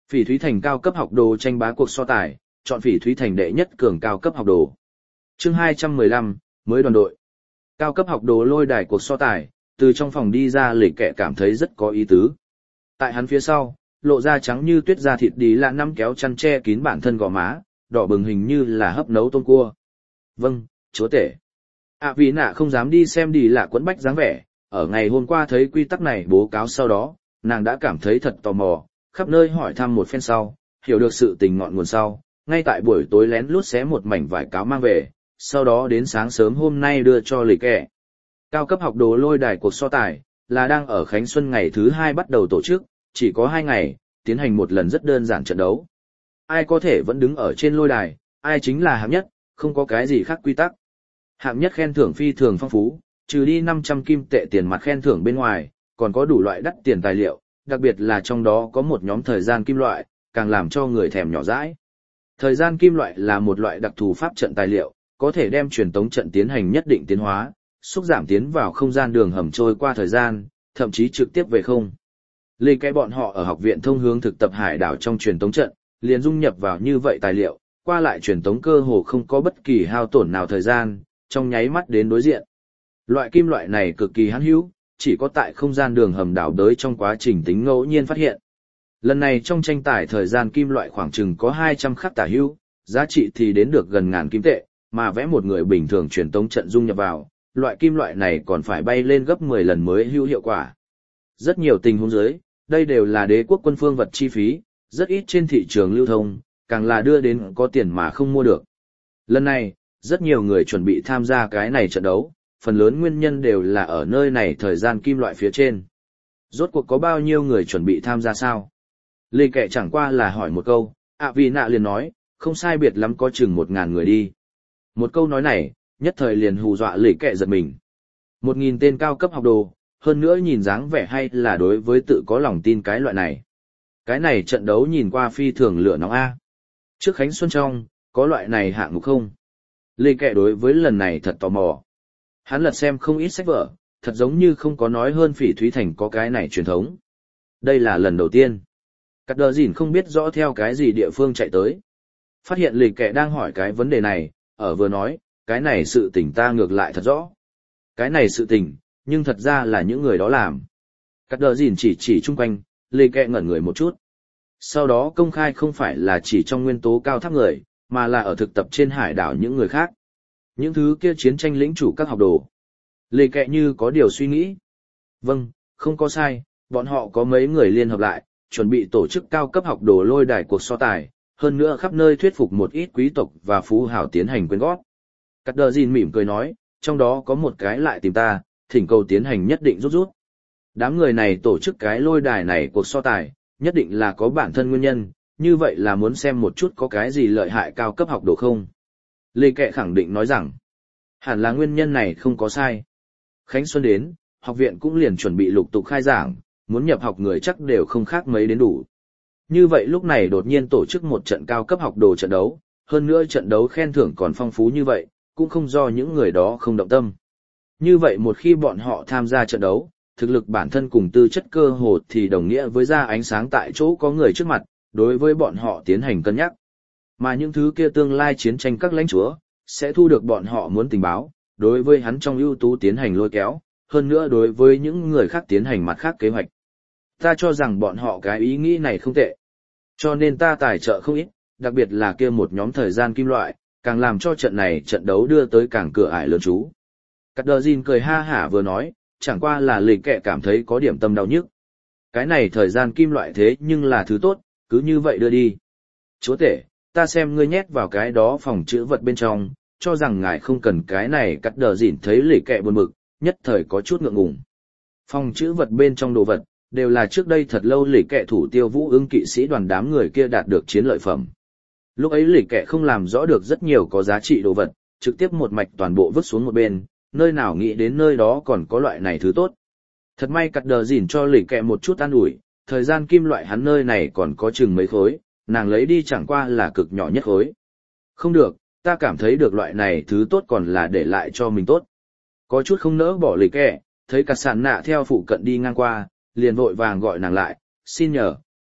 Phỉ Thúy Thành cao cấp học đồ tranh bá cuộc so tài, chọn Phỉ Thúy Thành đệ nhất cường cao cấp học đồ. Chương 215, mới đoàn đội. Cao cấp học đồ lôi đài cuộc so tài, từ trong phòng đi ra Lịch Kệ cảm thấy rất có ý tứ. Tại hắn phía sau, lộ ra trắng như tuyết da thịt đi là năm kéo chăn che kín bản thân gò má, đỏ bừng hình như là hấp nấu tôm cua. Vâng, chúa tể. Vì nạ không dám đi xem đi là quẫn bách dáng vẻ, ở ngày hôm qua thấy quy tắc này bố cáo sau đó, nàng đã cảm thấy thật tò mò, khắp nơi hỏi thăm một phen sau, hiểu được sự tình ngọn nguồn sau, ngay tại buổi tối lén lút xé một mảnh vải cáo mang về, sau đó đến sáng sớm hôm nay đưa cho Lịch Kệ. Cao cấp học đồ lôi đài cuộc so tài, là đang ở Khánh Xuân ngày thứ 2 bắt đầu tổ chức, chỉ có 2 ngày, tiến hành một lần rất đơn giản trận đấu. Ai có thể vẫn đứng ở trên lôi đài, ai chính là hạng nhất, không có cái gì khác quy tắc. Hạng nhất khen thưởng phi thường phong phú, trừ đi 500 kim tệ tiền mặt khen thưởng bên ngoài, còn có đủ loại đắt tiền tài liệu, đặc biệt là trong đó có một nhóm thời gian kim loại, càng làm cho người thèm nhỏ dãi. Thời gian kim loại là một loại đặc thù pháp trận tài liệu, có thể đem truyền tống trận tiến hành nhất định tiến hóa, xúc giảm tiến vào không gian đường hầm trôi qua thời gian, thậm chí trực tiếp về không. Lịch Kệ bọn họ ở học viện thông hướng thực tập hải đảo trong truyền tống trận, liền dung nhập vào như vậy tài liệu, qua lại truyền tống cơ hồ không có bất kỳ hao tổn nào thời gian, trong nháy mắt đến đối diện. Loại kim loại này cực kỳ hiếm hữu, chỉ có tại không gian đường hầm đảo đới trong quá trình tính ngẫu nhiên phát hiện. Lần này trong tranh tài thời gian kim loại khoảng chừng có 200 khắc tả hữu, giá trị thì đến được gần ngàn kim tệ, mà vẽ một người bình thường truyền tống trận dung nhập vào, loại kim loại này còn phải bay lên gấp 10 lần mới hữu hiệu quả. Rất nhiều tình huống dưới, đây đều là đế quốc quân phương vật chi phí, rất ít trên thị trường lưu thông, càng là đưa đến có tiền mà không mua được. Lần này, rất nhiều người chuẩn bị tham gia cái này trận đấu, phần lớn nguyên nhân đều là ở nơi này thời gian kim loại phía trên. Rốt cuộc có bao nhiêu người chuẩn bị tham gia sao? Lịch Kệ chẳng qua là hỏi một câu, vì nạ liền nói, không sai biệt lắm có chừng 1000 người đi. Một câu nói này, nhất thời liền hù dọa Lịch Kệ giật mình. 1000 tên cao cấp học đồ, hơn nữa nhìn dáng vẻ hay là đối với tự có lòng tin cái loại này. Cái này trận đấu nhìn qua phi thường lửa nóng A. Trước Khánh Xuân trong, có loại này hạng mục không? Lịch Kệ đối với lần này thật tò mò. Hắn lật xem không ít sách vở, thật giống như không có nói hơn Phỉ Thúy Thành có cái này truyền thống. Đây là lần đầu tiên. Cắt đờ dìn không biết rõ theo cái gì địa phương chạy tới. Phát hiện Lịch Kệ đang hỏi cái vấn đề này, ở vừa nói, cái này sự tình ta ngược lại thật rõ. Cái này sự tình, nhưng thật ra là những người đó làm. Cắt đờ dìn chỉ chung quanh, Lịch Kệ ngẩn người một chút. Sau đó công khai không phải là chỉ trong nguyên tố cao tháp người, mà là ở thực tập trên hải đảo những người khác. Những thứ kia chiến tranh lĩnh chủ các học đồ. Lịch Kệ như có điều suy nghĩ. Vâng, không có sai, bọn họ có mấy người liên hợp lại, chuẩn bị tổ chức cao cấp học đồ lôi đài cuộc so tài, hơn nữa khắp nơi thuyết phục một ít quý tộc và phú hào tiến hành quyên góp. Cắt đờ gìn mỉm cười nói, trong đó có một cái lại tìm ta, thỉnh cầu tiến hành nhất định rút. Đám người này tổ chức cái lôi đài này cuộc so tài, nhất định là có bản thân nguyên nhân, như vậy là muốn xem một chút có cái gì lợi hại cao cấp học đồ không. Lịch Kệ khẳng định nói rằng, hẳn là nguyên nhân này không có sai. Khánh Xuân đến, học viện cũng liền chuẩn bị lục tục khai giảng, muốn nhập học người chắc đều không khác mấy đến đủ. Như vậy lúc này đột nhiên tổ chức một trận cao cấp học đồ trận đấu, hơn nữa trận đấu khen thưởng còn phong phú như vậy, cũng không do những người đó không động tâm. Như vậy một khi bọn họ tham gia trận đấu, thực lực bản thân cùng tư chất cơ hồ thì đồng nghĩa với ra ánh sáng tại chỗ có người trước mặt, đối với bọn họ tiến hành cân nhắc. Mà những thứ kia tương lai chiến tranh các lãnh chúa, sẽ thu được bọn họ muốn tình báo, đối với hắn trong ưu tú tiến hành lôi kéo, hơn nữa đối với những người khác tiến hành mặt khác kế hoạch. Ta cho rằng bọn họ cái ý nghĩ này không tệ. Cho nên ta tài trợ không ít, đặc biệt là kia một nhóm thời gian kim loại, càng làm cho trận này trận đấu đưa tới càng cửa ải lớn chú. Cắt đờ gìn cười ha hả vừa nói, chẳng qua là Lịch Kệ cảm thấy có điểm tâm đau nhức. Cái này thời gian kim loại thế nhưng là thứ tốt, cứ như vậy đưa đi. Chúa tể, ta xem ngươi nhét vào cái đó phòng chữ vật bên trong, cho rằng ngài không cần cái này. Cắt đờ dỉn thấy Lịch Kệ buồn bực, nhất thời có chút ngượng ngùng. Phòng chữ vật bên trong đồ vật, đều là trước đây thật lâu Lịch Kệ thủ tiêu Vũ Ưng kỵ sĩ đoàn đám người kia đạt được chiến lợi phẩm. Lúc ấy Lịch Kệ không làm rõ được rất nhiều có giá trị đồ vật, trực tiếp một mạch toàn bộ vứt xuống một bên, nơi nào nghĩ đến nơi đó còn có loại này thứ tốt. Thật may Cắt đờ dỉn cho Lịch Kệ một chút an ủi, thời gian kim loại hắn nơi này còn có chừng mấy khối, nàng lấy đi chẳng qua là cực nhỏ nhất khối. Không được, ta cảm thấy được loại này thứ tốt còn là để lại cho mình tốt. Có chút không nỡ bỏ Lịch Kệ, thấy Cát Sạn Nạ theo phụ cận đi ngang qua, liền vội vàng gọi nàng lại, xin nhờ,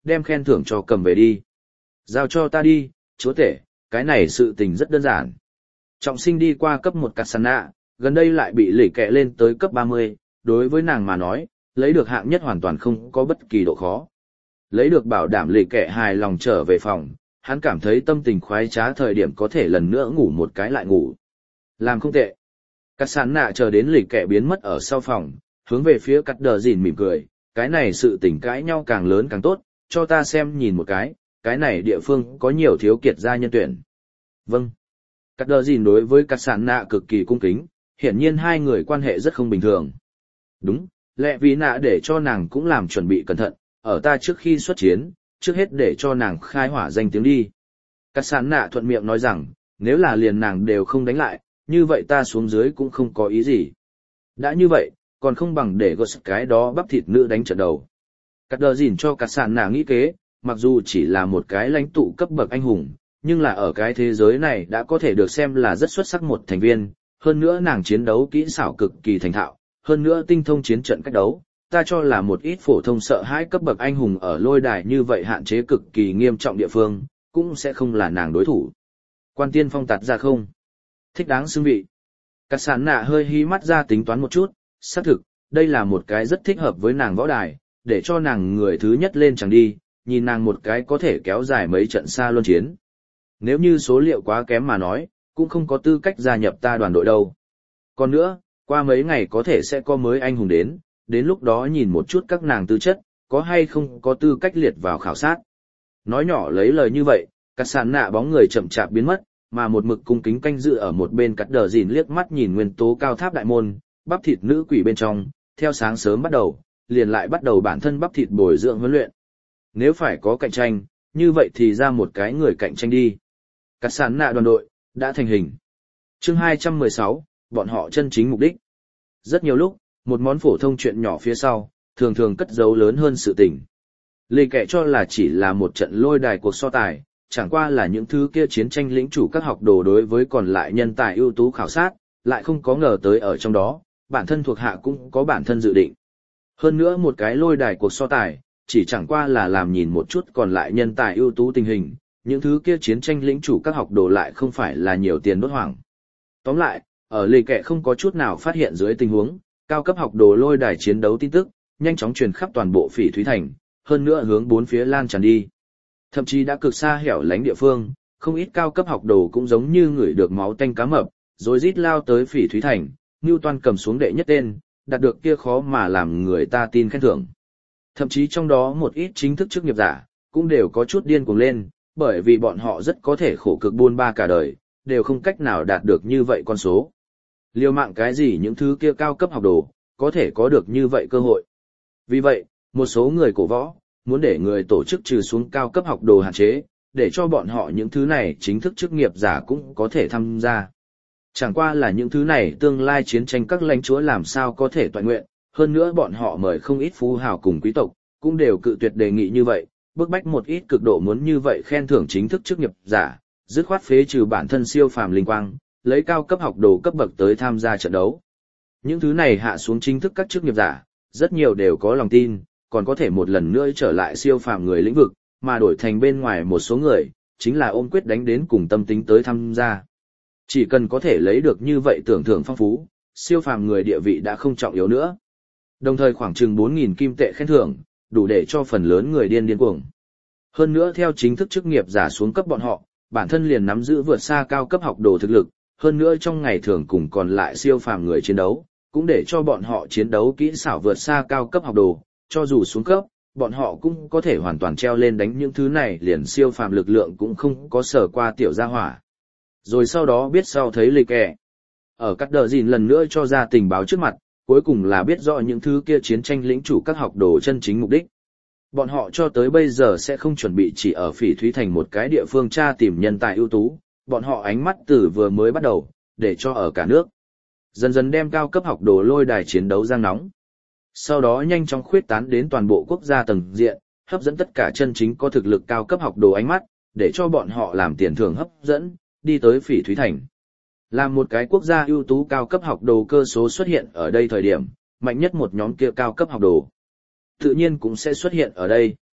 đem khen thưởng cho cầm về đi. Giao cho ta đi, chúa tể, cái này sự tình rất đơn giản. Trọng sinh đi qua cấp 1 cắt sàn nạ, gần đây lại bị lỉ kẹ lên tới cấp 30, đối với nàng mà nói, lấy được hạng nhất hoàn toàn không có bất kỳ độ khó. Lấy được bảo đảm lỉ kẹ hài lòng trở về phòng, hắn cảm thấy tâm tình khoái trá thời điểm có thể lần nữa ngủ một cái lại ngủ. Làm không tệ. Cắt sàn nạ chờ đến lỉ kẹ biến mất ở sau phòng, hướng về phía cắt đờ dìn mỉm cười, cái này sự tình cãi nhau càng lớn càng tốt, cho ta xem nhìn một cái này địa phương có nhiều thiếu kiệt gia nhân tuyển. Vâng. Cắt đờ dìn đối với cắt sàn nạ cực kỳ cung kính, hiển nhiên hai người quan hệ rất không bình thường. Đúng, lẽ vì nạ để cho nàng cũng làm chuẩn bị cẩn thận, ở ta trước khi xuất chiến, trước hết để cho nàng khai hỏa danh tiếng đi. Cắt sàn nạ thuận miệng nói rằng, nếu là liền nàng đều không đánh lại, như vậy ta xuống dưới cũng không có ý gì. Đã như vậy, còn không bằng để gọt cái đó bắp thịt nữ đánh trận đầu. Cắt đờ dìn cho cắt sàn nạ nghĩ kế, mặc dù chỉ là một cái lãnh tụ cấp bậc anh hùng, nhưng là ở cái thế giới này đã có thể được xem là rất xuất sắc một thành viên, hơn nữa nàng chiến đấu kỹ xảo cực kỳ thành thạo, hơn nữa tinh thông chiến trận cách đấu, ta cho là một ít phổ thông sợ hãi cấp bậc anh hùng ở lôi đài như vậy hạn chế cực kỳ nghiêm trọng địa phương, cũng sẽ không là nàng đối thủ. Quan tiên phong tạt ra không? Thích đáng xưng vị. Cát sán nạ hơi hí mắt ra tính toán một chút, xác thực, đây là một cái rất thích hợp với nàng võ đài, để cho nàng người thứ nhất lên chẳng đi, nhìn nàng một cái có thể kéo dài mấy trận xa luân chiến. Nếu như số liệu quá kém mà nói, cũng không có tư cách gia nhập ta đoàn đội đâu. Còn nữa, qua mấy ngày có thể sẽ có mới anh hùng đến lúc đó nhìn một chút các nàng tư chất, có hay không có tư cách liệt vào khảo sát. Nói nhỏ lấy lời như vậy, cắt sàn nạ bóng người chậm chạp biến mất, mà một mực cung kính canh dự ở một bên cắt đờ dìn liếc mắt nhìn nguyên tố cao tháp đại môn, bắp thịt nữ quỷ bên trong, theo sáng sớm bắt đầu, liền lại bắt đầu bản thân bắp thịt bồi dưỡng huấn luyện. Nếu phải có cạnh tranh, như vậy thì ra một cái người cạnh tranh đi. Cắt sàn nạ đoàn đội, đã thành hình. Chương 216, bọn họ chân chính mục đích. Rất nhiều lúc, một món phổ thông chuyện nhỏ phía sau, thường thường cất giấu lớn hơn sự tình. Lê kệ cho là chỉ là một trận lôi đài cuộc so tài, chẳng qua là những thứ kia chiến tranh lĩnh chủ các học đồ đối với còn lại nhân tài ưu tú khảo sát, lại không có ngờ tới ở trong đó, bản thân thuộc hạ cũng có bản thân dự định. Hơn nữa một cái lôi đài cuộc so tài, chỉ chẳng qua là làm nhìn một chút còn lại nhân tài ưu tú tình hình, những thứ kia chiến tranh lĩnh chủ các học đồ lại không phải là nhiều tiền đốt hoảng. Tóm lại, ở lì kệ không có chút nào phát hiện dưới tình huống, cao cấp học đồ lôi đài chiến đấu tin tức, nhanh chóng truyền khắp toàn bộ Phỉ Thúy Thành, hơn nữa hướng bốn phía lan tràn đi. Thậm chí đã cực xa hẻo lánh địa phương, không ít cao cấp học đồ cũng giống như người được máu tanh cá mập, rồi rít lao tới Phỉ Thúy Thành, Newton cầm xuống đệ nhất tên, đạt được kia khó mà làm người ta tin khen thưởng. Thậm chí trong đó một ít chính thức chức nghiệp giả, cũng đều có chút điên cuồng lên, bởi vì bọn họ rất có thể khổ cực buôn ba cả đời, đều không cách nào đạt được như vậy con số. Liều mạng cái gì những thứ kia cao cấp học đồ, có thể có được như vậy cơ hội. Vì vậy, một số người cổ võ, muốn để người tổ chức trừ xuống cao cấp học đồ hạn chế, để cho bọn họ những thứ này chính thức chức nghiệp giả cũng có thể tham gia. Chẳng qua là những thứ này tương lai chiến tranh các lãnh chúa làm sao có thể toàn nguyện, hơn nữa bọn họ mời không ít phú hào cùng quý tộc, cũng đều cự tuyệt đề nghị như vậy, bức bách một ít cực độ muốn như vậy khen thưởng chính thức chức nghiệp giả, dứt khoát phế trừ bản thân siêu phàm linh quang, lấy cao cấp học đồ cấp bậc tới tham gia trận đấu. Những thứ này hạ xuống chính thức các chức nghiệp giả, rất nhiều đều có lòng tin, còn có thể một lần nữa trở lại siêu phàm người lĩnh vực, mà đổi thành bên ngoài một số người, chính là ôm quyết đánh đến cùng tâm tính tới tham gia. Chỉ cần có thể lấy được như vậy tưởng thưởng phong phú, siêu phàm người địa vị đã không trọng yếu nữa. Đồng thời khoảng chừng 4.000 kim tệ khen thưởng, đủ để cho phần lớn người điên cuồng. Hơn nữa theo chính thức chức nghiệp giả xuống cấp bọn họ, bản thân liền nắm giữ vượt xa cao cấp học đồ thực lực, hơn nữa trong ngày thường cùng còn lại siêu phàm người chiến đấu, cũng để cho bọn họ chiến đấu kỹ xảo vượt xa cao cấp học đồ, cho dù xuống cấp, bọn họ cũng có thể hoàn toàn treo lên đánh những thứ này liền siêu phàm lực lượng cũng không có sở qua tiểu gia hỏa. Rồi sau đó biết sau thấy lì kẻ. Ở cắt đờ gìn lần nữa cho ra tình báo trước mặt, cuối cùng là biết rõ những thứ kia chiến tranh lĩnh chủ các học đồ chân chính mục đích. Bọn họ cho tới bây giờ sẽ không chuẩn bị chỉ ở Phỉ Thúy Thành một cái địa phương tra tìm nhân tài ưu tú, bọn họ ánh mắt từ vừa mới bắt đầu, để cho ở cả nước. Dần dần đem cao cấp học đồ lôi đài chiến đấu giang nóng. Sau đó nhanh chóng khuyết tán đến toàn bộ quốc gia tầng diện, hấp dẫn tất cả chân chính có thực lực cao cấp học đồ ánh mắt, để cho bọn họ làm tiền thưởng hấp dẫn, đi tới Phỉ Thúy Thành. Làm một cái quốc gia ưu tú cao cấp học đồ cơ số xuất hiện ở đây thời điểm, mạnh nhất một nhóm kia cao cấp học đồ tự nhiên cũng sẽ xuất hiện ở đây.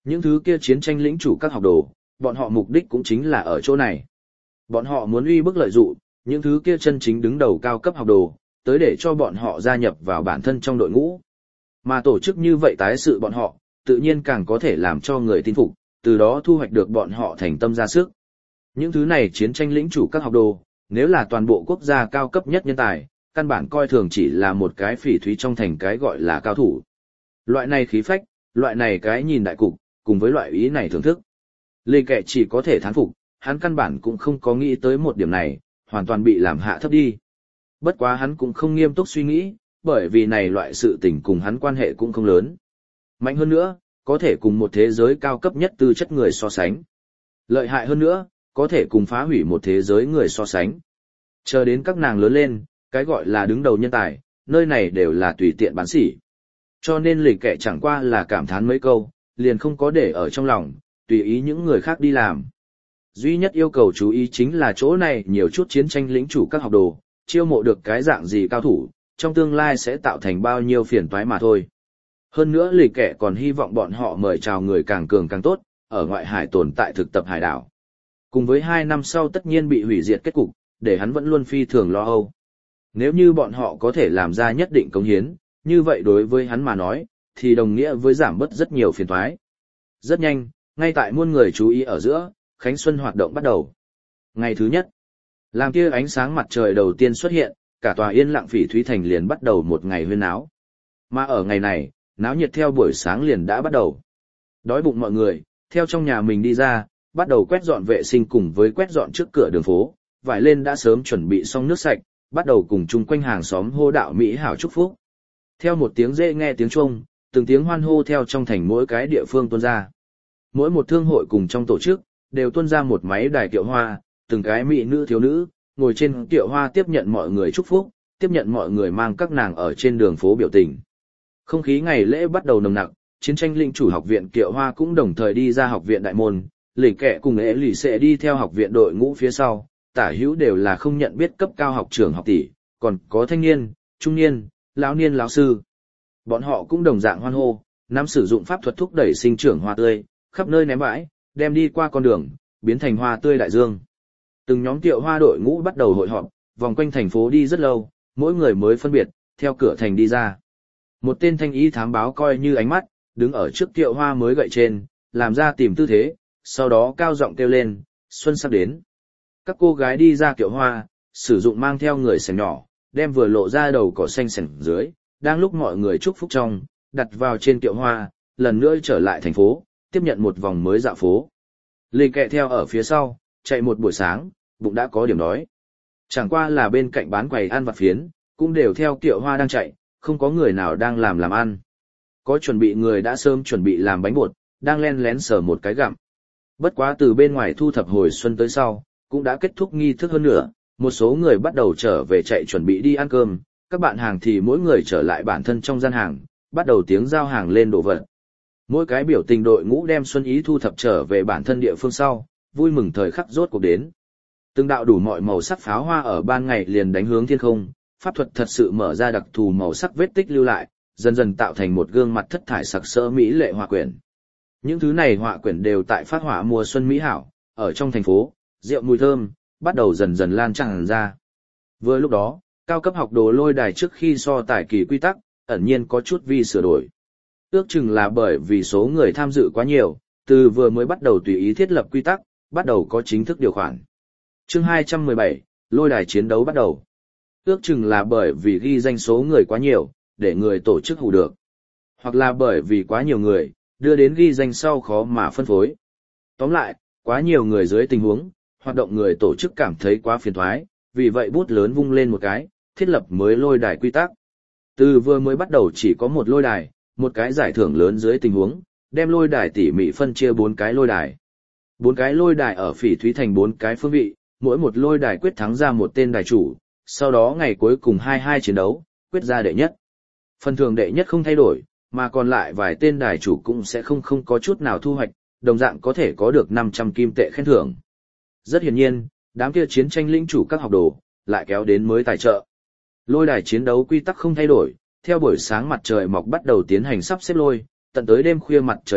Những thứ kia chiến tranh lĩnh chủ các học đồ, bọn họ mục đích cũng chính là ở chỗ này. Bọn họ muốn uy bức lợi dụ, những thứ kia chân chính đứng đầu cao cấp học đồ, tới để cho bọn họ gia nhập vào bản thân trong đội ngũ. Mà tổ chức như vậy tái sự bọn họ, tự nhiên càng có thể làm cho người tin phục, từ đó thu hoạch được bọn họ thành tâm ra sức. Những thứ này chiến tranh lĩnh chủ các học đồ, nếu là toàn bộ quốc gia cao cấp nhất nhân tài, căn bản coi thường chỉ là một cái phỉ thúy trong thành cái gọi là cao thủ. Loại này khí phách, loại này cái nhìn đại cục, cùng với loại ý này thưởng thức. Lê Kệ chỉ có thể thán phục, hắn căn bản cũng không có nghĩ tới một điểm này, hoàn toàn bị làm hạ thấp đi. Bất quá hắn cũng không nghiêm túc suy nghĩ, bởi vì này loại sự tình cùng hắn quan hệ cũng không lớn. Mạnh hơn nữa, có thể cùng một thế giới cao cấp nhất tư chất người so sánh. Lợi hại hơn nữa, có thể cùng phá hủy một thế giới người so sánh. Chờ đến các nàng lớn lên, cái gọi là đứng đầu nhân tài, nơi này đều là tùy tiện bán sỉ. Cho nên Lê Kệ chẳng qua là cảm thán mấy câu, liền không có để ở trong lòng, tùy ý những người khác đi làm. Duy nhất yêu cầu chú ý chính là chỗ này nhiều chút chiến tranh lĩnh chủ các học đồ, chiêu mộ được cái dạng gì cao thủ, trong tương lai sẽ tạo thành bao nhiêu phiền toái mà thôi. Hơn nữa Lê Kệ còn hy vọng bọn họ mời chào người càng cường càng tốt, ở ngoại hải tồn tại thực tập hải đảo. Cùng với 2 năm sau tất nhiên bị hủy diệt kết cục, để hắn vẫn luôn phi thường lo âu. Nếu như bọn họ có thể làm ra nhất định cống hiến, như vậy đối với hắn mà nói, thì đồng nghĩa với giảm bớt rất nhiều phiền toái. Rất nhanh, ngay tại muôn người chú ý ở giữa, Khánh Xuân hoạt động bắt đầu. Ngày thứ nhất, làm kia ánh sáng mặt trời đầu tiên xuất hiện, cả tòa yên lặng phỉ thúy thành liền bắt đầu một ngày huyên náo. Mà ở ngày này, náo nhiệt theo buổi sáng liền đã bắt đầu. Đói bụng mọi người, theo trong nhà mình đi ra, bắt đầu quét dọn vệ sinh cùng với quét dọn trước cửa đường phố, vải lên đã sớm chuẩn bị xong nước sạch, bắt đầu cùng chung quanh hàng xóm hô đạo Mỹ hảo chúc phúc. Theo một tiếng dễ nghe tiếng chuông, từng tiếng hoan hô theo trong thành mỗi cái địa phương tuôn ra. Mỗi một thương hội cùng trong tổ chức, đều tuôn ra một máy đài kiệu hoa, từng cái mỹ nữ thiếu nữ, ngồi trên kiệu hoa tiếp nhận mọi người chúc phúc, tiếp nhận mọi người mang các nàng ở trên đường phố biểu tình. Không khí ngày lễ bắt đầu nồng nặc, chiến tranh linh chủ học viện kiệu hoa cũng đồng thời đi ra học viện đại môn, Lỷ Kệ cùng ế lì sẽ đi theo học viện đội ngũ phía sau, tả hữu đều là không nhận biết cấp cao học trưởng học tỷ, còn có thanh niên, trung niên, lão niên lão sư. Bọn họ cũng đồng dạng hoan hô, nắm sử dụng pháp thuật thúc đẩy sinh trưởng hoa tươi, khắp nơi ném bãi, đem đi qua con đường, biến thành hoa tươi đại dương. Từng nhóm kiệu hoa đội ngũ bắt đầu hội họp, vòng quanh thành phố đi rất lâu, mỗi người mới phân biệt, theo cửa thành đi ra. Một tên thanh y thám báo coi như ánh mắt, đứng ở trước kiệu hoa mới gậy trên, làm ra tìm tư thế, sau đó cao giọng kêu lên, xuân sắp đến. Các cô gái đi ra kiệu hoa, sử dụng mang theo người sảnh nhỏ, đem vừa lộ ra đầu cỏ xanh sảnh dưới, đang lúc mọi người chúc phúc trong, đặt vào trên kiệu hoa, lần nữa trở lại thành phố, tiếp nhận một vòng mới dạo phố. Lê Kệ theo ở phía sau, chạy một buổi sáng, bụng đã có điểm đói. Chẳng qua là bên cạnh bán quầy ăn vặt phiến, cũng đều theo kiệu hoa đang chạy, không có người nào đang làm ăn. Có chuẩn bị người đã sớm chuẩn bị làm bánh bột, đang len lén sờ một cái gặm. Bất quá từ bên ngoài thu thập hồi xuân tới sau, cũng đã kết thúc nghi thức hơn nữa, một số người bắt đầu trở về chạy chuẩn bị đi ăn cơm, các bạn hàng thì mỗi người trở lại bản thân trong gian hàng, bắt đầu tiếng giao hàng lên đồ vật. Mỗi cái biểu tình đội ngũ đem xuân ý thu thập trở về bản thân địa phương sau, vui mừng thời khắc rốt cuộc đến. Từng đạo đủ mọi màu sắc pháo hoa ở ban ngày liền đánh hướng thiên không, pháp thuật thật sự mở ra đặc thù màu sắc vết tích lưu lại, dần dần tạo thành một gương mặt thất thải sặc sỡ mỹ lệ họa quyển. Những thứ này họa quyển đều tại phát họa mùa xuân mỹ hảo, ở trong thành phố, rượu mùi thơm bắt đầu dần dần lan tràn ra. Vừa lúc đó, cao cấp học đồ lôi đài trước khi so tài kỳ quy tắc, ẩn nhiên có chút vi sửa đổi. Ước chừng là bởi vì số người tham dự quá nhiều, từ vừa mới bắt đầu tùy ý thiết lập quy tắc, bắt đầu có chính thức điều khoản. Chương 217, lôi đài chiến đấu bắt đầu. Ước chừng là bởi vì ghi danh số người quá nhiều, để người tổ chức hù được. Hoặc là bởi vì quá nhiều người, đưa đến ghi danh sau khó mà phân phối. Tóm lại, quá nhiều người dưới tình huống, hoạt động người tổ chức cảm thấy quá phiền toái, vì vậy bút lớn vung lên một cái, thiết lập mới lôi đài quy tắc. Từ vừa mới bắt đầu chỉ có một lôi đài, một cái giải thưởng lớn dưới tình huống, đem lôi đài tỉ mỉ phân chia 4 cái lôi đài. 4 cái lôi đài ở phỉ thúy thành 4 cái phương vị, mỗi một lôi đài quyết thắng ra một tên đài chủ, sau đó ngày cuối cùng 2-2 chiến đấu, quyết ra đệ nhất. Phần thưởng đệ nhất không thay đổi, mà còn lại vài tên đài chủ cũng sẽ không có chút nào thu hoạch, đồng dạng có thể có được 500 kim tệ khen thưởng. Rất hiển nhiên, đám kia chiến tranh lĩnh chủ các học đồ, lại kéo đến mới tài trợ. Lôi đài chiến đấu quy tắc không thay đổi, theo buổi sáng mặt trời mọc bắt đầu tiến hành sắp xếp lôi, tận tới đêm khuya mặt trời lặn,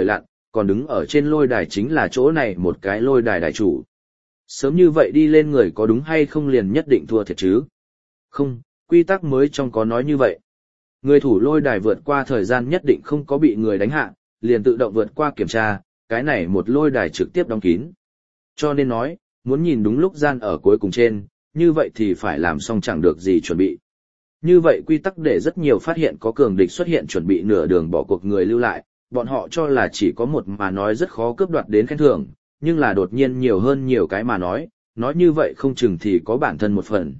còn đứng ở trên lôi đài chính là chỗ này một cái lôi đài đài chủ. Sớm như vậy đi lên người có đúng hay không liền nhất định thua thiệt chứ? Không, quy tắc mới trong có nói như vậy. Người thủ lôi đài vượt qua thời gian nhất định không có bị người đánh hạ, liền tự động vượt qua kiểm tra, cái này một lôi đài trực tiếp đóng kín. Cho nên nói, muốn nhìn đúng lúc gian ở cuối cùng trên, như vậy thì phải làm xong chẳng được gì chuẩn bị. Như vậy quy tắc để rất nhiều phát hiện có cường địch xuất hiện chuẩn bị nửa đường bỏ cuộc người lưu lại, bọn họ cho là chỉ có một mà nói rất khó cướp đoạt đến khen thưởng, nhưng là đột nhiên nhiều hơn nhiều cái mà nói như vậy không chừng thì có bản thân một phần.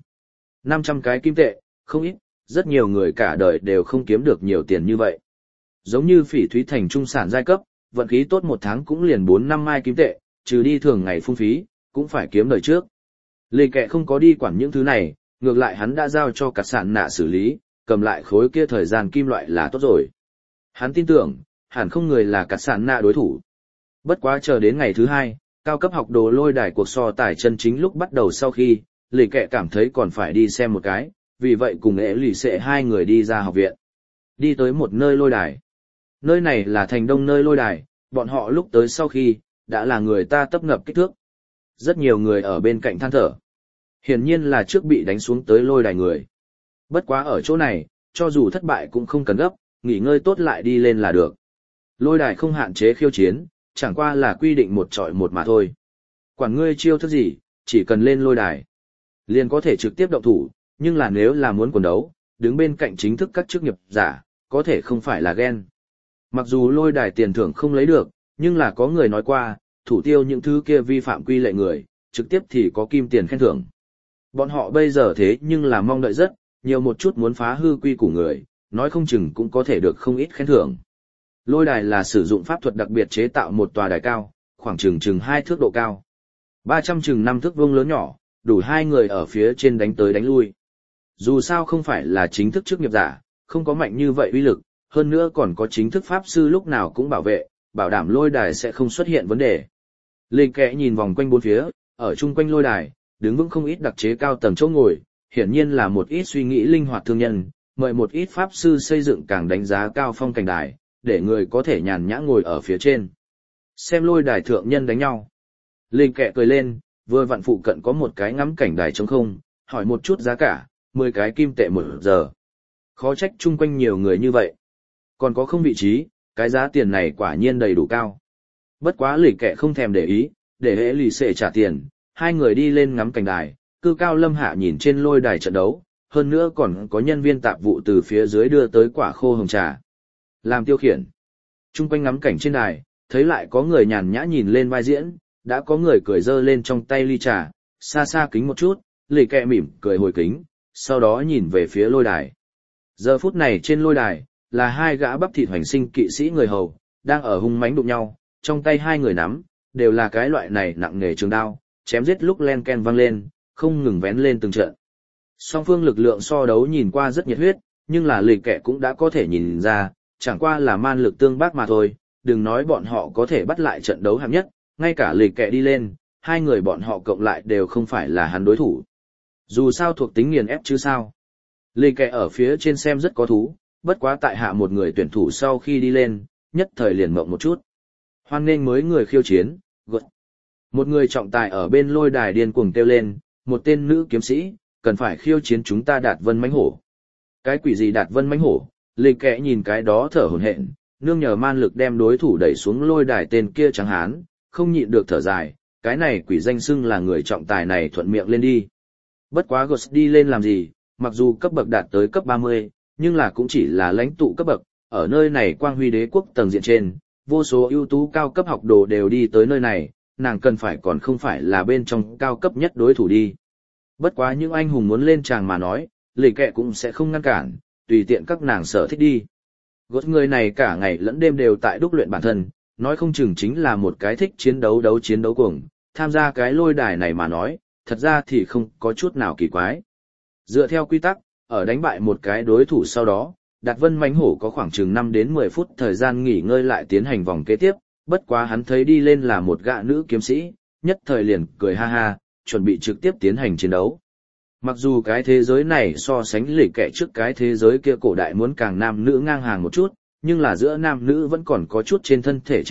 500 cái kim tệ, không ít, rất nhiều người cả đời đều không kiếm được nhiều tiền như vậy. Giống như Phỉ Thúy Thành trung sản giai cấp, vận khí tốt một tháng cũng liền 4-5 mai kim tệ, trừ đi thường ngày phung phí, cũng phải kiếm đời trước. Lê Kệ không có đi quản những thứ này, ngược lại hắn đã giao cho cả sạn nạ xử lý, cầm lại khối kia thời gian kim loại là tốt rồi. Hắn tin tưởng, hẳn không người là cả sạn nạ đối thủ. Bất quá chờ đến ngày thứ hai, cao cấp học đồ lôi đài cuộc so tài chân chính lúc bắt đầu sau khi, Lê Kệ cảm thấy còn phải đi xem một cái, vì vậy cùng ế lì xệ hai người đi ra học viện. Đi tới một nơi lôi đài. Nơi này là thành đông nơi lôi đài, bọn họ lúc tới sau khi, đã là người ta tấp ngập kích thước. Rất nhiều người ở bên cạnh than thở. Hiển nhiên là trước bị đánh xuống tới lôi đài người. Bất quá ở chỗ này, cho dù thất bại cũng không cần gấp, nghỉ ngơi tốt lại đi lên là được. Lôi đài không hạn chế khiêu chiến, chẳng qua là quy định một chọi một mà thôi. Quản ngươi chiêu thức gì, chỉ cần lên lôi đài, liền có thể trực tiếp động thủ, nhưng là nếu là muốn quần đấu, đứng bên cạnh chính thức các chức nghiệp giả, có thể không phải là ghen. Mặc dù lôi đài tiền thưởng không lấy được, nhưng là có người nói qua, thủ tiêu những thứ kia vi phạm quy lệ người, trực tiếp thì có kim tiền khen thưởng. Bọn họ bây giờ thế nhưng là mong đợi rất, nhiều một chút muốn phá hư quy của người, nói không chừng cũng có thể được không ít khen thưởng. Lôi đài là sử dụng pháp thuật đặc biệt chế tạo một tòa đài cao, khoảng chừng 2 thước độ cao. 300 chừng 5 thước vuông lớn nhỏ, đủ 2 người ở phía trên đánh tới đánh lui. Dù sao không phải là chính thức chức nghiệp giả, không có mạnh như vậy uy lực, hơn nữa còn có chính thức pháp sư lúc nào cũng bảo vệ, bảo đảm lôi đài sẽ không xuất hiện vấn đề. Lê Kẽ nhìn vòng quanh bốn phía, ở chung quanh lôi đài, đứng vững không ít đặc chế cao tầng chỗ ngồi, hiển nhiên là một ít suy nghĩ linh hoạt thương nhân, mời một ít pháp sư xây dựng càng đánh giá cao phong cảnh đài, để người có thể nhàn nhã ngồi ở phía trên. Xem lôi đài thượng nhân đánh nhau. Lê Kẽ cười lên, vừa vặn phụ cận có một cái ngắm cảnh đài trống không, hỏi một chút giá cả, 10 cái kim tệ 1 giờ. Khó trách chung quanh nhiều người như vậy. Còn có không vị trí, cái giá tiền này quả nhiên đầy đủ cao. Bất quá Lê Kẽ không thèm để ý, để hệ lì xệ trả tiền, hai người đi lên ngắm cảnh đài, cư cao lâm hạ nhìn trên lôi đài trận đấu, hơn nữa còn có nhân viên tạp vụ từ phía dưới đưa tới quả khô hồng trà. Làm tiêu khiển. Chung quanh ngắm cảnh trên đài, thấy lại có người nhàn nhã nhìn lên vai diễn, đã có người cười dơ lên trong tay ly trà, xa xa kính một chút, Lê Kẽ mỉm cười hồi kính, sau đó nhìn về phía lôi đài. Giờ phút này trên lôi đài, là 2 gã bắp thịt hoành sinh kỵ sĩ người hầu, đang ở hung mãnh đụng nhau, trong tay 2 người nắm, đều là cái loại này nặng nghề trường đao, chém giết lúc len ken vang lên, không ngừng vén lên từng trận. Song phương lực lượng so đấu nhìn qua rất nhiệt huyết, nhưng là Lê Kẽ cũng đã có thể nhìn ra, chẳng qua là man lực tương bác mà thôi, đừng nói bọn họ có thể bắt lại trận đấu hạng nhất, ngay cả Lê Kẽ đi lên, 2 người bọn họ cộng lại đều không phải là hắn đối thủ. Dù sao thuộc tính nghiền ép chứ sao. Lê Kẽ ở phía trên xem rất có thú, bất quá tại hạ một người tuyển thủ sau khi đi lên, nhất thời liền mộng một chút. Hoan nghênh mới người khiêu chiến, gật. Một người trọng tài ở bên lôi đài điên cuồng kêu lên, một tên nữ kiếm sĩ, cần phải khiêu chiến chúng ta Đạt Vân mãnh hổ. Cái quỷ gì Đạt Vân mãnh hổ? Lê Kẽ nhìn cái đó thở hổn hển, nương nhờ man lực đem đối thủ đẩy xuống lôi đài tên kia trắng hán, không nhịn được thở dài, cái này quỷ danh xưng là người trọng tài này thuận miệng lên đi. Bất quá Ghost đi lên làm gì, mặc dù cấp bậc đạt tới cấp 30, nhưng là cũng chỉ là lãnh tụ cấp bậc, ở nơi này quang huy đế quốc tầng diện trên, vô số ưu tú cao cấp học đồ đều đi tới nơi này, nàng cần phải còn không phải là bên trong cao cấp nhất đối thủ đi. Bất quá những anh hùng muốn lên tràng mà nói, Lê Kẽ cũng sẽ không ngăn cản, tùy tiện các nàng sở thích đi. Ghost người này cả ngày lẫn đêm đều tại đúc luyện bản thân, nói không chừng chính là một cái thích chiến đấu cuồng, tham gia cái lôi đài này mà nói, thật ra thì không có chút nào kỳ quái. Dựa theo quy tắc, ở đánh bại một cái đối thủ sau đó, Đạt Vân mãnh hổ có khoảng chừng 5 đến 10 phút thời gian nghỉ ngơi lại tiến hành vòng kế tiếp, bất quá hắn thấy đi lên là một gã nữ kiếm sĩ, nhất thời liền cười ha ha, chuẩn bị trực tiếp tiến hành chiến đấu. Mặc dù cái thế giới này so sánh Lê Kẽ trước cái thế giới kia cổ đại muốn càng nam nữ ngang hàng một chút, nhưng là giữa nam nữ vẫn còn có chút trên thân thể chênh lệch,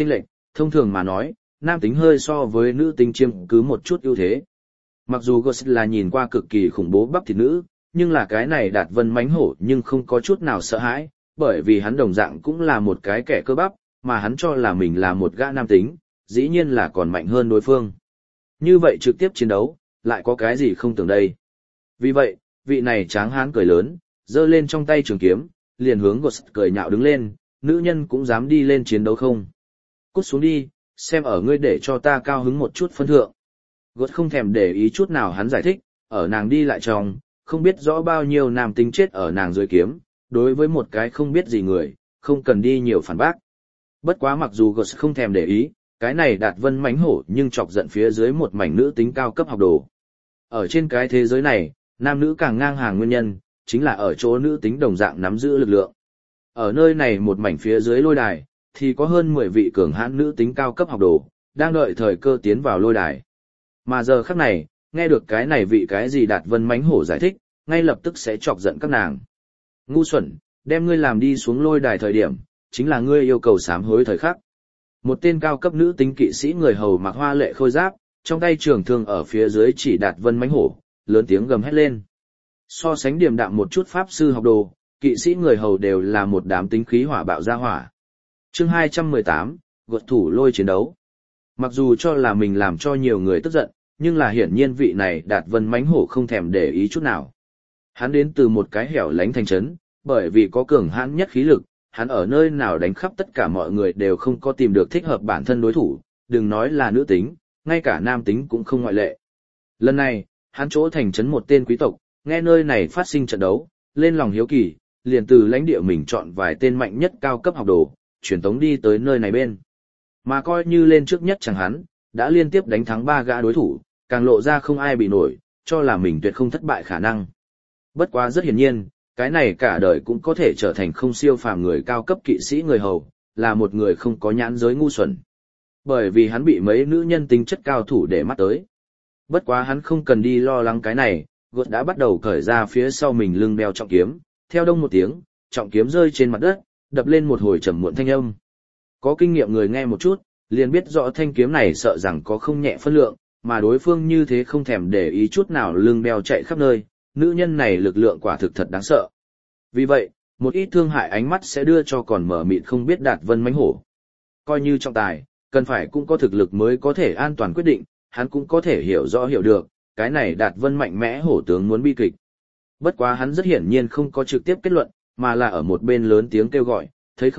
thông thường mà nói, nam tính hơi so với nữ tính chiếm cứ một chút ưu thế. Mặc dù Ghost là nhìn qua cực kỳ khủng bố bắp thịt nữ, nhưng là cái này Đạt Vân mãnh hổ nhưng không có chút nào sợ hãi, bởi vì hắn đồng dạng cũng là một cái kẻ cơ bắp, mà hắn cho là mình là một gã nam tính, dĩ nhiên là còn mạnh hơn đối phương. Như vậy trực tiếp chiến đấu, lại có cái gì không tưởng đây. Vì vậy, vị này tráng hán cười lớn, giơ lên trong tay trường kiếm, liền hướng Ghost cười nhạo đứng lên, nữ nhân cũng dám đi lên chiến đấu không. Cút xuống đi, xem ở ngươi để cho ta cao hứng một chút phân thượng. Ghost không thèm để ý chút nào hắn giải thích, ở nàng đi lại trong, không biết rõ bao nhiêu nam tính chết ở nàng dưới kiếm, đối với một cái không biết gì người, không cần đi nhiều phản bác. Bất quá mặc dù Ghost không thèm để ý, cái này Đạt Vân mãnh hổ nhưng chọc giận phía dưới một mảnh nữ tính cao cấp học đồ. Ở trên cái thế giới này, nam nữ càng ngang hàng nguyên nhân, chính là ở chỗ nữ tính đồng dạng nắm giữ lực lượng. Ở nơi này một mảnh phía dưới lôi đài, thì có hơn 10 vị cường hãn nữ tính cao cấp học đồ, đang đợi thời cơ tiến vào lôi đài. Mà giờ khắc này, nghe được cái này vị cái gì Đạt Vân mãnh hổ giải thích, ngay lập tức sẽ chọc giận các nàng. Ngu xuẩn, đem ngươi làm đi xuống lôi đài thời điểm, chính là ngươi yêu cầu sám hối thời khắc. Một tên cao cấp nữ tính kỵ sĩ người hầu mặc hoa lệ khôi giáp, trong tay trường thương ở phía dưới chỉ Đạt Vân mãnh hổ, lớn tiếng gầm hét lên. So sánh điềm đạm một chút pháp sư học đồ, kỵ sĩ người hầu đều là một đám tính khí hỏa bạo gia hỏa. Chương 218, gột thủ lôi chiến đấu. Mặc dù cho là mình làm cho nhiều người tức giận, nhưng là hiển nhiên vị này Đạt Vân mãnh hổ không thèm để ý chút nào. Hắn đến từ một cái hẻo lánh thành trấn, bởi vì có cường hãn nhất khí lực, hắn ở nơi nào đánh khắp tất cả mọi người đều không có tìm được thích hợp bản thân đối thủ, đừng nói là nữ tính, ngay cả nam tính cũng không ngoại lệ. Lần này, hắn chỗ thành trấn một tên quý tộc, nghe nơi này phát sinh trận đấu, lên lòng hiếu kỳ, liền từ lãnh địa mình chọn vài tên mạnh nhất cao cấp học đồ, truyền tống đi tới nơi này bên. Mà coi như lên trước nhất chẳng hắn, đã liên tiếp đánh thắng 3 gã đối thủ, càng lộ ra không ai bị nổi, cho là mình tuyệt không thất bại khả năng. Bất quá rất hiển nhiên, cái này cả đời cũng có thể trở thành không siêu phàm người cao cấp kỵ sĩ người hầu, là một người không có nhãn giới ngu xuẩn. Bởi vì hắn bị mấy nữ nhân tính chất cao thủ để mắt tới. Bất quá hắn không cần đi lo lắng cái này, Gột đã bắt đầu cởi ra phía sau mình lưng đeo trọng kiếm, theo đông một tiếng, trọng kiếm rơi trên mặt đất, đập lên một hồi trầm muộn thanh âm. Có kinh nghiệm người nghe một chút, liền biết rõ thanh kiếm này sợ rằng có không nhẹ phân lượng, mà đối phương như thế không thèm để ý chút nào lưng đeo chạy khắp nơi, nữ nhân này lực lượng quả thực thật đáng sợ. Vì vậy, một ít thương hại ánh mắt sẽ đưa cho còn mở mịt không biết Đạt Vân mãnh hổ. Coi như trọng tài, cần phải cũng có thực lực mới có thể an toàn quyết định, hắn cũng có thể hiểu rõ hiểu được, cái này Đạt Vân mạnh mẽ hổ tướng muốn bi kịch. Bất quá hắn rất hiển nhiên không có trực tiếp kết luận, mà là ở một bên lớn tiếng kêu gọi,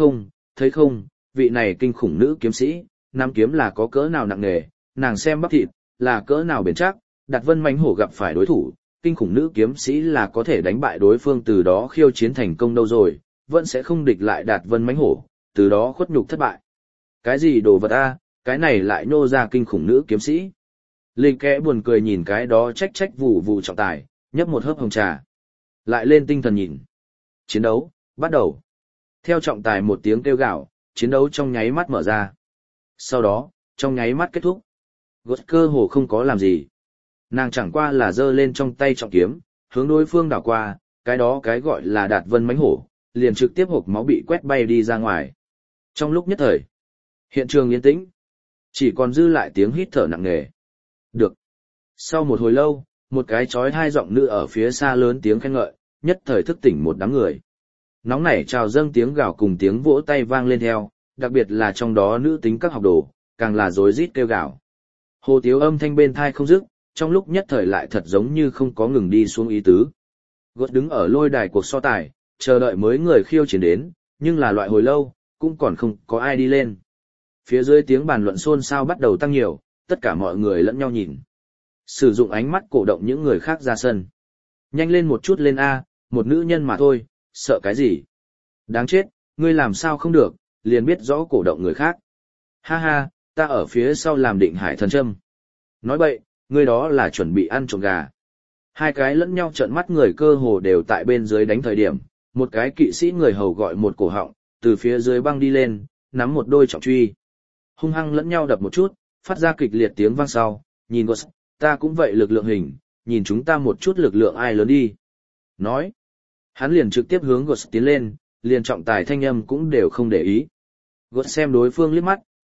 thấy không, vị này kinh khủng nữ kiếm sĩ, nắm kiếm là có cỡ nào nặng nề, nàng xem bắp thịt, là cỡ nào bền chắc, Đạt Vân mãnh hổ gặp phải đối thủ, kinh khủng nữ kiếm sĩ là có thể đánh bại đối phương từ đó khiêu chiến thành công đâu rồi, vẫn sẽ không địch lại Đạt Vân mãnh hổ, từ đó khuất nhục thất bại. Cái gì đồ vật a, cái này lại nô ra kinh khủng nữ kiếm sĩ. Linh kẽ buồn cười nhìn cái đó trách vụ vụ trọng tài, nhấp một hớp hồng trà. Lại lên tinh thần nhìn. Chiến đấu, bắt đầu. Theo trọng tài một tiếng kêu gào, chiến đấu trong nháy mắt mở ra. Sau đó, trong nháy mắt kết thúc. Gột cơ hồ không có làm gì. Nàng chẳng qua là giơ lên trong tay trọng kiếm, hướng đối phương đảo qua, cái đó cái gọi là Đạt Vân mãnh hổ, liền trực tiếp hộc máu bị quét bay đi ra ngoài. Trong lúc nhất thời, hiện trường yên tĩnh, chỉ còn dư lại tiếng hít thở nặng nề. Được. Sau một hồi lâu, một cái chói hai giọng nữ ở phía xa lớn tiếng khen ngợi, nhất thời thức tỉnh một đám người. Nóng nảy trào dâng tiếng gào cùng tiếng vỗ tay vang lên theo, đặc biệt là trong đó nữ tính các học đồ, càng là rối rít kêu gào. Hồ tiếu âm thanh bên thai không dứt, trong lúc nhất thời lại thật giống như không có ngừng đi xuống ý tứ. Gột đứng ở lôi đài cuộc so tài, chờ đợi mới người khiêu chiến đến, nhưng là loại hồi lâu, cũng còn không có ai đi lên. Phía dưới tiếng bàn luận xôn xao bắt đầu tăng nhiều, tất cả mọi người lẫn nhau nhìn. Sử dụng ánh mắt cổ động những người khác ra sân. Nhanh lên một chút lên A, một nữ nhân mà thôi, sợ cái gì? Đáng chết, ngươi làm sao không được, liền biết rõ cổ động người khác. Ha ha, ta ở phía sau làm định hải thần châm. Nói bậy, ngươi đó là chuẩn bị ăn trộm gà. Hai cái lẫn nhau trợn mắt người cơ hồ đều tại bên dưới đánh thời điểm, một cái kỵ sĩ người hầu gọi một cổ họng, từ phía dưới băng đi lên, nắm một đôi trọng truy. Hung hăng lẫn nhau đập một chút, phát ra kịch liệt tiếng vang sau, nhìn Ghost, ta cũng vậy lực lượng hình, nhìn chúng ta một chút lực lượng ai lớn đi. Nói, hắn liền trực tiếp hướng Ghost tiến lên, liền trọng tài thanh âm cũng đều không để ý. Ghost xem đối phương liếc mắt,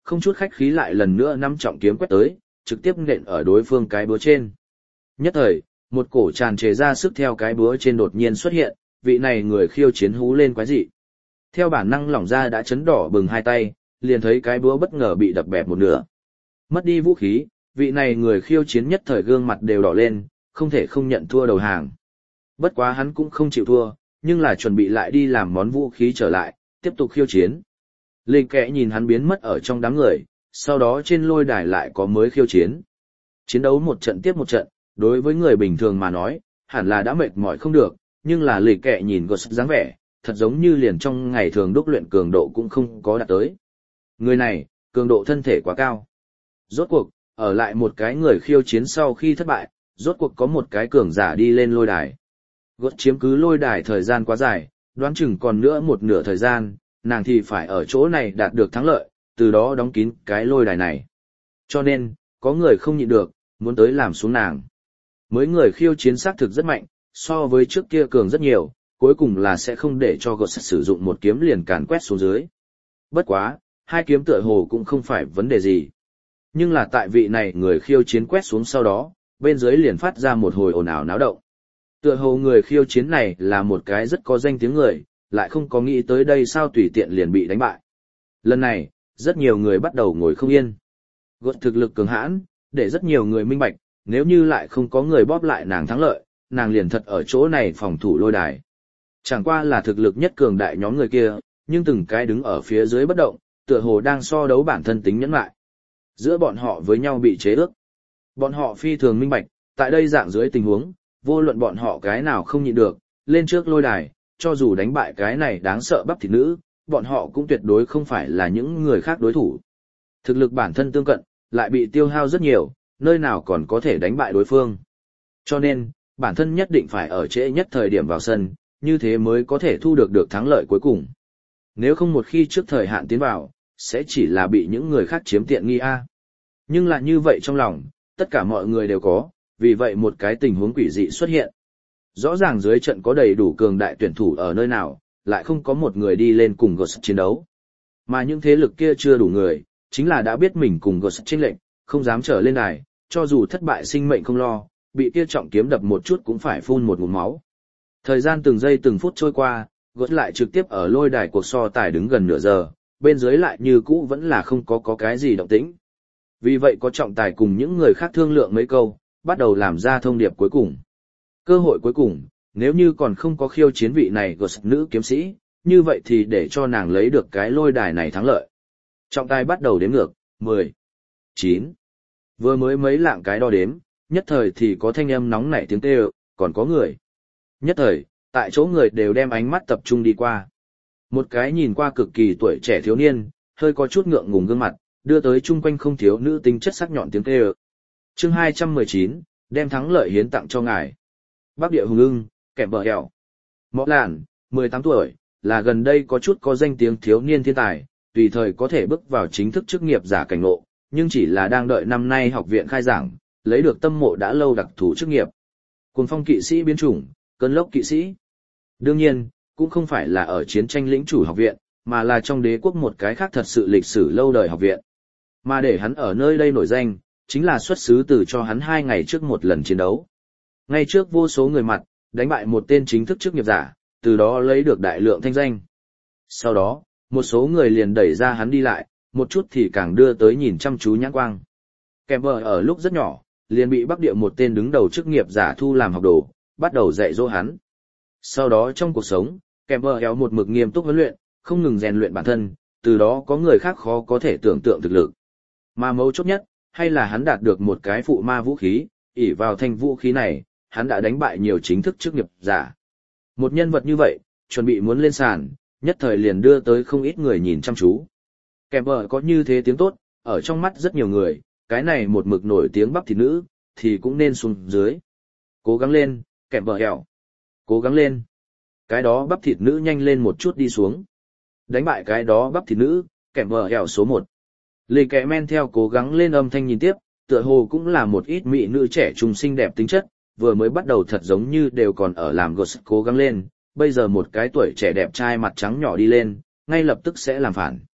không chút khách khí lại lần nữa nắm trọng kiếm quét tới, trực tiếp nện ở đối phương cái búa trên. Nhất thời, một cổ tràn trề ra sức theo cái búa trên đột nhiên xuất hiện, vị này người khiêu chiến hú lên quái dị. Theo bản năng lỏng ra đã chấn đỏ bừng hai tay, liền thấy cái búa bất ngờ bị đập bẹp một nửa. Mất đi vũ khí, vị này người khiêu chiến nhất thời gương mặt đều đỏ lên, không thể không nhận thua đầu hàng. Bất quá hắn cũng không chịu thua, nhưng là chuẩn bị lại đi làm món vũ khí trở lại, tiếp tục khiêu chiến. Linh kẽ nhìn hắn biến mất ở trong đám người, sau đó trên lôi đài lại có mới khiêu chiến. Chiến đấu một trận tiếp một trận, đối với người bình thường mà nói, hẳn là đã mệt mỏi không được, nhưng là Linh kẽ nhìn có sức dáng vẻ, thật giống như liền trong ngày thường đúc luyện cường độ cũng không có đạt tới. Người này, cường độ thân thể quá cao. Rốt cuộc, ở lại một cái người khiêu chiến sau khi thất bại, rốt cuộc có một cái cường giả đi lên lôi đài. Gốt chiếm cứ lôi đài thời gian quá dài, đoán chừng còn nữa một nửa thời gian, nàng thì phải ở chỗ này đạt được thắng lợi, từ đó đóng kín cái lôi đài này. Cho nên, có người không nhịn được, muốn tới làm xuống nàng. Mới người khiêu chiến xác thực rất mạnh, so với trước kia cường rất nhiều, cuối cùng là sẽ không để cho gột sử dụng một kiếm liền càn quét xuống dưới. Bất quá, hai kiếm tựa hồ cũng không phải vấn đề gì. Nhưng là tại vị này người khiêu chiến quét xuống sau đó, bên dưới liền phát ra một hồi ồn ào náo động. Tựa hồ người khiêu chiến này là một cái rất có danh tiếng người, lại không có nghĩ tới đây sao tùy tiện liền bị đánh bại. Lần này, rất nhiều người bắt đầu ngồi không yên. Gột thực lực cường hãn, để rất nhiều người minh bạch, nếu như lại không có người bóp lại nàng thắng lợi, nàng liền thật ở chỗ này phòng thủ lôi đài. Chẳng qua là thực lực nhất cường đại nhóm người kia, nhưng từng cái đứng ở phía dưới bất động, tựa hồ đang so đấu bản thân tính nhẫn lại. Giữa bọn họ với nhau bị chế ước. Bọn họ phi thường minh bạch, tại đây dạng dưới tình huống, vô luận bọn họ cái nào không nhịn được, lên trước lôi đài, cho dù đánh bại cái này đáng sợ bắp thịt nữ, bọn họ cũng tuyệt đối không phải là những người khác đối thủ. Thực lực bản thân tương cận, lại bị tiêu hao rất nhiều, nơi nào còn có thể đánh bại đối phương. Cho nên, bản thân nhất định phải ở trễ nhất thời điểm vào sân, như thế mới có thể thu được thắng lợi cuối cùng. Nếu không một khi trước thời hạn tiến vào, sẽ chỉ là bị những người khác chiếm tiện nghi a. Nhưng lại như vậy trong lòng, tất cả mọi người đều có, vì vậy một cái tình huống quỷ dị xuất hiện. Rõ ràng dưới trận có đầy đủ cường đại tuyển thủ ở nơi nào, lại không có một người đi lên cùng Ghost chiến đấu. Mà những thế lực kia chưa đủ người, chính là đã biết mình cùng Ghost chênh lệnh, không dám trở lên đài, cho dù thất bại sinh mệnh không lo, bị kia trọng kiếm đập một chút cũng phải phun một ngụm máu. Thời gian từng giây từng phút trôi qua, Ghost lại trực tiếp ở lôi đài cuộc so tài đứng gần nửa giờ, bên dưới lại như cũ vẫn là không có cái gì động tĩnh. Vì vậy có trọng tài cùng những người khác thương lượng mấy câu, bắt đầu làm ra thông điệp cuối cùng. Cơ hội cuối cùng, nếu như còn không có khiêu chiến vị này của nữ kiếm sĩ, như vậy thì để cho nàng lấy được cái lôi đài này thắng lợi. Trọng tài bắt đầu đếm ngược, 10, 9. Vừa mới mấy lạng cái đo đếm, nhất thời thì có thanh âm nóng nảy tiếng kêu, còn có người. Nhất thời, tại chỗ người đều đem ánh mắt tập trung đi qua. Một cái nhìn qua cực kỳ tuổi trẻ thiếu niên, hơi có chút ngượng ngùng gương mặt, đưa tới chung quanh không thiếu nữ tính chất sắc nhọn tiếng kêu. Chương 219, đem thắng lợi hiến tặng cho ngài. Bắc Địa Hùng Ưng, kẻ bờ hẹo. Mõ Lạn, 18 tuổi, là gần đây có chút có danh tiếng thiếu niên thiên tài, tùy thời có thể bước vào chính thức chức nghiệp giả cảnh ngộ, nhưng chỉ là đang đợi năm nay học viện khai giảng, lấy được tâm mộ đã lâu đặc thù chức nghiệp. Cuồng phong kỵ sĩ biến chủng, cơn lốc kỵ sĩ. Đương nhiên, cũng không phải là ở chiến tranh lĩnh chủ học viện, mà là trong đế quốc một cái khác thật sự lịch sử lâu đời học viện. Mà để hắn ở nơi đây nổi danh, chính là xuất xứ từ cho hắn 2 ngày trước một lần chiến đấu. Ngay trước vô số người mặt, đánh bại một tên chính thức chức nghiệp giả, từ đó lấy được đại lượng thanh danh. Sau đó, một số người liền đẩy ra hắn đi lại, một chút thì càng đưa tới nhìn chăm chú nhãn quang. Kèm vợ ở lúc rất nhỏ, liền bị Bắc Địa một tên đứng đầu chức nghiệp giả thu làm học đồ, bắt đầu dạy dỗ hắn. Sau đó trong cuộc sống, kèm vợ kéo một mực nghiêm túc huấn luyện, không ngừng rèn luyện bản thân, từ đó có người khác khó có thể tưởng tượng thực lực. Mà mấu chốt nhất, hay là hắn đạt được một cái phụ ma vũ khí, ỷ vào thanh vũ khí này, hắn đã đánh bại nhiều chính thức chức nghiệp giả. Một nhân vật như vậy, chuẩn bị muốn lên sàn, nhất thời liền đưa tới không ít người nhìn chăm chú. Kèm vợ có như thế tiếng tốt, ở trong mắt rất nhiều người, cái này một mực nổi tiếng bắp thịt nữ, thì cũng nên xuống dưới. Cố gắng lên, kèm vợ hẹo. Cố gắng lên. Cái đó bắp thịt nữ nhanh lên một chút đi xuống. Đánh bại cái đó bắp thịt nữ, kèm vợ hẹo số 1. Lì kẹ men theo cố gắng lên âm thanh nhìn tiếp, tựa hồ cũng là một ít mỹ nữ trẻ trung xinh đẹp tính chất, vừa mới bắt đầu thật giống như đều còn ở làm gột cố gắng lên, bây giờ một cái tuổi trẻ đẹp trai mặt trắng nhỏ đi lên, ngay lập tức sẽ làm phản.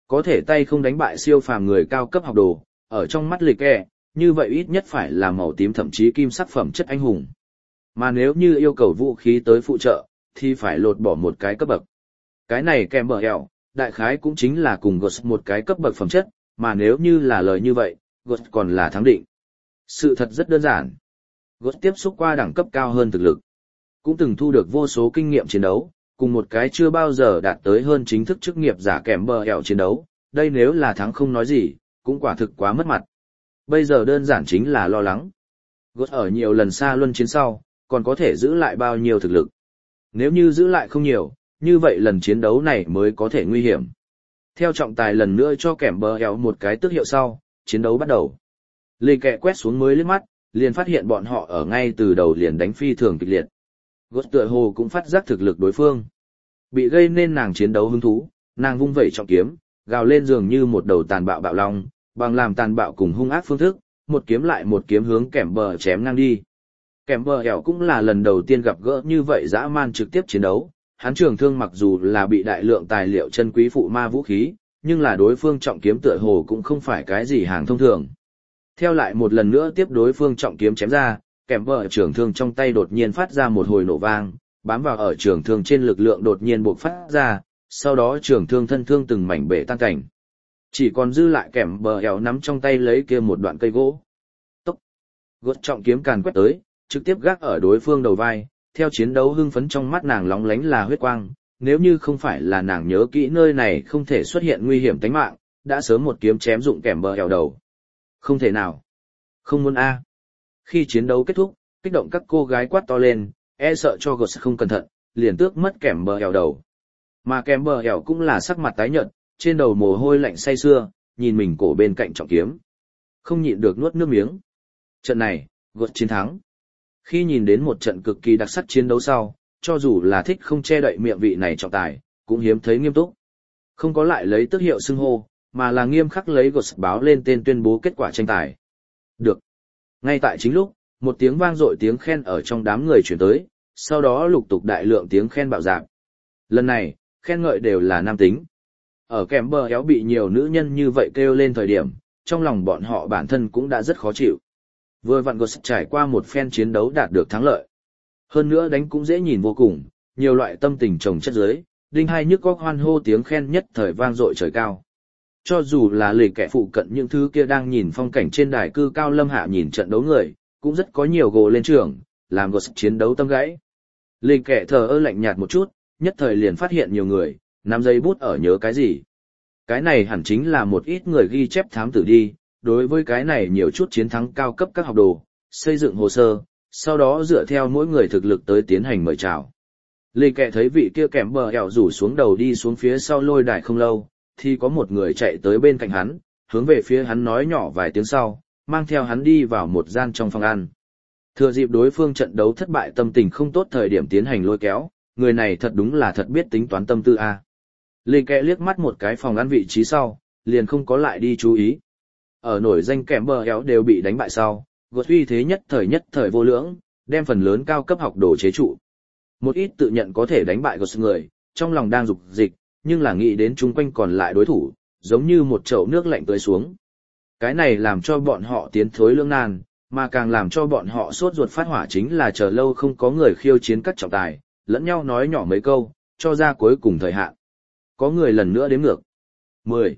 Có thể tay không đánh bại siêu phàm người cao cấp học đồ, ở trong mắt lịch kẹ, như vậy ít nhất phải là màu tím thậm chí kim sắc phẩm chất anh hùng. Mà nếu như yêu cầu vũ khí tới phụ trợ, thì phải lột bỏ một cái cấp bậc. Cái này kèm bờ hẹo, đại khái cũng chính là cùng Ghost một cái cấp bậc phẩm chất, mà nếu như là lời như vậy, Ghost còn là thắng định. Sự thật rất đơn giản. Ghost tiếp xúc qua đẳng cấp cao hơn thực lực, cũng từng thu được vô số kinh nghiệm chiến đấu, cùng một cái chưa bao giờ đạt tới hơn chính thức chức nghiệp giả kèm bờ hẹo chiến đấu, đây nếu là thắng không nói gì, cũng quả thực quá mất mặt. Bây giờ đơn giản chính là lo lắng. Ghost ở nhiều lần xa luân chiến sau, còn có thể giữ lại bao nhiêu thực lực. Nếu như giữ lại không nhiều, như vậy lần chiến đấu này mới có thể nguy hiểm. Theo trọng tài lần nữa cho kèm bờ hẹo một cái tước hiệu sau, chiến đấu bắt đầu. Lê kẹ quét xuống mới liếc mắt, liền phát hiện bọn họ ở ngay từ đầu liền đánh phi thường kịch liệt. Ghost tựa hồ cũng phát giác thực lực đối phương. Bị gây nên nàng chiến đấu hứng thú, nàng vung vẩy trọng kiếm, gào lên dường như một đầu tàn bạo bạo long, bằng làm tàn bạo cùng hung ác phương thức, một kiếm lại một kiếm hướng kèm bờ chém ngang đi. Kèm bờ hẻo cũng là lần đầu tiên gặp gỡ như vậy dã man trực tiếp chiến đấu, hắn trường thương mặc dù là bị đại lượng tài liệu chân quý phụ ma vũ khí, nhưng là đối phương trọng kiếm tựa hồ cũng không phải cái gì hàng thông thường. Theo lại một lần nữa tiếp đối phương trọng kiếm chém ra, kèm bờ trường thương trong tay đột nhiên phát ra một hồi nổ vang, bám vào ở trường thương trên lực lượng đột nhiên bộc phát ra, sau đó trường thương thân thương từng mảnh bể tan cảnh. Chỉ còn dư lại kèm bờ hẻo nắm trong tay lấy kia một đoạn cây gỗ. Tốc! Gốt trọng kiếm càn quét tới, trực tiếp gác ở đối phương đầu vai, theo chiến đấu hưng phấn trong mắt nàng lóng lánh là huyết quang, nếu như không phải là nàng nhớ kỹ nơi này không thể xuất hiện nguy hiểm tính mạng, đã sớm một kiếm chém dụng kèm bờ hẻo đầu. Không thể nào. Không muốn a. Khi chiến đấu kết thúc, kích động các cô gái quát to lên, e sợ cho Ghost không cẩn thận, liền tước mất kèm bờ hẻo đầu. Mà kèm bờ hẻo cũng là sắc mặt tái nhợt, trên đầu mồ hôi lạnh say sưa, nhìn mình cổ bên cạnh trọng kiếm. Không nhịn được nuốt nước miếng. Trận này, Ghost chiến thắng. Khi nhìn đến một trận cực kỳ đặc sắc chiến đấu sau, cho dù là thích không che đậy miệng vị này trọng tài, cũng hiếm thấy nghiêm túc. Không có lại lấy tước hiệu xưng hô, mà là nghiêm khắc lấy Ghost báo lên tên tuyên bố kết quả tranh tài. Được. Ngay tại chính lúc, một tiếng vang dội tiếng khen ở trong đám người chuyển tới, sau đó lục tục đại lượng tiếng khen bạo dạn. Lần này, khen ngợi đều là nam tính. Ở kèm bờ héo bị nhiều nữ nhân như vậy kêu lên thời điểm, trong lòng bọn họ bản thân cũng đã rất khó chịu. Vừa vặn Ghost trải qua một phen chiến đấu đạt được thắng lợi. Hơn nữa đánh cũng dễ nhìn vô cùng, nhiều loại tâm tình chồng chất dưới, đinh hai nhức góc hoan hô tiếng khen nhất thời vang dội trời cao. Cho dù là lì kẻ phụ cận những thứ kia đang nhìn phong cảnh trên đài cư cao lâm hạ nhìn trận đấu người, cũng rất có nhiều gồ lên trường, làm Ghost chiến đấu tâm gãy. Lì kẻ thờ ơ lạnh nhạt một chút, nhất thời liền phát hiện nhiều người, nắm giấy bút ở nhớ cái gì. Cái này hẳn chính là một ít người ghi chép thám tử đi, đối với cái này nhiều chút chiến thắng cao cấp các học đồ, xây dựng hồ sơ, sau đó dựa theo mỗi người thực lực tới tiến hành mời chào. Lì kẹ thấy vị kia kèm bờ hẻo rủ xuống đầu đi xuống phía sau lôi đài không lâu, thì có một người chạy tới bên cạnh hắn, hướng về phía hắn nói nhỏ vài tiếng sau, mang theo hắn đi vào một gian trong phòng ăn. Thừa dịp đối phương trận đấu thất bại tâm tình không tốt thời điểm tiến hành lôi kéo, người này thật đúng là thật biết tính toán tâm tư a. Lì kẹ liếc mắt một cái phòng ăn vị trí sau, liền không có lại đi chú ý. Ở nổi danh kèm bờ héo đều bị đánh bại sau, Ghost uy thế nhất thời vô lưỡng, đem phần lớn cao cấp học đồ chế trụ. Một ít tự nhận có thể đánh bại Ghost người, trong lòng đang dục dịch, nhưng là nghĩ đến chung quanh còn lại đối thủ, giống như một chậu nước lạnh tưới xuống. Cái này làm cho bọn họ tiến thối lưỡng nan, mà càng làm cho bọn họ sốt ruột phát hỏa chính là chờ lâu không có người khiêu chiến các trọng tài, lẫn nhau nói nhỏ mấy câu, cho ra cuối cùng thời hạn. Có người lần nữa đếm ngược. 10,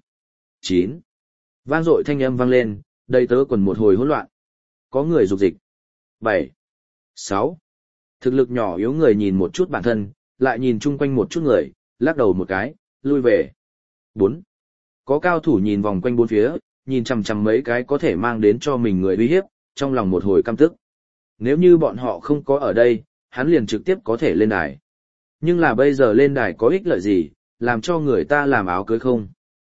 9. Vang dội thanh âm vang lên, đầy tớ quần một hồi hỗn loạn. Có người dục dịch. 7, 6. Thực lực nhỏ yếu người nhìn một chút bản thân, lại nhìn chung quanh một chút người, lắc đầu một cái, lui về. 4. Có cao thủ nhìn vòng quanh bốn phía, nhìn chằm chằm mấy cái có thể mang đến cho mình người uy hiếp, trong lòng một hồi căm tức. Nếu như bọn họ không có ở đây, hắn liền trực tiếp có thể lên đài. Nhưng là bây giờ lên đài có ích lợi gì, làm cho người ta làm áo cưới không?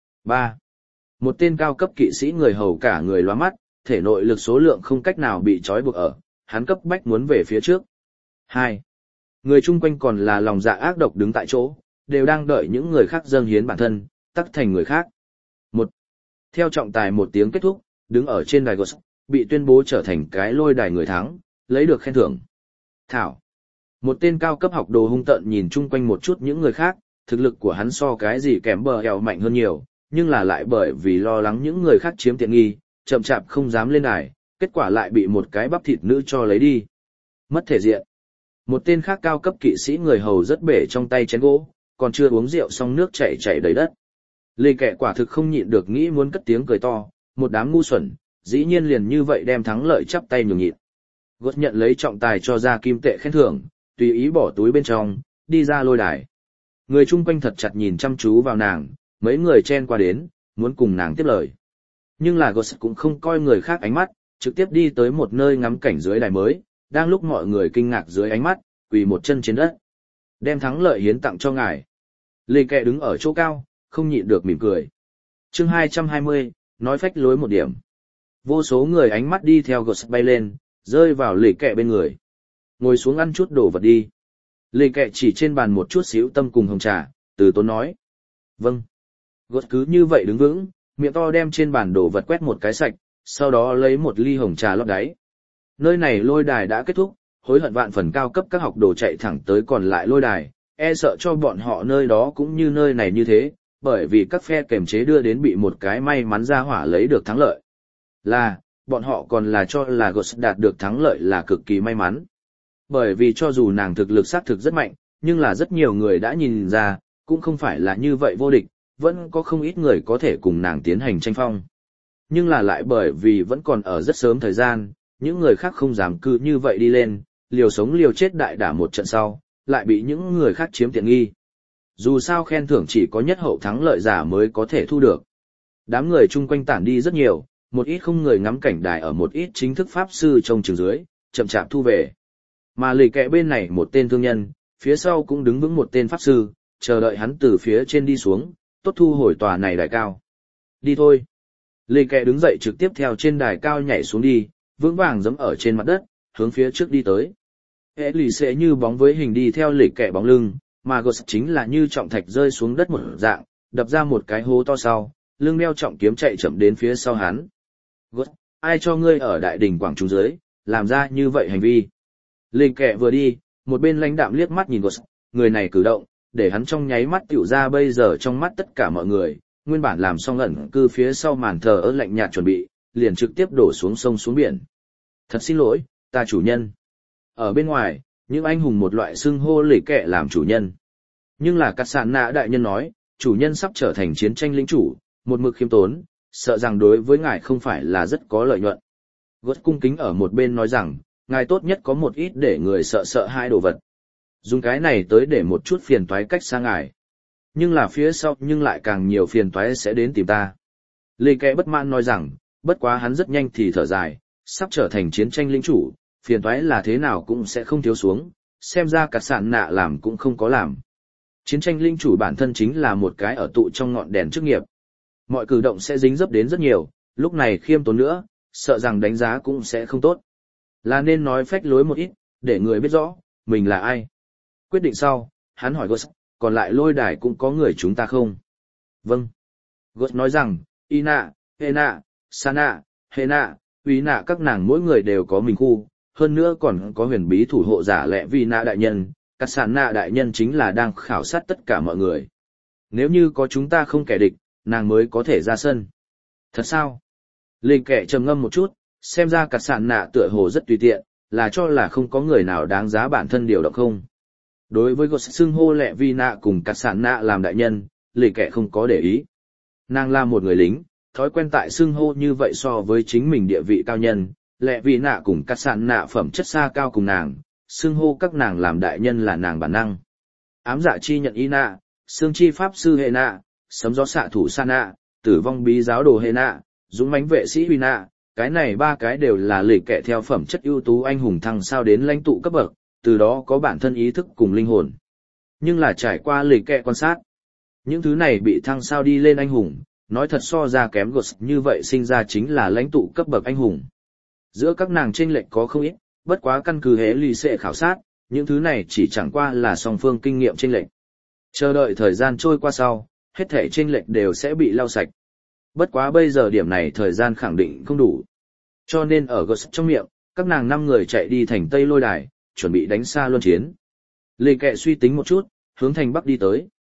3. Một tên cao cấp kỵ sĩ người hầu cả người lóa mắt, thể nội lực số lượng không cách nào bị trói buộc ở, hắn cấp bách muốn về phía trước. 2. Người chung quanh còn là lòng dạ ác độc đứng tại chỗ, đều đang đợi những người khác dâng hiến bản thân, tắc thành người khác. 1. Theo trọng tài một tiếng kết thúc, đứng ở trên đài Ghost, bị tuyên bố trở thành cái lôi đài người thắng, lấy được khen thưởng. Thảo. Một tên cao cấp học đồ hung tợn nhìn chung quanh một chút những người khác, thực lực của hắn so cái gì kém bờ hèo mạnh hơn nhiều, nhưng là lại bởi vì lo lắng những người khác chiếm tiện nghi, chậm chạp không dám lên đài, kết quả lại bị một cái bắp thịt nữ cho lấy đi. Mất thể diện. Một tên khác cao cấp kỵ sĩ người hầu rất bể trong tay chén gỗ, còn chưa uống rượu xong nước chảy chảy đầy đất. Lì kẹ quả thực không nhịn được nghĩ muốn cất tiếng cười to, một đám ngu xuẩn, dĩ nhiên liền như vậy đem thắng lợi chắp tay nhường nhịn. Gốt nhận lấy trọng tài cho ra kim tệ khen thưởng, tùy ý bỏ túi bên trong, đi ra lôi đài. Người chung quanh thật chặt nhìn chăm chú vào nàng, mấy người chen qua đến, muốn cùng nàng tiếp lời. Nhưng là Ghost cũng không coi người khác ánh mắt, trực tiếp đi tới một nơi ngắm cảnh dưới đài mới, đang lúc mọi người kinh ngạc dưới ánh mắt, quỳ một chân trên đất. Đem thắng lợi hiến tặng cho ngài. Lì kẹ đứng ở chỗ cao, không nhịn được mỉm cười. Chương 220, nói phách lối một điểm. Vô số người ánh mắt đi theo Ghost bay lên, rơi vào lì kẹ bên người. Ngồi xuống ăn chút đồ vật đi. Lì kẹ chỉ trên bàn một chút xíu tâm cùng hồng trà, từ tốn nói. Vâng. Ghost cứ như vậy đứng vững, miệng to đem trên bàn đồ vật quét một cái sạch, sau đó lấy một ly hồng trà lót đáy. Nơi này lôi đài đã kết thúc, hối hận vạn phần cao cấp các học đồ chạy thẳng tới còn lại lôi đài, e sợ cho bọn họ nơi đó cũng như nơi này như thế, bởi vì các phe kềm chế đưa đến bị một cái may mắn ra hỏa lấy được thắng lợi. Bọn họ còn là cho là Ghost đạt được thắng lợi là cực kỳ may mắn. Bởi vì cho dù nàng thực lực xác thực rất mạnh, nhưng là rất nhiều người đã nhìn ra, cũng không phải là như vậy vô địch, vẫn có không ít người có thể cùng nàng tiến hành tranh phong. Nhưng là lại bởi vì vẫn còn ở rất sớm thời gian, những người khác không dám cứ như vậy đi lên, liều sống liều chết đại đả một trận sau, lại bị những người khác chiếm tiện nghi. Dù sao khen thưởng chỉ có nhất hậu thắng lợi giả mới có thể thu được. Đám người chung quanh tản đi rất nhiều, một ít không người ngắm cảnh đài ở một ít chính thức pháp sư trong trường dưới, chậm chạp thu về. Mà lì kẹ bên này một tên thương nhân, phía sau cũng đứng vững một tên pháp sư, chờ đợi hắn từ phía trên đi xuống, tốt thu hồi tòa này đài cao. Đi thôi. Lì kẹ đứng dậy trực tiếp theo trên đài cao nhảy xuống đi, vững vàng giẫm ở trên mặt đất, hướng phía trước đi tới. Hệ lì sẽ như bóng với hình đi theo lì kẹ bóng lưng, mà Ghost chính là như trọng thạch rơi xuống đất một dạng, đập ra một cái hố to sau, lưng đeo trọng kiếm chạy chậm đến phía sau hắn. Ghost, ai cho ngươi ở đại đỉnh quảng trung dưới, làm ra như vậy hành vi. Lì kẹ vừa đi, một bên lãnh đạm liếc mắt nhìn Ghost, người này cử động, để hắn trong nháy mắt tiểu ra bây giờ trong mắt tất cả mọi người, nguyên bản làm xong ẩn cư phía sau màn thờ ơ lạnh nhạt chuẩn bị, liền trực tiếp đổ xuống sông xuống biển. Thật xin lỗi, ta chủ nhân. Ở bên ngoài, những anh hùng một loại xưng hô lì kẹ làm chủ nhân. Nhưng là Cát Sạn Nạ đại nhân nói, chủ nhân sắp trở thành chiến tranh lĩnh chủ, một mực khiêm tốn, sợ rằng đối với ngài không phải là rất có lợi nhuận. Gớt cung kính ở một bên nói rằng, ngài tốt nhất có một ít để người sợ hai đồ vật. Dùng cái này tới để một chút phiền toái cách xa ngài. Nhưng là phía sau nhưng lại càng nhiều phiền toái sẽ đến tìm ta. Lì kẹ bất mãn nói rằng, bất quá hắn rất nhanh thì thở dài, sắp trở thành chiến tranh lĩnh chủ, phiền toái là thế nào cũng sẽ không thiếu xuống, xem ra Cát Sạn Nạ làm cũng không có làm. Chiến tranh lĩnh chủ bản thân chính là một cái ở tụ trong ngọn đèn chức nghiệp. Mọi cử động sẽ dính dấp đến rất nhiều, lúc này khiêm tốn nữa, sợ rằng đánh giá cũng sẽ không tốt. Là nên nói phách lối một ít, để người biết rõ, mình là ai. Quyết định sau, hắn hỏi Ghost, còn lại lôi đài cũng có người chúng ta không? Vâng. Ghost nói rằng, Ina, Hena, Sana, Hena, Uy Nạ các nàng mỗi người đều có mình khu, hơn nữa còn có huyền bí thủ hộ giả Lệ Vi Nạ đại nhân, Cát Sạn Nạ đại nhân chính là đang khảo sát tất cả mọi người. Nếu như có chúng ta không kẻ địch, nàng mới có thể ra sân. Thật sao? Linh kẻ trầm ngâm một chút, xem ra Cát Sạn Nạ tựa hồ rất tùy tiện, là cho là không có người nào đáng giá bản thân điều động không. Đối với Ghost xưng hô Lệ Vi Nạ cùng Cát Sạn Nạ làm đại nhân, Linh kẻ không có để ý. Nàng là một người lính, thói quen tại xưng hô như vậy so với chính mình địa vị cao nhân, Lệ Vi Nạ cùng Cát Sạn Nạ phẩm chất xa cao cùng nàng, xưng hô các nàng làm đại nhân là nàng bản năng. Ám dạ chi nhận y nạ, xương chi pháp sư hệ nạ, sấm gió xạ thủ sa nạ, tử vong bí giáo đồ hệ nạ, dũng mãnh vệ sĩ huy nạ, cái này ba cái đều là lì kẹ theo phẩm chất ưu tú anh hùng thăng sao đến lãnh tụ cấp bậc, từ đó có bản thân ý thức cùng linh hồn. Nhưng là trải qua lì kẹ quan sát, những thứ này bị thăng sao đi lên anh hùng, nói thật so ra kém Ghost như vậy sinh ra chính là lãnh tụ cấp bậc anh hùng. Giữa các nàng chênh lệch có không ít, bất quá căn cứ hệ lì sẽ khảo sát, những thứ này chỉ chẳng qua là song phương kinh nghiệm chênh lệch. Chờ đợi thời gian trôi qua sau, hết thể chênh lệch đều sẽ bị lau sạch. Bất quá bây giờ điểm này thời gian khẳng định không đủ. Cho nên ở Ghost trong miệng, các nàng 5 người chạy đi thành Tây Lôi Đài, chuẩn bị đánh xa luân chiến. Lì kẹ suy tính một chút, hướng thành Bắc đi tới.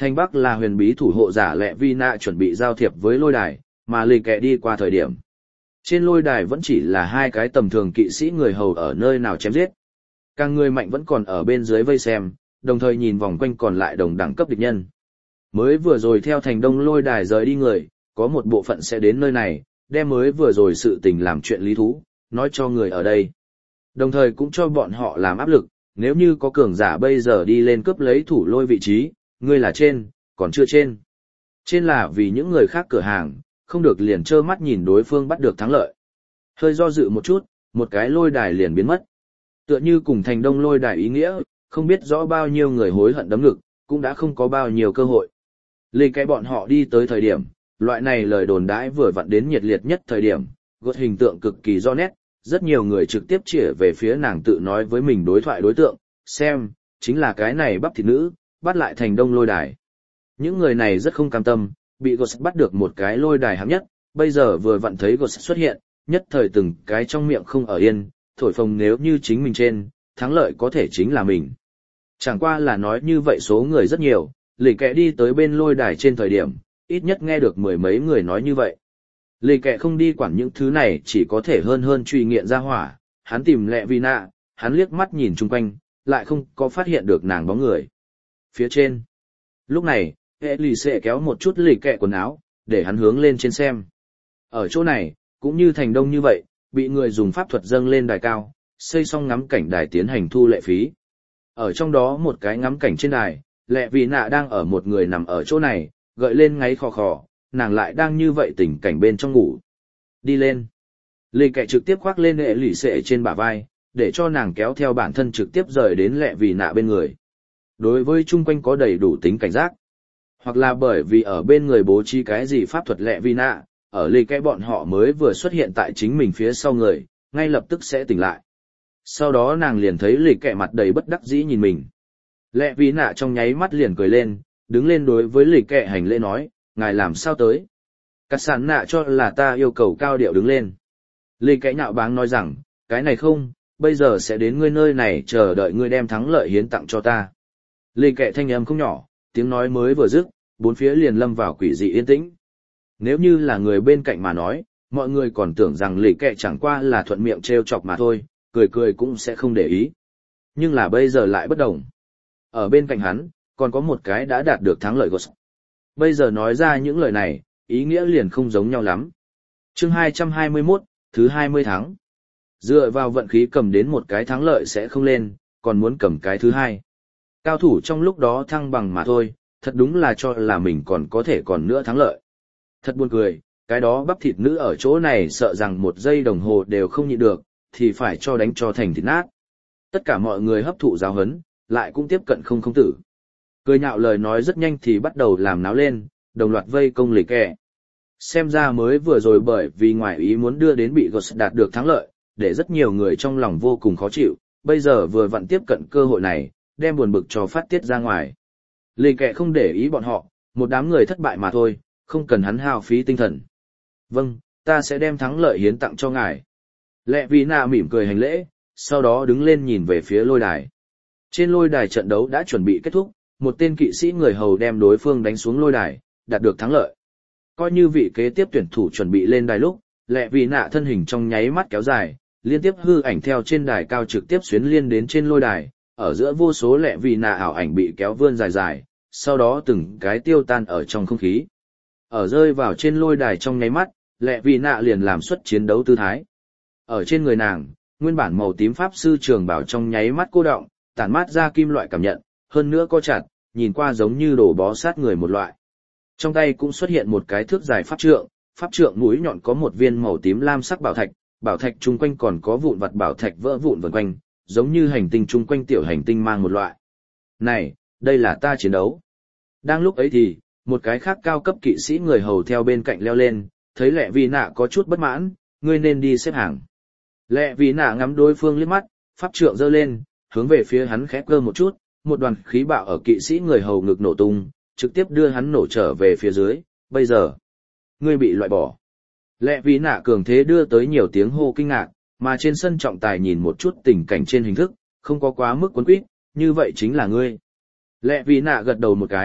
Thành Bắc là huyền bí thủ hộ giả Lệ Vi Nạ chuẩn bị giao thiệp với lôi đài, mà lì kẹ đi qua thời điểm. Trên lôi đài vẫn chỉ là hai cái tầm thường kỵ sĩ người hầu ở nơi nào chém giết. Càng người mạnh vẫn còn ở bên dưới vây xem, đồng thời nhìn vòng quanh còn lại đồng đẳng cấp địch nhân. Mới vừa rồi theo thành đông lôi đài rời đi người, có một bộ phận sẽ đến nơi này, đem mới vừa rồi sự tình làm chuyện lý thú, nói cho người ở đây. Đồng thời cũng cho bọn họ làm áp lực, nếu như có cường giả bây giờ đi lên cướp lấy thủ lôi vị trí, ngươi là trên, còn chưa trên. Trên là vì những người khác cửa hàng, không được liền trơ mắt nhìn đối phương bắt được thắng lợi. Hơi do dự một chút, một cái lôi đài liền biến mất. Tựa như cùng thành đông lôi đài ý nghĩa, không biết rõ bao nhiêu người hối hận đấm ngực, cũng đã không có bao nhiêu cơ hội. Lì cái bọn họ đi tới thời điểm, loại này lời đồn đãi vừa vặn đến nhiệt liệt nhất thời điểm, gột hình tượng cực kỳ rõ nét, rất nhiều người trực tiếp chĩa về phía nàng tự nói với mình đối thoại đối tượng, xem, chính là cái này bắp thịt nữ, bắt lại thành đông lôi đài. Những người này rất không cam tâm, bị gột bắt được một cái lôi đài hạng nhất, bây giờ vừa vặn thấy gột xuất hiện, nhất thời từng cái trong miệng không ở yên, thổi phồng nếu như chính mình trên, thắng lợi có thể chính là mình. Chẳng qua là nói như vậy số người rất nhiều, lì kẹ đi tới bên lôi đài trên thời điểm, ít nhất nghe được mười mấy người nói như vậy. Lì kẹ không đi quản những thứ này chỉ có thể hơn truy nghiện ra hỏa, hắn tìm Lệ Vi Nạ, hắn liếc mắt nhìn chung quanh, lại không có phát hiện được nàng bóng người. Phía trên. Lúc này, hệ lì xệ kéo một chút lì kẹ quần áo, để hắn hướng lên trên xem. Ở chỗ này, cũng như thành đông như vậy, bị người dùng pháp thuật dâng lên đài cao, xây xong ngắm cảnh đài tiến hành thu lệ phí. Ở trong đó một cái ngắm cảnh trên đài, Lệ Vi Nạ đang ở một người nằm ở chỗ này, gợi lên ngáy khò khò, nàng lại đang như vậy tình cảnh bên trong ngủ. Đi lên. Lì kẹ trực tiếp khoác lên hệ lì xệ trên bả vai, để cho nàng kéo theo bản thân trực tiếp rời đến Lệ Vi Nạ bên người. Đối với chung quanh có đầy đủ tính cảnh giác. Hoặc là bởi vì ở bên người bố trí cái gì pháp thuật Lệ Vi Nạ, ở lì kẹ bọn họ mới vừa xuất hiện tại chính mình phía sau người, ngay lập tức sẽ tỉnh lại. Sau đó nàng liền thấy lì kẹ mặt đầy bất đắc dĩ nhìn mình. Lệ Vi Nạ trong nháy mắt liền cười lên, đứng lên đối với lì kẹ hành lễ nói, ngài làm sao tới? Cát sản nạ cho là ta yêu cầu cao điệu đứng lên. Lì kẹ nhạo báng nói rằng, cái này không, bây giờ sẽ đến ngươi nơi này chờ đợi ngươi đem thắng lợi hiến tặng cho ta. Lì kẹ thanh âm không nhỏ, tiếng nói mới vừa dứt, bốn phía liền lâm vào quỷ dị yên tĩnh. Nếu như là người bên cạnh mà nói, mọi người còn tưởng rằng lì kẹ chẳng qua là thuận miệng trêu chọc mà thôi, cười cười cũng sẽ không để ý. Nhưng là bây giờ lại bất đồng. Ở bên cạnh hắn, còn có một cái đã đạt được thắng lợi Ghost. Bây giờ nói ra những lời này, ý nghĩa liền không giống nhau lắm. Chương 221, thứ 20 tháng. Dựa vào vận khí cầm đến một cái thắng lợi sẽ không lên, còn muốn cầm cái thứ hai. Cao thủ trong lúc đó thăng bằng mà thôi, thật đúng là cho là mình còn có thể còn nữa thắng lợi. Thật buồn cười, cái đó bắp thịt nữ ở chỗ này sợ rằng một giây đồng hồ đều không nhịn được, thì phải cho đánh cho thành thịt nát. Tất cả mọi người hấp thụ giáo huấn, lại cũng tiếp cận không tử. Cười nhạo lời nói rất nhanh thì bắt đầu làm náo lên, đồng loạt vây công lì kẹ. Xem ra mới vừa rồi bởi vì ngoại ý muốn đưa đến bị Ghost đạt được thắng lợi, để rất nhiều người trong lòng vô cùng khó chịu, bây giờ vừa vặn tiếp cận cơ hội này, đem buồn bực cho phát tiết ra ngoài. Lì kẹ không để ý bọn họ, một đám người thất bại mà thôi, không cần hắn hao phí tinh thần. Vâng, ta sẽ đem thắng lợi hiến tặng cho ngài. Lệ Vi Nạ mỉm cười hành lễ, sau đó đứng lên nhìn về phía lôi đài. Trên lôi đài trận đấu đã chuẩn bị kết thúc, một tên kỵ sĩ người hầu đem đối phương đánh xuống lôi đài, đạt được thắng lợi. Coi như vị kế tiếp tuyển thủ chuẩn bị lên đài lúc, Lệ Vi Nạ thân hình trong nháy mắt kéo dài, liên tiếp hư ảnh theo trên đài cao trực tiếp xuyến liên đến trên lôi đài, ở giữa vô số Lệ Vi Nạ ảo ảnh bị kéo vươn dài dài, sau đó từng cái tiêu tan ở trong không khí. Ở rơi vào trên lôi đài trong nháy mắt, Lệ Vi Nạ liền làm xuất chiến đấu tư thái. Ở trên người nàng, nguyên bản màu tím pháp sư trường bảo trong nháy mắt cô động, tản mát ra kim loại cảm nhận, hơn nữa co chặt, nhìn qua giống như đồ bó sát người một loại. Trong tay cũng xuất hiện một cái thước dài pháp trượng mũi nhọn có một viên màu tím lam sắc bảo thạch chung quanh còn có vụn vặt bảo thạch vỡ vụn vần quanh, giống như hành tinh chung quanh tiểu hành tinh mang một loại. Này, đây là ta chiến đấu. Đang lúc ấy thì, một cái khác cao cấp kỵ sĩ người hầu theo bên cạnh leo lên, thấy Lệ Vi Nạ có chút bất mãn, ngươi nên đi xếp hàng. Lệ Vi Nạ ngắm đối phương liếc mắt, pháp trượng giơ lên, hướng về phía hắn khẽ cơ một chút, một đoàn khí bạo ở kỵ sĩ người hầu ngực nổ tung, trực tiếp đưa hắn nổ trở về phía dưới, bây giờ, ngươi bị loại bỏ. Lệ Vi Nạ cường thế đưa tới nhiều tiếng hô kinh ngạc, mà trên sân trọng tài nhìn một chút tình cảnh trên hình thức, không có quá mức quấn quýt, như vậy chính là ngươi. Lệ Vi Nạ gật đầu một cái,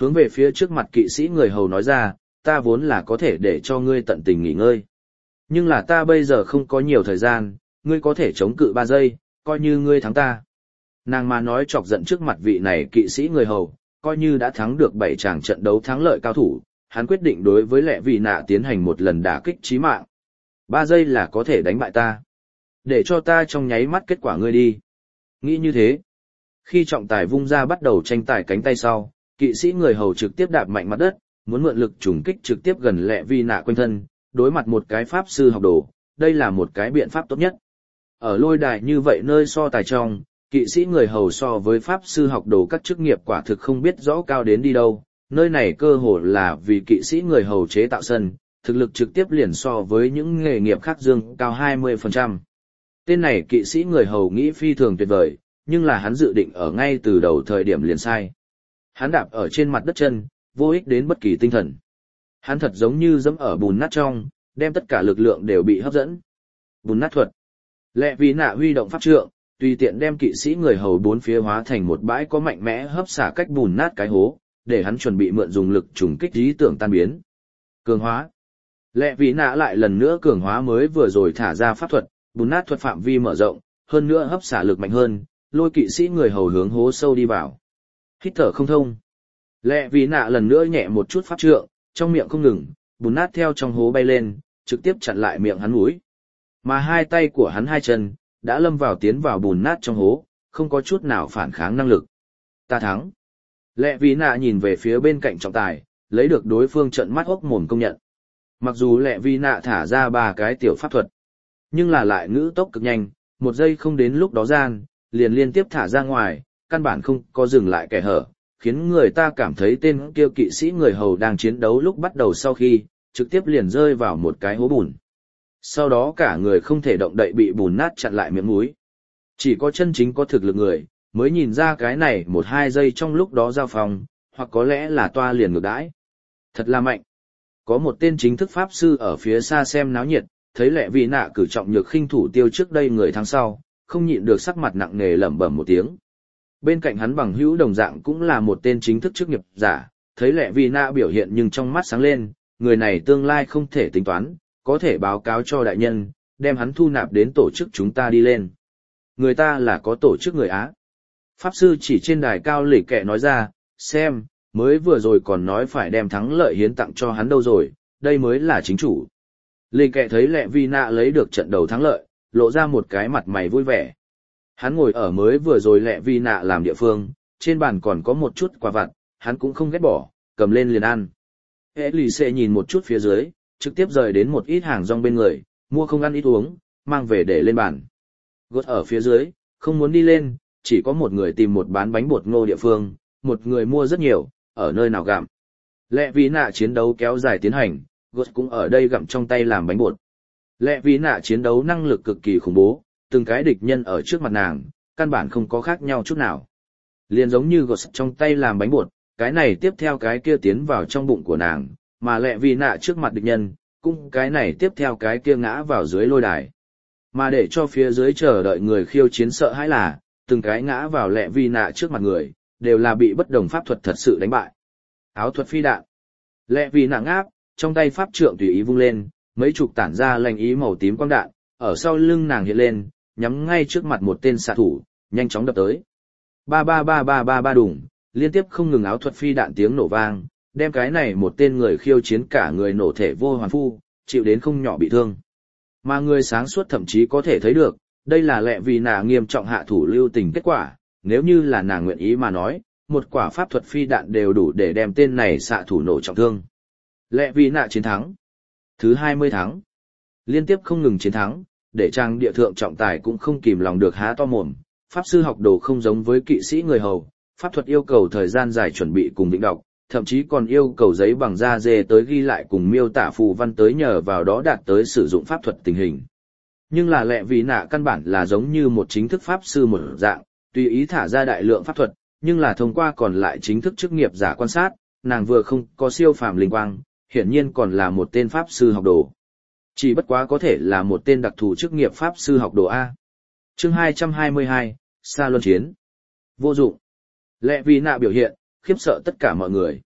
hướng về phía trước mặt kỵ sĩ người hầu nói ra, ta vốn là có thể để cho ngươi tận tình nghỉ ngơi. Nhưng là ta bây giờ không có nhiều thời gian, ngươi có thể chống cự 3 giây, coi như ngươi thắng ta. Nàng mà nói chọc giận trước mặt vị này kỵ sĩ người hầu, coi như đã thắng được 7 tràng trận đấu thắng lợi cao thủ, hắn quyết định đối với Lệ Vì Nạ tiến hành một lần đả kích chí mạng. 3 giây là có thể đánh bại ta. Để cho ta trong nháy mắt kết quả ngươi đi. Nghĩ như thế. Khi trọng tài vung ra bắt đầu tranh tài cánh tay sau, kỵ sĩ người hầu trực tiếp đạp mạnh mặt đất, muốn mượn lực trùng kích trực tiếp gần Lệ Vi Nạ quanh thân, đối mặt một cái pháp sư học đồ, đây là một cái biện pháp tốt nhất. Ở lôi đài như vậy nơi so tài trong, kỵ sĩ người hầu so với pháp sư học đồ các chức nghiệp quả thực không biết rõ cao đến đi đâu, nơi này cơ hồ là vì kỵ sĩ người hầu chế tạo sân, thực lực trực tiếp liền so với những nghề nghiệp khác dương cao 20%. Tên này kỵ sĩ người hầu nghĩ phi thường tuyệt vời, nhưng là hắn dự định ở ngay từ đầu thời điểm liền sai. Hắn đạp ở trên mặt đất chân, vô ích đến bất kỳ tinh thần. Hắn thật giống như dẫm ở bùn nát trong, đem tất cả lực lượng đều bị hấp dẫn. Bùn nát thuật. Lệ Vì Nạ huy động pháp trượng, tùy tiện đem kỵ sĩ người hầu bốn phía hóa thành một bãi có mạnh mẽ hấp xả cách bùn nát cái hố, để hắn chuẩn bị mượn dùng lực trùng kích lý tưởng tan biến. Cường hóa. Lệ Vì Nạ lại lần nữa cường hóa mới vừa rồi thả ra pháp thuật, bùn nát thuật phạm vi mở rộng, hơn nữa hấp xả lực mạnh hơn, lôi kỵ sĩ người hầu hướng hố sâu đi vào. Hít thở không thông. Lệ Vì Nạ lần nữa nhẹ một chút pháp trượng, trong miệng không ngừng, bùn nát theo trong hố bay lên, trực tiếp chặn lại miệng hắn mũi. Mà hai tay của hắn hai chân, đã lâm vào tiến vào bùn nát trong hố, không có chút nào phản kháng năng lực. Ta thắng. Lệ Vì Nạ nhìn về phía bên cạnh trọng tài, lấy được đối phương trợn mắt hốc mồm công nhận. Mặc dù Lệ Vi Nạ thả ra 3 cái tiểu pháp thuật, nhưng là lại ngữ tốc cực nhanh, 1 giây không đến lúc đó gian, liền liên tiếp thả ra ngoài, căn bản không có dừng lại kẻ hở, khiến người ta cảm thấy tên kia kỵ sĩ người hầu đang chiến đấu lúc bắt đầu sau khi, trực tiếp liền rơi vào một cái hố bùn. Sau đó cả người không thể động đậy bị bùn nát chặn lại miệng mũi. Chỉ có chân chính có thực lực người, mới nhìn ra cái này 1-2 giây trong lúc đó giao phòng, hoặc có lẽ là toa liền ngược đãi. Thật là mạnh. Có một tên chính thức pháp sư ở phía xa xem náo nhiệt, thấy Lệ Vi Nạ cử trọng nhược khinh thủ tiêu trước đây người tháng sau, không nhịn được sắc mặt nặng nề lẩm bẩm một tiếng. Bên cạnh hắn bằng hữu đồng dạng cũng là một tên chính thức chức nghiệp giả, thấy Lệ Vi Nạ biểu hiện nhưng trong mắt sáng lên, người này tương lai không thể tính toán, có thể báo cáo cho đại nhân, đem hắn thu nạp đến tổ chức chúng ta đi lên. Người ta là có tổ chức người Á. Pháp sư chỉ trên đài cao lỉ kệ nói ra, xem, mới vừa rồi còn nói phải đem thắng lợi hiến tặng cho hắn đâu rồi, đây mới là chính chủ. Lì kệ thấy Lệ Vi Nạ lấy được trận đầu thắng lợi, lộ ra một cái mặt mày vui vẻ. Hắn ngồi ở mới vừa rồi Lệ Vi Nạ làm địa phương, trên bàn còn có một chút quà vặt, hắn cũng không ghét bỏ, cầm lên liền ăn. Lì xệ nhìn một chút phía dưới, trực tiếp rời đến một ít hàng rong bên người, mua không ăn ít uống, mang về để lên bàn. Gốt ở phía dưới, không muốn đi lên, chỉ có một người tìm một bán bánh bột ngô địa phương, một người mua rất nhiều, ở nơi nào gặm. Lệ Vi Nạ chiến đấu kéo dài tiến hành, Gốt cũng ở đây gặm trong tay làm bánh bột. Lệ Vi Nạ chiến đấu năng lực cực kỳ khủng bố, từng cái địch nhân ở trước mặt nàng, căn bản không có khác nhau chút nào. Liền giống như Gốt trong tay làm bánh bột, cái này tiếp theo cái kia tiến vào trong bụng của nàng, mà Lệ Vi Nạ trước mặt địch nhân, cũng cái này tiếp theo cái kia ngã vào dưới lôi đài. Mà để cho phía dưới chờ đợi người khiêu chiến sợ hãi là, từng cái ngã vào Lệ Vi Nạ trước mặt người, đều là bị bất đồng pháp thuật thật sự đánh bại. Áo thuật phi đạn. Lệ Vi Nạ ngáp, trong tay pháp trượng tùy ý vung lên, mấy chục tản ra lanh ý màu tím quang đạn, ở sau lưng nàng hiện lên, nhắm ngay trước mặt một tên xạ thủ, nhanh chóng đập tới. Ba ba ba ba ba ba đùng, liên tiếp không ngừng áo thuật phi đạn tiếng nổ vang, đem cái này một tên người khiêu chiến cả người nổ thể vô hoàn phu, chịu đến không nhỏ bị thương. Mà người sáng suốt thậm chí có thể thấy được, đây là Lệ Vi Nạ nghiêm trọng hạ thủ lưu tình kết quả, nếu như là nàng nguyện ý mà nói, một quả pháp thuật phi đạn đều đủ để đem tên này xạ thủ nổ trọng thương. Lệ Vi Nạ chiến thắng. Thứ 20 thắng. Liên tiếp không ngừng chiến thắng, để trang địa thượng trọng tài cũng không kìm lòng được há to mồm. Pháp sư học đồ không giống với kỵ sĩ người hầu, pháp thuật yêu cầu thời gian dài chuẩn bị cùng vĩnh đọc, thậm chí còn yêu cầu giấy bằng da dê tới ghi lại cùng miêu tả phù văn tới nhờ vào đó đạt tới sử dụng pháp thuật tình hình. Nhưng là Lệ Vi Nạ căn bản là giống như một chính thức pháp sư một dạng, tùy ý thả ra đại lượng pháp thuật, nhưng là thông qua còn lại chính thức chức nghiệp giả quan sát, nàng vừa không có siêu phàm linh quang, hiển nhiên còn là một tên pháp sư học đồ. Chỉ bất quá có thể là một tên đặc thù chức nghiệp pháp sư học đồ A. Chương 222, Sa Luân Chiến. Vô dụng. Lệ Vi Nạ biểu hiện, khiếp sợ tất cả mọi người.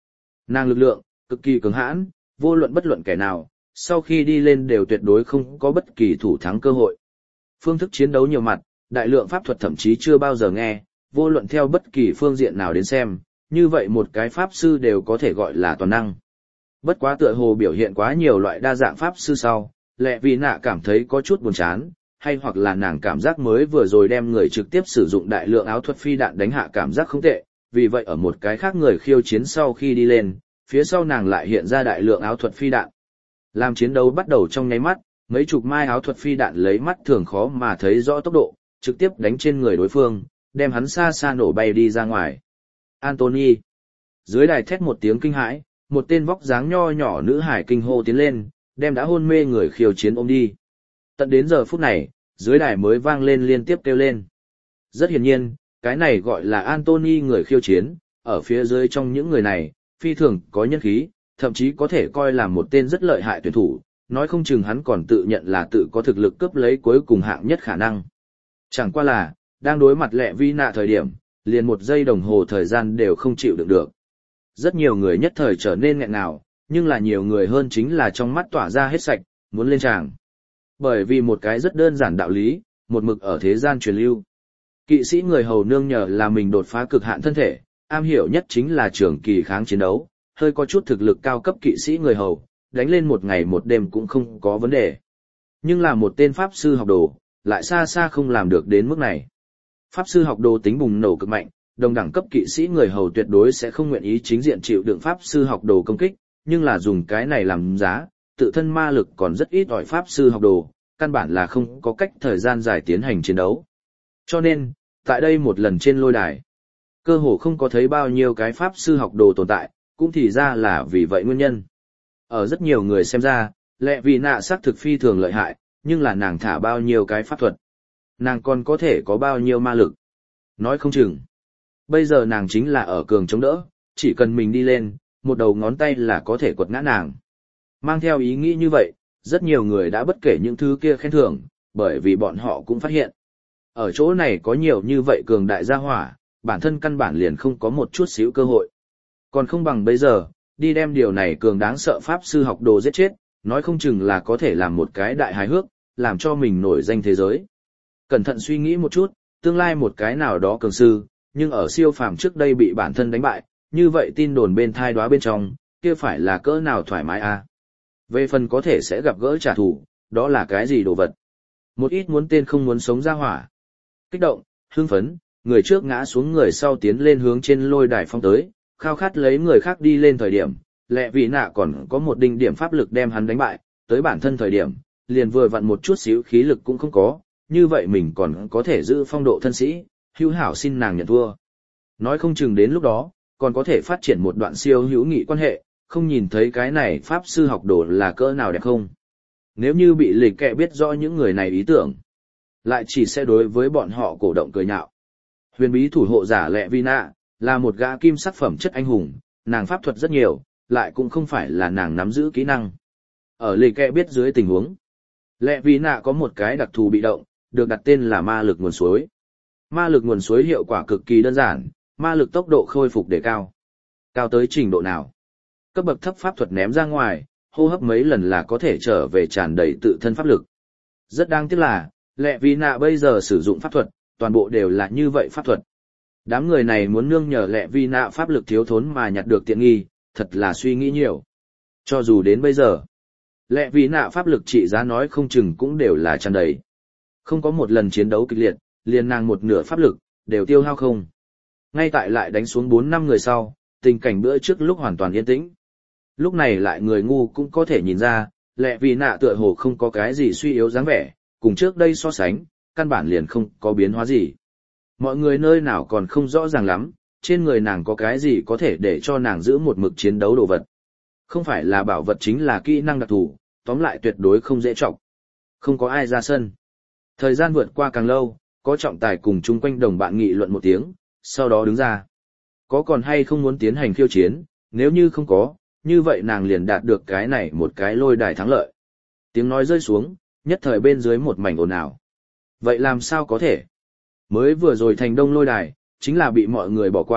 Nàng lực lượng, cực kỳ cứng hãn, vô luận bất luận kẻ nào, sau khi đi lên đều tuyệt đối không có bất kỳ thủ thắng cơ hội. Phương thức chiến đấu nhiều mặt, đại lượng pháp thuật thậm chí chưa bao giờ nghe, vô luận theo bất kỳ phương diện nào đến xem, như vậy một cái pháp sư đều có thể gọi là toàn năng. Bất quá tựa hồ biểu hiện quá nhiều loại đa dạng pháp sư sau, Lệ Vì Nạ cảm thấy có chút buồn chán, hay hoặc là nàng cảm giác mới vừa rồi đem người trực tiếp sử dụng đại lượng áo thuật phi đạn đánh hạ cảm giác không tệ, vì vậy ở một cái khác người khiêu chiến sau khi đi lên, phía sau nàng lại hiện ra đại lượng áo thuật phi đạn. Làm chiến đấu bắt đầu trong nháy mắt, mấy chục mai áo thuật phi đạn lấy mắt thường khó mà thấy rõ tốc độ, trực tiếp đánh trên người đối phương, đem hắn xa xa nổ bay đi ra ngoài. Anthony. Dưới đài thét một tiếng kinh hãi, một tên vóc dáng nho nhỏ nữ hải kinh hô tiến lên, đem đã hôn mê người khiêu chiến ôm đi. Tận đến giờ phút này, dưới đài mới vang lên liên tiếp kêu lên. Rất hiển nhiên, cái này gọi là Anthony người khiêu chiến, ở phía dưới trong những người này, phi thường có nhân khí, thậm chí có thể coi là một tên rất lợi hại tuyển thủ, nói không chừng hắn còn tự nhận là tự có thực lực cướp lấy cuối cùng hạng nhất khả năng. Chẳng qua là, đang đối mặt Lệ Vi Nạ thời điểm, liền một giây đồng hồ thời gian đều không chịu đựng được. Rất nhiều người nhất thời trở nên nghẹn ngào, nhưng là nhiều người hơn chính là trong mắt tỏa ra hết sạch, muốn lên tràng. Bởi vì một cái rất đơn giản đạo lý, một mực ở thế gian truyền lưu. Kỵ sĩ người hầu nương nhờ là mình đột phá cực hạn thân thể, am hiểu nhất chính là trường kỳ kháng chiến đấu, hơi có chút thực lực cao cấp kỵ sĩ người hầu, đánh lên một ngày một đêm cũng không có vấn đề. Nhưng là một tên pháp sư học đồ, lại xa xa không làm được đến mức này. Pháp sư học đồ tính bùng nổ cực mạnh, đồng đẳng cấp kỵ sĩ người hầu tuyệt đối sẽ không nguyện ý chính diện chịu đựng pháp sư học đồ công kích, nhưng là dùng cái này làm giá, tự thân ma lực còn rất ít ỏi pháp sư học đồ, căn bản là không có cách thời gian dài tiến hành chiến đấu. Cho nên, tại đây một lần trên lôi đài, cơ hồ không có thấy bao nhiêu cái pháp sư học đồ tồn tại, cũng thì ra là vì vậy nguyên nhân. Ở rất nhiều người xem ra, Lệ Vi Nạ xác thực phi thường lợi hại, nhưng là nàng thả bao nhiêu cái pháp thuật. Nàng còn có thể có bao nhiêu ma lực. Nói không chừng. Bây giờ nàng chính là ở cường chống đỡ, chỉ cần mình đi lên, một đầu ngón tay là có thể quật ngã nàng. Mang theo ý nghĩ như vậy, rất nhiều người đã bất kể những thứ kia khen thưởng, bởi vì bọn họ cũng phát hiện. Ở chỗ này có nhiều như vậy cường đại gia hỏa, bản thân căn bản liền không có một chút xíu cơ hội. Còn không bằng bây giờ, đi đem điều này cường đáng sợ pháp sư học đồ giết chết, nói không chừng là có thể làm một cái đại hài hước, làm cho mình nổi danh thế giới. Cẩn thận suy nghĩ một chút, tương lai một cái nào đó cường sư, nhưng ở siêu phàm trước đây bị bản thân đánh bại, như vậy tin đồn bên thai đoá bên trong, kia phải là cỡ nào thoải mái à? Về phần có thể sẽ gặp gỡ trả thù, đó là cái gì đồ vật? Một ít muốn tên không muốn sống ra hỏa. Kích động, hưng phấn, người trước ngã xuống người sau tiến lên hướng trên lôi đài phong tới, khao khát lấy người khác đi lên thời điểm, Lệ Vi Nạ còn có một đỉnh điểm pháp lực đem hắn đánh bại, tới bản thân thời điểm, liền vừa vặn một chút xíu khí lực cũng không có, như vậy mình còn có thể giữ phong độ thân sĩ, hữu hảo xin nàng nhận thua. Nói không chừng đến lúc đó, còn có thể phát triển một đoạn siêu hữu nghị quan hệ, không nhìn thấy cái này pháp sư học đồ là cỡ nào đẹp không. Nếu như bị lịch kệ biết rõ những người này ý tưởng, lại chỉ sẽ đối với bọn họ cổ động cười nhạo. Huyền bí thủ hộ giả Lệ Vi Nạ, là một gã kim sắc phẩm chất anh hùng, nàng pháp thuật rất nhiều, lại cũng không phải là nàng nắm giữ kỹ năng. Ở lịch kệ biết dưới tình huống, Lệ Vi Nạ có một cái đặc thù bị động, được đặt tên là ma lực nguồn suối. Ma lực nguồn suối hiệu quả cực kỳ đơn giản, ma lực tốc độ khôi phục đề cao. Cao tới trình độ nào? Cấp bậc thấp pháp thuật ném ra ngoài, hô hấp mấy lần là có thể trở về tràn đầy tự thân pháp lực. Rất đáng tiếc là, Lệ Vi Nạ bây giờ sử dụng pháp thuật, toàn bộ đều là như vậy pháp thuật. Đám người này muốn nương nhờ Lệ Vi Nạ pháp lực thiếu thốn mà nhặt được tiện nghi, thật là suy nghĩ nhiều. Cho dù đến bây giờ, Lệ Vi Nạ pháp lực trị giá nói không chừng cũng đều là tràn đầy. Không có một lần chiến đấu kịch liệt, liền nàng một nửa pháp lực, đều tiêu hao không. Ngay tại lại đánh xuống 4-5 người sau, tình cảnh bữa trước lúc hoàn toàn yên tĩnh. Lúc này lại người ngu cũng có thể nhìn ra, Lệ Vi Nạ tựa hồ không có cái gì suy yếu dáng vẻ, cùng trước đây so sánh, căn bản liền không có biến hóa gì. Mọi người nơi nào còn không rõ ràng lắm, trên người nàng có cái gì có thể để cho nàng giữ một mực chiến đấu đồ vật. Không phải là bảo vật chính là kỹ năng đặc thù, tóm lại tuyệt đối không dễ trọng. Không có ai ra sân. Thời gian vượt qua càng lâu, có trọng tài cùng chung quanh đồng bạn nghị luận một tiếng, sau đó đứng ra. Có còn hay không muốn tiến hành khiêu chiến, nếu như không có, như vậy nàng liền đạt được cái này một cái lôi đài thắng lợi. Tiếng nói rơi xuống, nhất thời bên dưới một mảnh ồn ào. Vậy làm sao có thể? Mới vừa rồi thành đông lôi đài, chính là bị mọi người bỏ qua,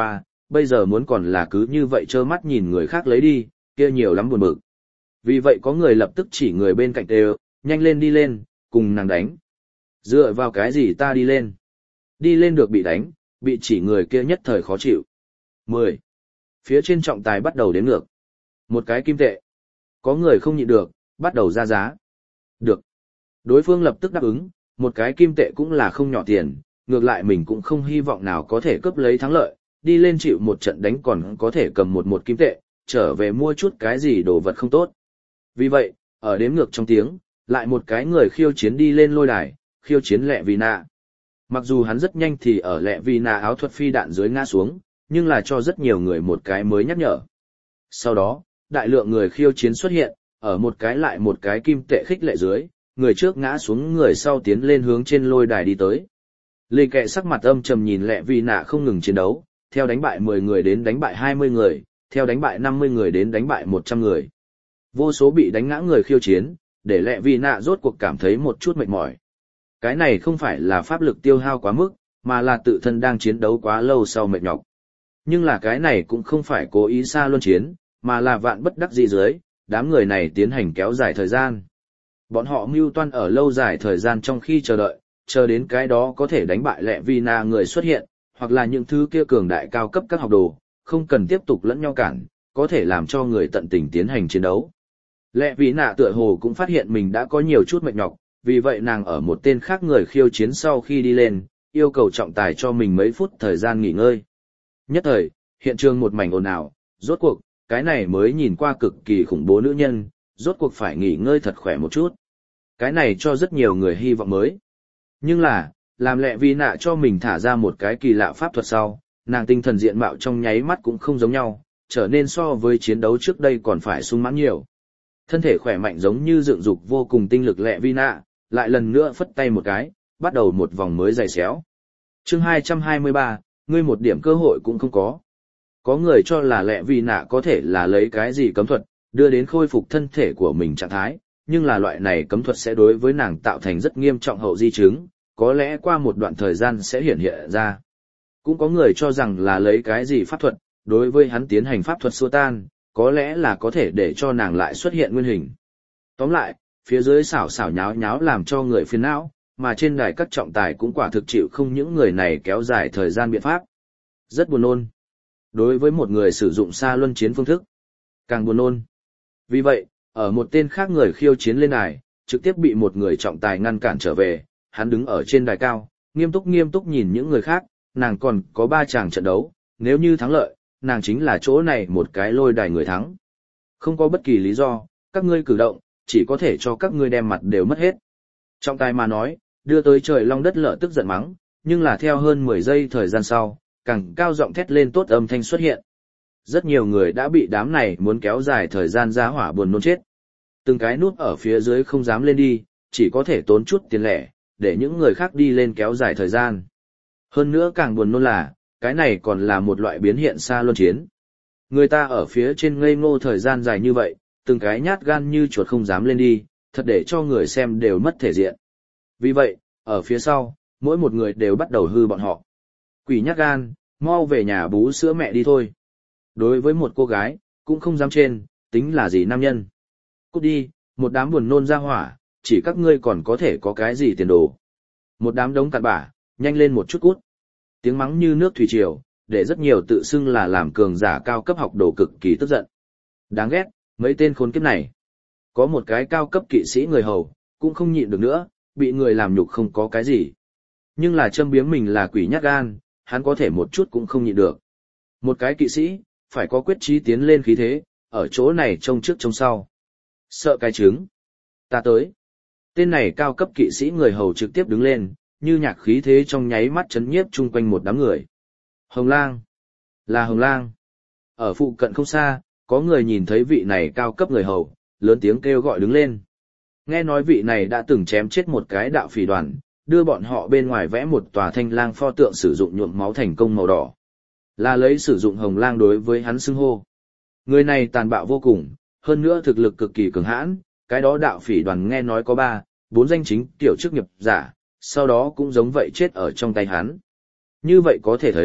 bây giờ muốn còn là cứ như vậy trơ mắt nhìn người khác lấy đi, kia nhiều lắm buồn bực. Vì vậy có người lập tức chỉ người bên cạnh đều, nhanh lên đi lên, cùng nàng đánh. Dựa vào cái gì ta đi lên? Đi lên được bị đánh, bị chỉ người kia nhất thời khó chịu. 10. Phía trên trọng tài bắt đầu đếm ngược. Một cái kim tệ. Có người không nhịn được, bắt đầu ra giá. Được. Đối phương lập tức đáp ứng, một cái kim tệ cũng là không nhỏ tiền, ngược lại mình cũng không hy vọng nào có thể cướp lấy thắng lợi, đi lên chịu một trận đánh còn có thể cầm một kim tệ, trở về mua chút cái gì đồ vật không tốt. Vì vậy, ở đếm ngược trong tiếng, lại một cái người khiêu chiến đi lên lôi đài, khiêu chiến Lệ Vì Nạ. Mặc dù hắn rất nhanh thì ở Lệ Vì Nạ áo thuật phi đạn dưới ngã xuống, nhưng là cho rất nhiều người một cái mới nhắc nhở. Sau đó, đại lượng người khiêu chiến xuất hiện, ở một cái lại một cái kim tệ khích lệ dưới, người trước ngã xuống người sau tiến lên hướng trên lôi đài đi tới. Lê Kệ sắc mặt âm trầm nhìn Lệ Vì Nạ không ngừng chiến đấu, theo đánh bại 10 người đến đánh bại 20 người, theo đánh bại 50 người đến đánh bại 100 người. Vô số bị đánh ngã người khiêu chiến, để Lệ Vì Nạ rốt cuộc cảm thấy một chút mệt mỏi. Cái này không phải là pháp lực tiêu hao quá mức, mà là tự thân đang chiến đấu quá lâu sau mệt nhọc. Nhưng là cái này cũng không phải cố ý xa luân chiến, mà là vạn bất đắc dĩ dưới, đám người này tiến hành kéo dài thời gian. Bọn họ mưu toan ở lâu dài thời gian trong khi chờ đợi, chờ đến cái đó có thể đánh bại Lệ Vi Na người xuất hiện, hoặc là những thứ kia cường đại cao cấp các học đồ, không cần tiếp tục lẫn nhau cản, có thể làm cho người tận tình tiến hành chiến đấu. Lệ Vi Na tựa hồ cũng phát hiện mình đã có nhiều chút mệt nhọc, vì vậy nàng ở một tên khác người khiêu chiến sau khi đi lên, yêu cầu trọng tài cho mình mấy phút thời gian nghỉ ngơi. Nhất thời, hiện trường một mảnh ồn ào, rốt cuộc, cái này mới nhìn qua cực kỳ khủng bố nữ nhân, rốt cuộc phải nghỉ ngơi thật khỏe một chút. Cái này cho rất nhiều người hy vọng mới. Nhưng là, làm Lệ Vi Na cho mình thả ra một cái kỳ lạ pháp thuật sau, nàng tinh thần diện mạo trong nháy mắt cũng không giống nhau, trở nên so với chiến đấu trước đây còn phải sung mãn nhiều. Thân thể khỏe mạnh giống như dựng dục vô cùng tinh lực Lệ Vi Na, lại lần nữa phất tay một cái, bắt đầu một vòng mới giày xéo. Chương 223, ngươi một điểm cơ hội cũng không có. Có người cho là Lệ Vi Na có thể là lấy cái gì cấm thuật, đưa đến khôi phục thân thể của mình trạng thái, nhưng là loại này cấm thuật sẽ đối với nàng tạo thành rất nghiêm trọng hậu di chứng, có lẽ qua một đoạn thời gian sẽ hiện hiện ra. Cũng có người cho rằng là lấy cái gì pháp thuật, đối với hắn tiến hành pháp thuật xua tan, có lẽ là có thể để cho nàng lại xuất hiện nguyên hình. Tóm lại, phía dưới xảo xảo nháo nháo làm cho người phiền não, mà trên đài các trọng tài cũng quả thực chịu không những người này kéo dài thời gian biện pháp. Rất buồn nôn. Đối với một người sử dụng xa luân chiến phương thức, càng buồn nôn. Vì vậy, ở một tên khác người khiêu chiến lên đài, trực tiếp bị một người trọng tài ngăn cản trở về, hắn đứng ở trên đài cao, nghiêm túc nhìn những người khác, nàng còn có 3 chàng trận đấu, nếu như thắng lợi, nàng chính là chỗ này một cái lôi đài người thắng. Không có bất kỳ lý do, các ngươi cử động, chỉ có thể cho các ngươi đem mặt đều mất hết. Trọng tài mà nói, đưa tới trời long đất lở tức giận mắng, nhưng là theo hơn 10 giây thời gian sau, càng cao giọng thét lên tốt âm thanh xuất hiện. Rất nhiều người đã bị đám này muốn kéo dài thời gian ra hỏa buồn nôn chết. Từng cái núp ở phía dưới không dám lên đi, chỉ có thể tốn chút tiền lẻ, để những người khác đi lên kéo dài thời gian. Hơn nữa càng buồn nôn là, cái này còn là một loại biến hiện xa luân chiến. Người ta ở phía trên ngây ngô thời gian dài như vậy, từng cái nhát gan như chuột không dám lên đi, thật để cho người xem đều mất thể diện. Vì vậy, ở phía sau, mỗi một người đều bắt đầu hư bọn họ. Quỷ nhát gan, mau về nhà bú sữa mẹ đi thôi. Đối với một cô gái, cũng không dám trên, tính là gì nam nhân. Cút đi, một đám buồn nôn ra hỏa, chỉ các ngươi còn có thể có cái gì tiền đồ. Một đám đống cặn bã, nhanh lên một chút cút. Tiếng mắng như nước thủy triều, để rất nhiều tự xưng là làm cường giả cao cấp học đồ cực kỳ tức giận. Đáng ghét, mấy tên khốn kiếp này. Có một cái cao cấp kỵ sĩ người hầu, cũng không nhịn được nữa, bị người làm nhục không có cái gì. Nhưng là châm biếm mình là quỷ nhát gan, hắn có thể một chút cũng không nhịn được. Một cái kỵ sĩ, phải có quyết chí tiến lên khí thế, ở chỗ này trông trước trông sau. Sợ cái trứng. Ta tới. Tên này cao cấp kỵ sĩ người hầu trực tiếp đứng lên, như nhạc khí thế trong nháy mắt chấn nhiếp chung quanh một đám người. Hồng Lang. Là Hồng Lang. Ở phụ cận không xa, có người nhìn thấy vị này cao cấp người hầu, lớn tiếng kêu gọi đứng lên. Nghe nói vị này đã từng chém chết một cái đạo phỉ đoàn, đưa bọn họ bên ngoài vẽ một tòa thanh lang pho tượng sử dụng nhuộm máu thành công màu đỏ. Là lấy sử dụng Hồng Lang đối với hắn xưng hô. Người này tàn bạo vô cùng, hơn nữa thực lực cực kỳ cường hãn, cái đó đạo phỉ đoàn nghe nói có 3, 4 danh chính tiểu chức nghiệp giả, sau đó cũng giống vậy chết ở trong tay hắn. Như vậy có thể thấy,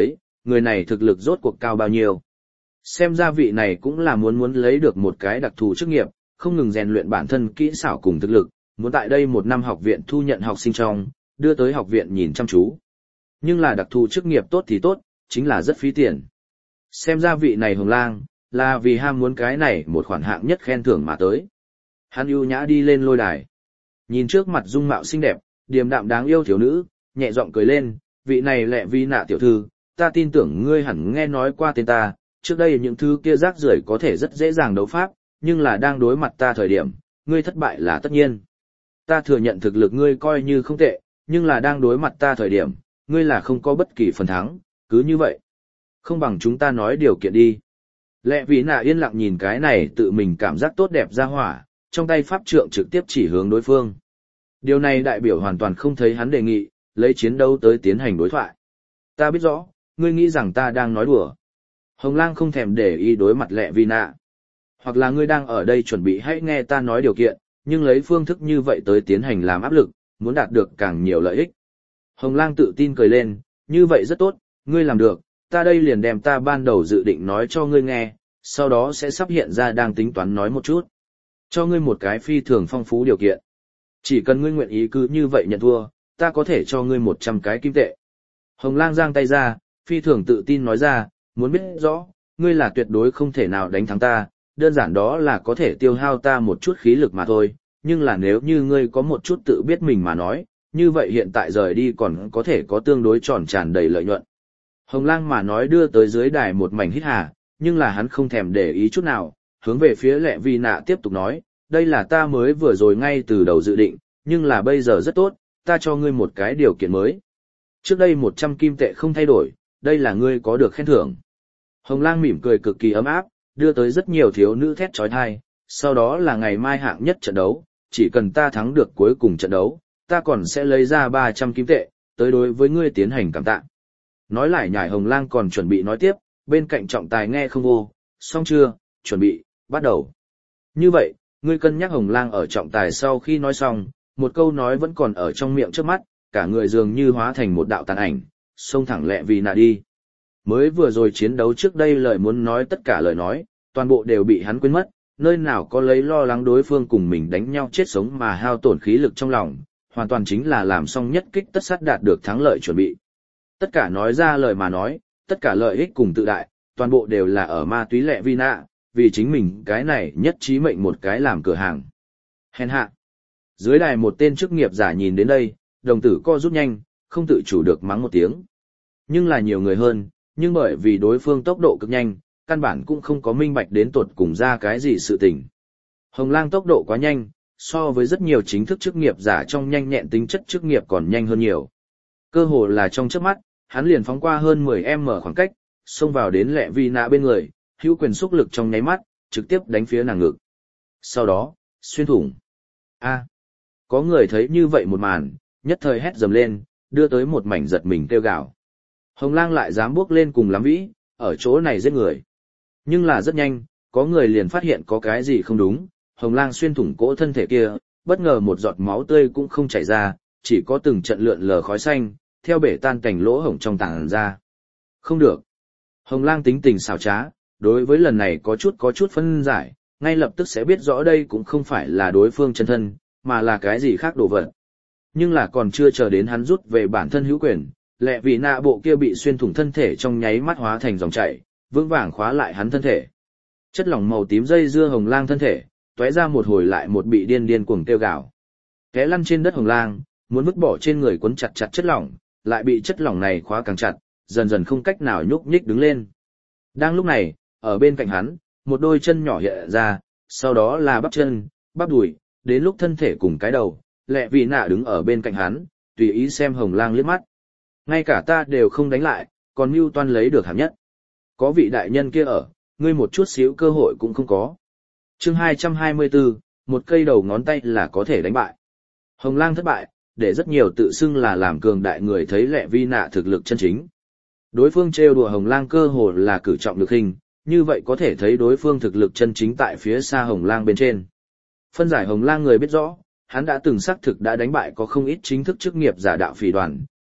người này thực lực rốt cuộc cao bao nhiêu. Xem ra vị này cũng là muốn lấy được một cái đặc thù chức nghiệp, không ngừng rèn luyện bản thân kỹ xảo cùng thực lực, muốn tại đây một năm học viện thu nhận học sinh trong, đưa tới học viện nhìn chăm chú. Nhưng là đặc thù chức nghiệp tốt thì tốt, chính là rất phí tiền. Xem ra vị này Hồng Lang, là vì ham muốn cái này một khoản hạng nhất khen thưởng mà tới. Hắn ưu nhã đi lên lôi đài. Nhìn trước mặt dung mạo xinh đẹp, điềm đạm đáng yêu thiếu nữ, nhẹ giọng cười lên, vị này Lệ Vi Nạ tiểu thư, ta tin tưởng ngươi hẳn nghe nói qua tên ta, trước đây những thứ kia rác rưởi có thể rất dễ dàng đấu pháp, nhưng là đang đối mặt ta thời điểm, ngươi thất bại là tất nhiên. Ta thừa nhận thực lực ngươi coi như không tệ, nhưng là đang đối mặt ta thời điểm, ngươi là không có bất kỳ phần thắng, cứ như vậy. Không bằng chúng ta nói điều kiện đi. Lệ Vi Nạ yên lặng nhìn cái này tự mình cảm giác tốt đẹp ra hỏa, trong tay pháp trượng trực tiếp chỉ hướng đối phương. Điều này đại biểu hoàn toàn không thấy hắn đề nghị, lấy chiến đấu tới tiến hành đối thoại. Ta biết rõ, ngươi nghĩ rằng ta đang nói đùa. Hồng Lang không thèm để ý đối mặt Lệ Vi Nạ. Hoặc là ngươi đang ở đây chuẩn bị hãy nghe ta nói điều kiện, nhưng lấy phương thức như vậy tới tiến hành làm áp lực, muốn đạt được càng nhiều lợi ích. Hồng Lang tự tin cười lên, như vậy rất tốt, ngươi làm được, ta đây liền đem ta ban đầu dự định nói cho ngươi nghe, sau đó sẽ sắp hiện ra đang tính toán nói một chút. Cho ngươi một cái phi thường phong phú điều kiện. Chỉ cần ngươi nguyện ý cứ như vậy nhận thua, ta có thể cho ngươi 100 cái kim tệ. Hồng Lang giang tay ra, phi thường tự tin nói ra, muốn biết rõ, ngươi là tuyệt đối không thể nào đánh thắng ta, đơn giản đó là có thể tiêu hao ta một chút khí lực mà thôi, nhưng là nếu như ngươi có một chút tự biết mình mà nói, như vậy hiện tại rời đi còn có thể có tương đối tròn tràn đầy lợi nhuận. Hồng Lang mà nói đưa tới dưới đài một mảnh hít hà, nhưng là hắn không thèm để ý chút nào, hướng về phía Lệ Vi Nạ tiếp tục nói, đây là ta mới vừa rồi ngay từ đầu dự định, nhưng là bây giờ rất tốt, ta cho ngươi một cái điều kiện mới. Trước đây 100 kim tệ không thay đổi, đây là ngươi có được khen thưởng. Hồng Lang mỉm cười cực kỳ ấm áp, đưa tới rất nhiều thiếu nữ thét chói tai, sau đó là ngày mai hạng nhất trận đấu, chỉ cần ta thắng được cuối cùng trận đấu, ta còn sẽ lấy ra 300 kim tệ, tới đối với ngươi tiến hành cảm tạ. Nói lại nhải Hồng Lang còn chuẩn bị nói tiếp, bên cạnh trọng tài nghe không vô, xong chưa, chuẩn bị, bắt đầu. Như vậy, ngươi cân nhắc Hồng Lang ở trọng tài sau khi nói xong, một câu nói vẫn còn ở trong miệng trước mắt, cả người dường như hóa thành một đạo tàn ảnh, xông thẳng Lệ Vi Nạ đi. Mới vừa rồi chiến đấu trước đây lời muốn nói tất cả lời nói, toàn bộ đều bị hắn quên mất, nơi nào có lấy lo lắng đối phương cùng mình đánh nhau chết sống mà hao tổn khí lực trong lòng, hoàn toàn chính là làm xong nhất kích tất sát đạt được thắng lợi chuẩn bị. Tất cả nói ra lời mà nói, tất cả lợi ích cùng tự đại, toàn bộ đều là ở ma túy Lệ Vi Nạ, vì chính mình cái này nhất trí mệnh một cái làm cửa hàng. Hèn hạ. Dưới đài một tên chức nghiệp giả nhìn đến đây, đồng tử co rút nhanh, không tự chủ được mắng một tiếng. Nhưng là nhiều người hơn, nhưng bởi vì đối phương tốc độ cực nhanh, căn bản cũng không có minh bạch đến tột cùng ra cái gì sự tình. Hồng Lang tốc độ quá nhanh, so với rất nhiều chính thức chức nghiệp giả trong nhanh nhẹn tính chất chức nghiệp còn nhanh hơn nhiều. Cơ hồ là trong chớp mắt, hắn liền phóng qua hơn 10m khoảng cách, xông vào đến Lệ Vi Nạ bên người, hữu quyền xúc lực trong nháy mắt, trực tiếp đánh phía nàng ngực. Sau đó, xuyên thủng. A. Có người thấy như vậy một màn, nhất thời hét dầm lên, đưa tới một mảnh giật mình kêu gào. Hồng Lang lại dám bước lên cùng lắm vĩ, ở chỗ này giết người. Nhưng là rất nhanh, có người liền phát hiện có cái gì không đúng, Hồng Lang xuyên thủng cỗ thân thể kia, bất ngờ một giọt máu tươi cũng không chảy ra, chỉ có từng trận lượn lờ khói xanh, theo bể tan cảnh lỗ hổng trong tảng ra. Không được. Hồng Lang tính tình xảo trá, đối với lần này có chút phân giải, ngay lập tức sẽ biết rõ đây cũng không phải là đối phương chân thân, mà là cái gì khác đồ vật. Nhưng là còn chưa chờ đến hắn rút về bản thân hữu quyền, Lệ Vi Nạ bộ kia bị xuyên thủng thân thể trong nháy mắt hóa thành dòng chảy, vững vàng khóa lại hắn thân thể. Chất lỏng màu tím dây dưa Hồng Lang thân thể, tóe ra một hồi lại một bị điên cuồng kêu gào. Té lăn trên đất Hồng Lang, muốn vứt bỏ trên người quấn chặt chất lỏng, lại bị chất lỏng này khóa càng chặt, dần dần không cách nào nhúc nhích đứng lên. Đang lúc này, ở bên cạnh hắn, một đôi chân nhỏ hiện ra, sau đó là bắp chân, bắp đùi, đến lúc thân thể cùng cái đầu, Lệ Vi Nạ đứng ở bên cạnh hắn, tùy ý xem Hồng Lang liếc mắt. Ngay cả ta đều không đánh lại, còn mưu toan lấy được hạng nhất. Có vị đại nhân kia ở, ngươi một chút xíu cơ hội cũng không có. Chương 224, một cây đầu ngón tay là có thể đánh bại. Hồng Lang thất bại, để rất nhiều tự xưng là làm cường đại người thấy Lệ Vi Nạ thực lực chân chính. Đối phương trêu đùa Hồng Lang cơ hồ là cử trọng lực hình, như vậy có thể thấy đối phương thực lực chân chính tại phía xa Hồng Lang bên trên. Phân giải Hồng Lang người biết rõ, hắn đã từng xác thực đã đánh bại có không ít chính thức chức nghiệp giả đạo phỉ đoàn,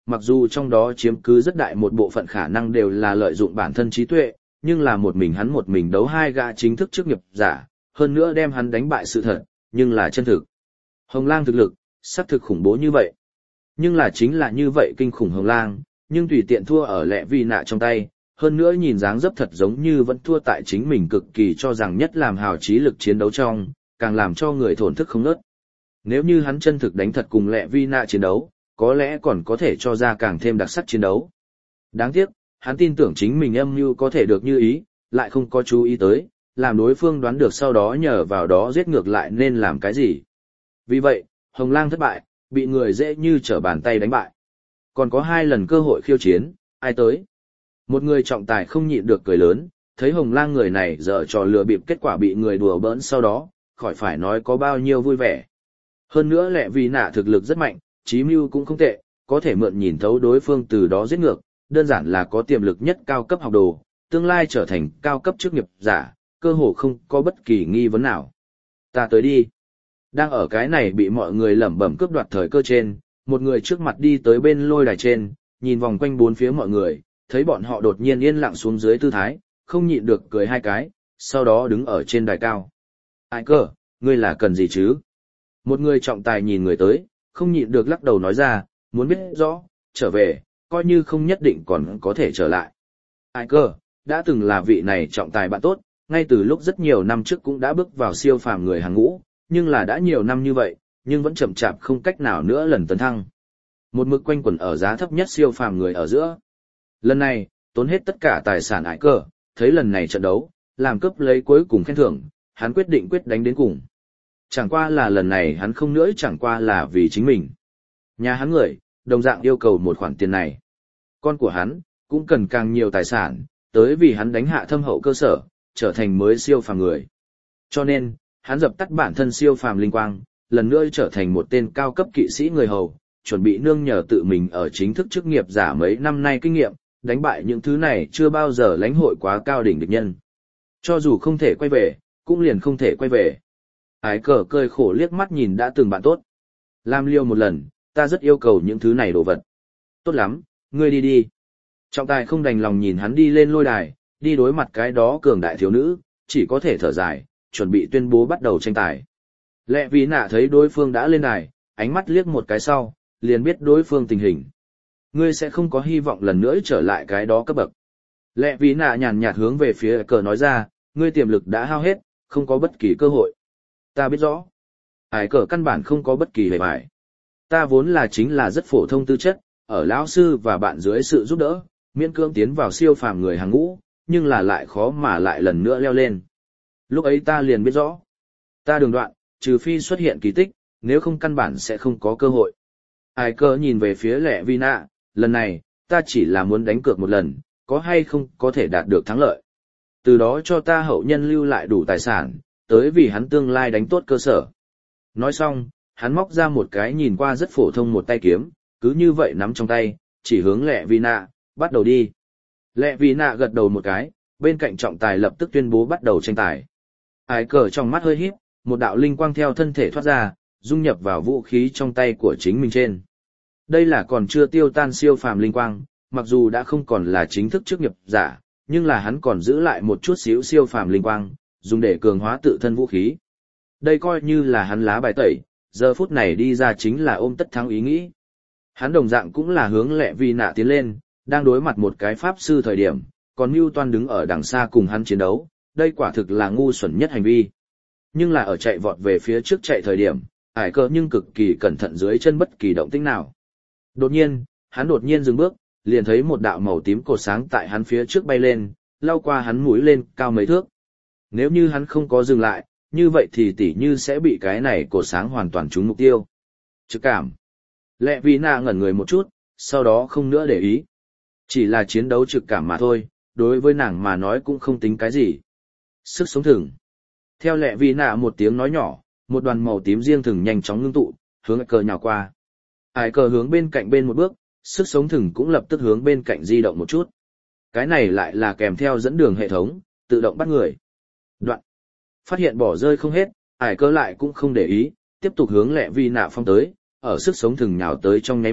mặc dù trong đó chiếm cứ rất đại một bộ phận khả năng đều là lợi dụng bản thân trí tuệ, nhưng là một mình đấu hai gã chính thức chức nghiệp giả, hơn nữa đem hắn đánh bại sự thật, nhưng là chân thực. Hồng Lang thực lực, xác thực khủng bố như vậy. Nhưng là chính là như vậy kinh khủng Hồng Lang, nhưng tùy tiện thua ở Lệ Vi Nạ trong tay, hơn nữa nhìn dáng dấp thật giống như vẫn thua tại chính mình cực kỳ cho rằng nhất làm hào trí lực chiến đấu trong, càng làm cho người thổn thức không ngớt. Nếu như hắn chân thực đánh thật cùng Lệ Vi Nạ chiến đấu, có lẽ còn có thể cho ra càng thêm đặc sắc chiến đấu. Đáng tiếc, hắn tin tưởng chính mình âm mưu có thể được như ý, lại không có chú ý tới, làm đối phương đoán được sau đó nhờ vào đó giết ngược lại nên làm cái gì. Vì vậy, Hồng Lang thất bại, bị người dễ như trở bàn tay đánh bại. Còn có 2 lần cơ hội khiêu chiến, ai tới? Một người trọng tài không nhịn được cười lớn, thấy Hồng Lang người này dở trò lừa bịp kết quả bị người đùa bỡn sau đó, khỏi phải nói có bao nhiêu vui vẻ. Hơn nữa Lệ Vi Nạ thực lực rất mạnh, chí mưu cũng không tệ, có thể mượn nhìn thấu đối phương từ đó giết ngược, đơn giản là có tiềm lực nhất cao cấp học đồ, tương lai trở thành cao cấp chức nghiệp giả, cơ hồ không có bất kỳ nghi vấn nào. Ta tới đi. Đang ở cái này bị mọi người lẩm bẩm cướp đoạt thời cơ trên, một người trước mặt đi tới bên lôi đài trên, nhìn vòng quanh bốn phía mọi người, thấy bọn họ đột nhiên yên lặng xuống dưới tư thái, không nhịn được cười 2 cái, sau đó đứng ở trên đài cao. Ai cơ, ngươi là cần gì chứ? Một người trọng tài nhìn người tới, không nhịn được lắc đầu nói ra, muốn biết rõ, trở về, coi như không nhất định còn có thể trở lại. Ai cơ, đã từng là vị này trọng tài bạn tốt, ngay từ lúc rất nhiều năm trước cũng đã bước vào siêu phàm người hàng ngũ, nhưng là đã nhiều năm như vậy, nhưng vẫn chậm chạp không cách nào nữa lần tấn thăng. Một mực quanh quẩn ở giá thấp nhất siêu phàm người ở giữa. Lần này, tốn hết tất cả tài sản Ai cơ, thấy lần này trận đấu, làm cướp lấy cuối cùng khen thưởng, hắn quyết định quyết đánh đến cùng. Chẳng qua là lần này hắn không nữa chẳng qua là vì chính mình. Nhà hắn người, đồng dạng yêu cầu một khoản tiền này. Con của hắn, cũng cần càng nhiều tài sản, tới vì hắn đánh hạ thâm hậu cơ sở, trở thành mới siêu phàm người. Cho nên, hắn dập tắt bản thân siêu phàm linh quang, lần nữa trở thành một tên cao cấp kỵ sĩ người hầu, chuẩn bị nương nhờ tự mình ở chính thức chức nghiệp giả mấy năm nay kinh nghiệm, đánh bại những thứ này chưa bao giờ lãnh hội quá cao đỉnh địch nhân. Cho dù không thể quay về, cũng liền không thể quay về. Ái cờ cười khổ liếc mắt nhìn đã từng bạn tốt. Làm liêu một lần, ta rất yêu cầu những thứ này đồ vật. Tốt lắm, ngươi đi đi. Trọng tài không đành lòng nhìn hắn đi lên lôi đài, đi đối mặt cái đó cường đại thiếu nữ, chỉ có thể thở dài, chuẩn bị tuyên bố bắt đầu tranh tài. Lệ Vi Nạ thấy đối phương đã lên đài, ánh mắt liếc một cái sau, liền biết đối phương tình hình. Ngươi sẽ không có hy vọng lần nữa trở lại cái đó cấp bậc. Lệ Vi Nạ nhàn nhạt hướng về phía cờ nói ra, ngươi tiềm lực đã hao hết, không có bất kỳ cơ hội. Ta biết rõ. Ải cờ căn bản không có bất kỳ hề bại. Ta vốn là chính là rất phổ thông tư chất, ở lão sư và bạn dưới sự giúp đỡ, miễn cưỡng tiến vào siêu phàm người hàng ngũ, nhưng là lại khó mà lại lần nữa leo lên. Lúc ấy ta liền biết rõ. Ta đường đoạn, trừ phi xuất hiện kỳ tích, nếu không căn bản sẽ không có cơ hội. Ai cơ nhìn về phía Lệ Vi Nạ, lần này, ta chỉ là muốn đánh cược một lần, có hay không có thể đạt được thắng lợi. Từ đó cho ta hậu nhân lưu lại đủ tài sản, tới vì hắn tương lai đánh tốt cơ sở. Nói xong, hắn móc ra một cái nhìn qua rất phổ thông một tay kiếm, cứ như vậy nắm trong tay, chỉ hướng Lệ Vi Nạ, bắt đầu đi. Lệ Vi Nạ gật đầu một cái, bên cạnh trọng tài lập tức tuyên bố bắt đầu tranh tài. Ái cờ trong mắt hơi híp, một đạo linh quang theo thân thể thoát ra, dung nhập vào vũ khí trong tay của chính mình trên. Đây là còn chưa tiêu tan siêu phàm linh quang, mặc dù đã không còn là chính thức chức nghiệp giả, nhưng là hắn còn giữ lại một chút xíu siêu phàm linh quang, dùng để cường hóa tự thân vũ khí. Đây coi như là hắn lá bài tẩy, giờ phút này đi ra chính là ôm tất thắng ý nghĩ. Hắn đồng dạng cũng là hướng Lệ Vi Nạ tiến lên, đang đối mặt một cái pháp sư thời điểm, còn Mưu Toan đứng ở đằng xa cùng hắn chiến đấu, đây quả thực là ngu xuẩn nhất hành vi. Nhưng là ở chạy vọt về phía trước chạy thời điểm, Ải cờ nhưng cực kỳ cẩn thận dưới chân bất kỳ động tĩnh nào. Đột nhiên, hắn đột nhiên dừng bước, liền thấy một đạo màu tím cột sáng tại hắn phía trước bay lên, lao qua hắn mũi lên cao mấy thước. Nếu như hắn không có dừng lại, như vậy thì tỉ như sẽ bị cái này cột sáng hoàn toàn trúng mục tiêu. Trực cảm. Lệ Vi Nạ ngẩn người một chút, sau đó không nữa để ý. Chỉ là chiến đấu trực cảm mà thôi, đối với nàng mà nói cũng không tính cái gì. Sức sống thừng. Theo Lệ Vi Nạ một tiếng nói nhỏ, một đoàn màu tím riêng thừng nhanh chóng ngưng tụ, hướng cờ nhào qua. Ải cờ hướng bên cạnh bên một bước, sức sống thừng cũng lập tức hướng bên cạnh di động một chút. Cái này lại là kèm theo dẫn đường hệ thống, tự động bắt người. Đoạn. Phát hiện bỏ rơi không hết, Ải cờ lại cũng không để ý, tiếp tục hướng Lệ Vi Nạ phong tới, ở sức sống thừng nhào tới trong nháy mắt,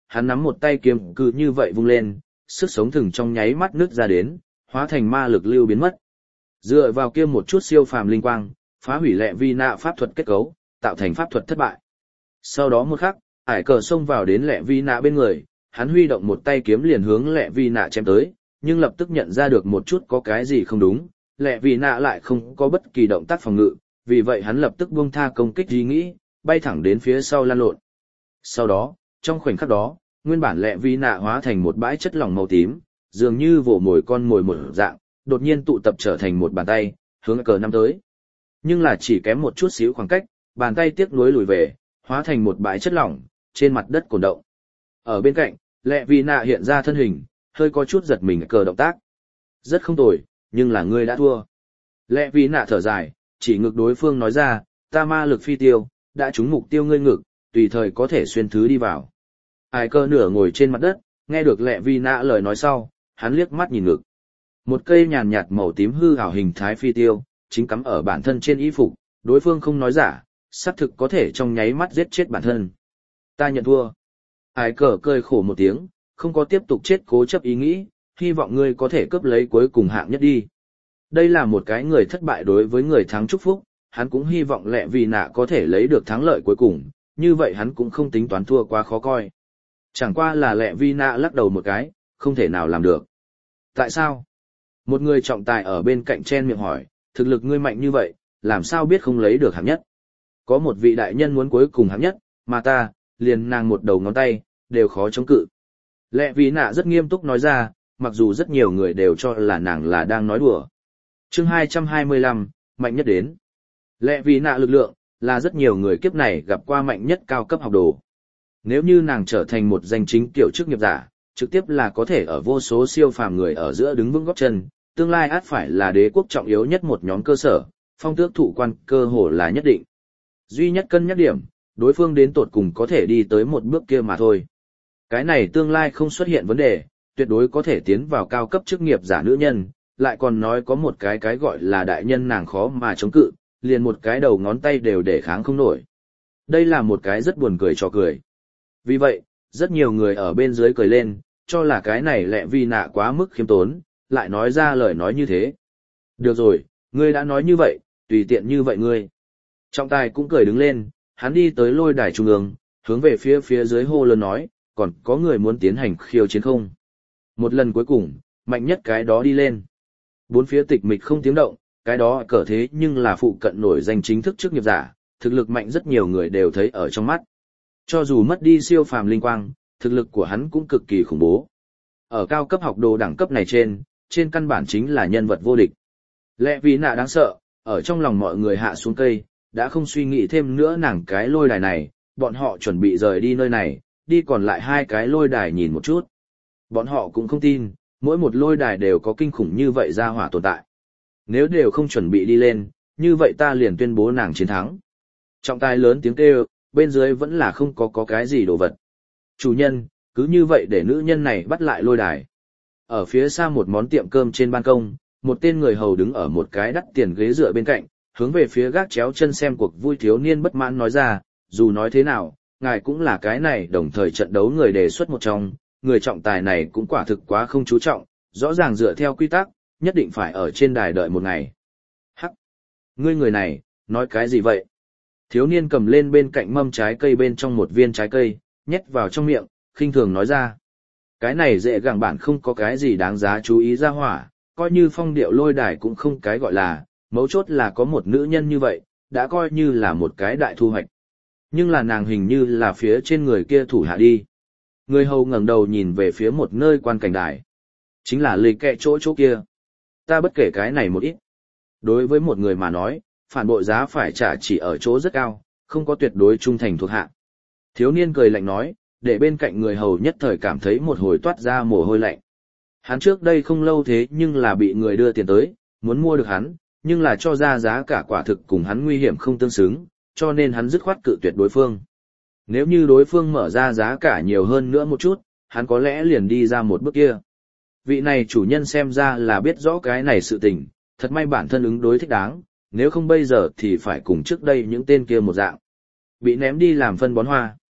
hắn nắm một tay kiếm cứ như vậy vung lên, sức sống thừng trong nháy mắt nứt ra đến, hóa thành ma lực lưu biến mất. Dựa vào kia một chút siêu phàm linh quang, phá hủy lệ vi nạ pháp thuật kết cấu, tạo thành pháp thuật thất bại. Sau đó một khắc, ải cờ xông vào đến lệ vi nạ bên người, hắn huy động một tay kiếm liền hướng lệ vi nạ chém tới, nhưng lập tức nhận ra được một chút có cái gì không đúng, lệ vi nạ lại không có bất kỳ động tác phòng ngự, vì vậy hắn lập tức buông tha công kích ý nghĩ, bay thẳng đến phía sau lăn lộn. Sau đó, trong khoảnh khắc đó, nguyên bản lệ vi nạ hóa thành một bãi chất lỏng màu tím, dường như vồ mồi con mồi một dạng, đột nhiên tụ tập trở thành một bàn tay, hướng cờ năm tới. Nhưng là chỉ kém một chút xíu khoảng cách, bàn tay tiếc nuối lùi về, hóa thành một bãi chất lỏng, trên mặt đất cồn động. Ở bên cạnh, lệ vi nạ hiện ra thân hình, hơi có chút giật mình cờ động tác. Rất không tồi, nhưng là ngươi đã thua. Lệ vi nạ thở dài, chỉ ngực đối phương nói ra, ta ma lực phi tiêu, đã trúng mục tiêu ngươi ngực, tùy thời có thể xuyên thứ đi vào. Ai cơ nửa ngồi trên mặt đất, nghe được lệ vi nạ lời nói sau, hắn liếc mắt nhìn ngực. Một cây nhàn nhạt màu tím hư ảo hình thái phi tiêu, chính cắm ở bản thân trên y phục, đối phương không nói giả, xác thực có thể trong nháy mắt giết chết bản thân. Ta nhận thua. Ai cờ cười khổ một tiếng, không có tiếp tục chết cố chấp ý nghĩ, hy vọng ngươi có thể cướp lấy cuối cùng hạng nhất đi. Đây là một cái người thất bại đối với người thắng chúc phúc, hắn cũng hy vọng lệ vì nạ có thể lấy được thắng lợi cuối cùng, như vậy hắn cũng không tính toán thua quá khó coi. Chẳng qua là lệ vi nạ lắc đầu một cái, không thể nào làm được. Tại sao? Một người trọng tài ở bên cạnh chen miệng hỏi, thực lực ngươi mạnh như vậy, làm sao biết không lấy được hạng nhất? Có một vị đại nhân muốn cuối cùng hạng nhất, mà ta, liền nàng một đầu ngón tay, đều khó chống cự. Lệ vi nạ rất nghiêm túc nói ra, mặc dù rất nhiều người đều cho là nàng là đang nói đùa. Chương 225, mạnh nhất đến. Lệ vi nạ lực lượng, là rất nhiều người kiếp này gặp qua mạnh nhất cao cấp học đồ. Nếu như nàng trở thành một danh chính kiểu chức nghiệp giả, trực tiếp là có thể ở vô số siêu phàm người ở giữa đứng vững gót chân, tương lai ắt phải là đế quốc trọng yếu nhất một nhóm cơ sở, phong tước thụ quan cơ hồ là nhất định. Duy nhất cân nhắc điểm, đối phương đến tột cùng có thể đi tới một bước kia mà thôi. Cái này tương lai không xuất hiện vấn đề, tuyệt đối có thể tiến vào cao cấp chức nghiệp giả nữ nhân, lại còn nói có một cái gọi là đại nhân nàng khó mà chống cự, liền một cái đầu ngón tay đều để kháng không nổi. Đây là một cái rất buồn cười cho cười. Vì vậy, rất nhiều người ở bên dưới cười lên, cho là cái này lệ vi nạ quá mức khiêm tốn, lại nói ra lời nói như thế. Được rồi, ngươi đã nói như vậy, tùy tiện như vậy ngươi. Trọng tài cũng cười đứng lên, hắn đi tới lôi đài trung ương, hướng về phía dưới hô lớn nói, còn có người muốn tiến hành khiêu chiến không? Một lần cuối cùng, mạnh nhất cái đó đi lên. Bốn phía tịch mịch không tiếng động, cái đó cỡ thế nhưng là phụ cận nổi danh chính thức chức nghiệp giả, thực lực mạnh rất nhiều người đều thấy ở trong mắt. Cho dù mất đi siêu phàm linh quang, thực lực của hắn cũng cực kỳ khủng bố. Ở cao cấp học đồ đẳng cấp này trên căn bản chính là nhân vật vô địch. Lẽ vì nạ đáng sợ, ở trong lòng mọi người hạ xuống cây, đã không suy nghĩ thêm nữa nàng cái lôi đài này, bọn họ chuẩn bị rời đi nơi này, đi còn lại hai cái lôi đài nhìn một chút. Bọn họ cũng không tin, mỗi một lôi đài đều có kinh khủng như vậy ra hỏa tồn tại. Nếu đều không chuẩn bị đi lên, như vậy ta liền tuyên bố nàng chiến thắng. Trọng tài lớn tiếng kêu, bên dưới vẫn là không có cái gì đồ vật. Chủ nhân, cứ như vậy để nữ nhân này bắt lại lôi đài. Ở phía xa một món tiệm cơm trên ban công, một tên người hầu đứng ở một cái đắt tiền ghế dựa bên cạnh, hướng về phía gác chéo chân xem cuộc vui thiếu niên bất mãn nói ra, dù nói thế nào, ngài cũng là cái này đồng thời trận đấu người đề xuất một trong, người trọng tài này cũng quả thực quá không chú trọng, rõ ràng dựa theo quy tắc, nhất định phải ở trên đài đợi một ngày. Hắc! Ngươi người này, nói cái gì vậy? Thiếu niên cầm lên bên cạnh mâm trái cây bên trong một viên trái cây, nhét vào trong miệng, khinh thường nói ra. Cái này dễ gàng bản không có cái gì đáng giá chú ý ra hỏa, coi như phong điệu lôi đài cũng không cái gọi là, mấu chốt là có một nữ nhân như vậy, đã coi như là một cái đại thu hoạch. Nhưng là nàng hình như là phía trên người kia thủ hạ đi. Người hầu ngẩng đầu nhìn về phía một nơi quan cảnh đài. Chính là lì kẹ chỗ kia. Ta bất kể cái này một ít. Đối với một người mà nói, phản bội giá phải trả chỉ ở chỗ rất cao, không có tuyệt đối trung thành thuộc hạ. Thiếu niên cười lạnh nói, để bên cạnh người hầu nhất thời cảm thấy một hồi toát ra mồ hôi lạnh. Hắn trước đây không lâu thế nhưng là bị người đưa tiền tới, muốn mua được hắn, nhưng là cho ra giá cả quả thực cùng hắn nguy hiểm không tương xứng, cho nên hắn dứt khoát cự tuyệt đối phương. Nếu như đối phương mở ra giá cả nhiều hơn nữa một chút, hắn có lẽ liền đi ra một bước kia. Vị này chủ nhân xem ra là biết rõ cái này sự tình, thật may bản thân ứng đối thích đáng, nếu không bây giờ thì phải cùng trước đây những tên kia một dạng. Bị ném đi làm phân bón hoa.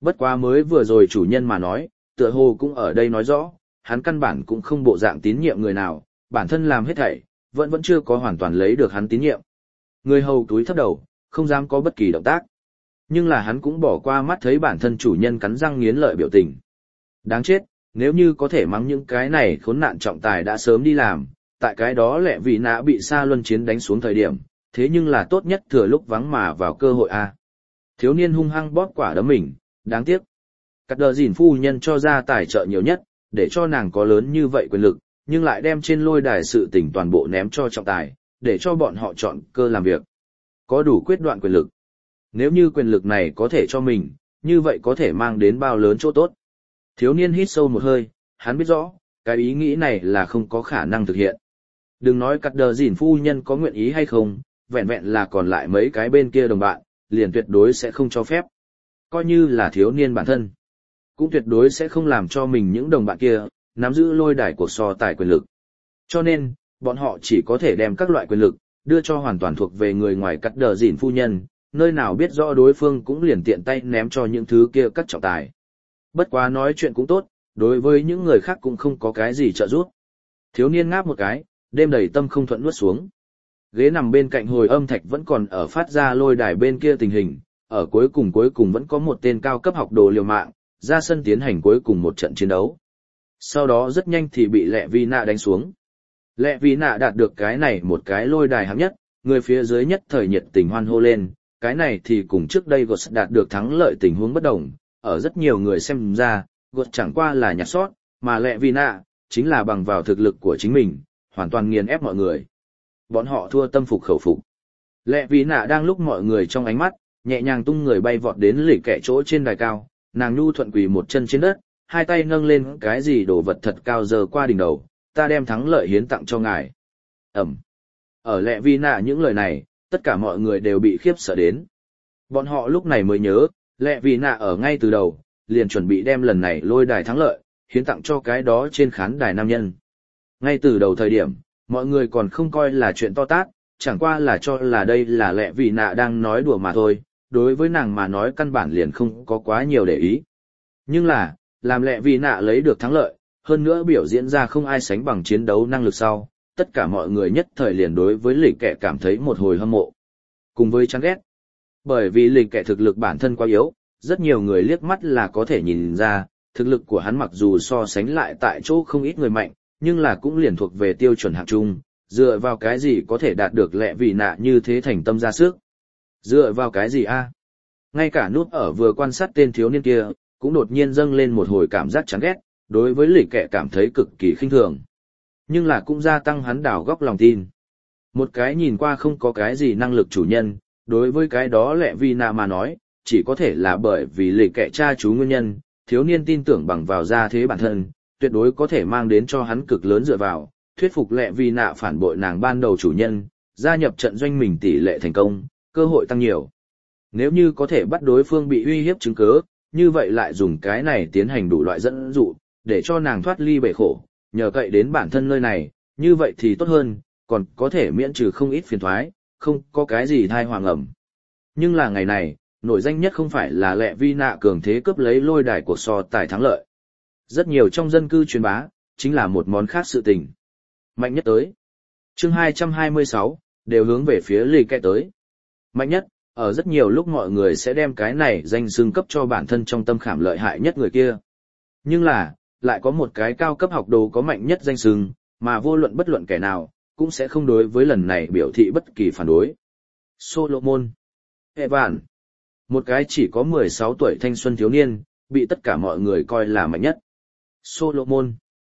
Bất quá mới vừa rồi chủ nhân mà nói, tựa hồ cũng ở đây nói rõ, hắn căn bản cũng không bộ dạng tín nhiệm người nào, bản thân làm hết thảy, vẫn chưa có hoàn toàn lấy được hắn tín nhiệm. Người hầu túi thấp đầu, không dám có bất kỳ động tác. Nhưng là hắn cũng bỏ qua mắt thấy bản thân chủ nhân cắn răng nghiến lợi biểu tình. Đáng chết, nếu như có thể mắng những cái này khốn nạn trọng tài đã sớm đi làm, tại cái đó lẹ vì nã bị Sa Luân chiến đánh xuống thời điểm, thế nhưng là tốt nhất thừa lúc vắng mà vào cơ hội a. Thiếu niên hung hăng bóp quả đấm mình, đáng tiếc. Cắt đờ dìn phu nhân cho ra tài trợ nhiều nhất, để cho nàng có lớn như vậy quyền lực, nhưng lại đem trên lôi đài sự tình toàn bộ ném cho trọng tài, để cho bọn họ chọn cơ làm việc. Có đủ quyết đoạn quyền lực. Nếu như quyền lực này có thể cho mình, như vậy có thể mang đến bao lớn chỗ tốt. Thiếu niên hít sâu một hơi, hắn biết rõ, cái ý nghĩ này là không có khả năng thực hiện. Đừng nói cắt đờ dìn phu nhân có nguyện ý hay không, vẹn vẹn là còn lại mấy cái bên kia đồng bạn, liền tuyệt đối sẽ không cho phép. Coi như là thiếu niên bản thân, cũng tuyệt đối sẽ không làm cho mình những đồng bạn kia, nắm giữ lôi đài cuộc so tài quyền lực. Cho nên, bọn họ chỉ có thể đem các loại quyền lực, đưa cho hoàn toàn thuộc về người ngoài cắt đờ dìn phu nhân, nơi nào biết rõ đối phương cũng liền tiện tay ném cho những thứ kia các trọng tài. Bất quá nói chuyện cũng tốt, đối với những người khác cũng không có cái gì trợ giúp. Thiếu niên ngáp một cái, đêm đầy tâm không thuận nuốt xuống. Ghế nằm bên cạnh hồi âm thạch vẫn còn ở phát ra lôi đài bên kia tình hình, ở cuối cùng vẫn có một tên cao cấp học đồ liều mạng, ra sân tiến hành cuối cùng một trận chiến đấu. Sau đó rất nhanh thì bị Lệ Vi Nạ đánh xuống. Lệ Vi Nạ đạt được cái này một cái lôi đài hạng nhất, người phía dưới nhất thời nhiệt tình hoan hô lên, cái này thì cùng trước đây Gột đạt được thắng lợi tình huống bất đồng, ở rất nhiều người xem ra, Gột chẳng qua là nhặt sót, mà Lệ Vi Nạ chính là bằng vào thực lực của chính mình, hoàn toàn nghiền ép mọi người. Bọn họ thua tâm phục khẩu phục. Lệ Vi Nạ đang lúc mọi người trong ánh mắt, nhẹ nhàng tung người bay vọt đến lì kẻ chỗ trên đài cao, nàng nhu thuận quỳ một chân trên đất, hai tay nâng lên cái gì đồ vật thật cao giơ qua đỉnh đầu, ta đem thắng lợi hiến tặng cho ngài. Ẩm. Ở Lệ Vi Nạ những lời này, tất cả mọi người đều bị khiếp sợ đến. Bọn họ lúc này mới nhớ, Lệ Vi Nạ ở ngay từ đầu, liền chuẩn bị đem lần này lôi đài thắng lợi, hiến tặng cho cái đó trên khán đài nam nhân. Ngay từ đầu thời điểm, mọi người còn không coi là chuyện to tát, chẳng qua là cho là đây là Lệ Vi Nạ đang nói đùa mà thôi, đối với nàng mà nói căn bản liền không có quá nhiều để ý. Nhưng là, làm Lệ Vi Nạ lấy được thắng lợi, hơn nữa biểu diễn ra không ai sánh bằng chiến đấu năng lực sau, tất cả mọi người nhất thời liền đối với lì kẻ cảm thấy một hồi hâm mộ. Cùng với chán ghét. Bởi vì lì kẻ thực lực bản thân quá yếu, rất nhiều người liếc mắt là có thể nhìn ra, thực lực của hắn mặc dù so sánh lại tại chỗ không ít người mạnh, nhưng là cũng liền thuộc về tiêu chuẩn hạng trung, dựa vào cái gì có thể đạt được Lệ Vi Nạ như thế thành tâm ra sức. Dựa vào cái gì a? Ngay cả nút ở vừa quan sát tên thiếu niên kia, cũng đột nhiên dâng lên một hồi cảm giác chán ghét, đối với lì kẻ cảm thấy cực kỳ khinh thường. Nhưng là cũng gia tăng hắn đào góc lòng tin. Một cái nhìn qua không có cái gì năng lực chủ nhân, đối với cái đó Lệ Vi Nạ mà nói, chỉ có thể là bởi vì lì kẻ cha chú nguyên nhân, thiếu niên tin tưởng bằng vào gia thế bản thân, tuyệt đối có thể mang đến cho hắn cực lớn dựa vào, thuyết phục Lệ Vi Nạ phản bội nàng ban đầu chủ nhân, gia nhập trận doanh mình tỷ lệ thành công, cơ hội tăng nhiều. Nếu như có thể bắt đối phương bị uy hiếp chứng cứ, như vậy lại dùng cái này tiến hành đủ loại dẫn dụ, để cho nàng thoát ly bể khổ, nhờ cậy đến bản thân nơi này, như vậy thì tốt hơn, còn có thể miễn trừ không ít phiền toái, không có cái gì thai hoàng ẩm. Nhưng là ngày này, nổi danh nhất không phải là Lệ Vi Nạ cường thế cướp lấy lôi đài cuộc so tài thắng lợi. Rất nhiều trong dân cư truyền bá, chính là một món khác sự tình. Mạnh nhất tới. Chương 226, đều hướng về phía lì kẹ tới. Mạnh nhất, ở rất nhiều lúc mọi người sẽ đem cái này danh xưng cấp cho bản thân trong tâm khảm lợi hại nhất người kia. Nhưng là, lại có một cái cao cấp học đồ có mạnh nhất danh xưng, mà vô luận bất luận kẻ nào, cũng sẽ không đối với lần này biểu thị bất kỳ phản đối. Solomon Evan, một cái chỉ có 16 tuổi thanh xuân thiếu niên, bị tất cả mọi người coi là mạnh nhất. Solomon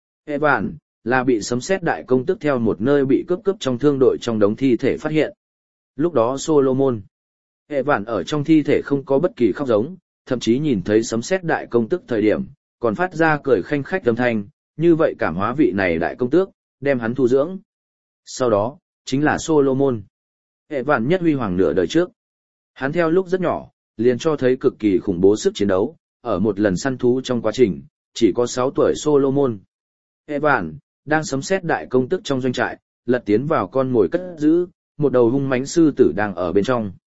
Evan là bị sấm sét đại công tức theo một nơi bị cướp trong thương đội trong đống thi thể phát hiện. Lúc đó Solomon Evan ở trong thi thể không có bất kỳ khóc giống, thậm chí nhìn thấy sấm sét đại công tức thời điểm, còn phát ra cười khanh khách âm thanh, như vậy cảm hóa vị này đại công tước, đem hắn thu dưỡng. Sau đó, chính là Solomon Evan nhất huy hoàng nửa đời trước. Hắn theo lúc rất nhỏ, liền cho thấy cực kỳ khủng bố sức chiến đấu, ở một lần săn thú trong quá trình, chỉ có 6 tuổi Solomon Evan đang sấm sét đại công tức trong doanh trại, lật tiến vào con mồi cất giữ, một đầu hung mãnh sư tử đang ở bên trong.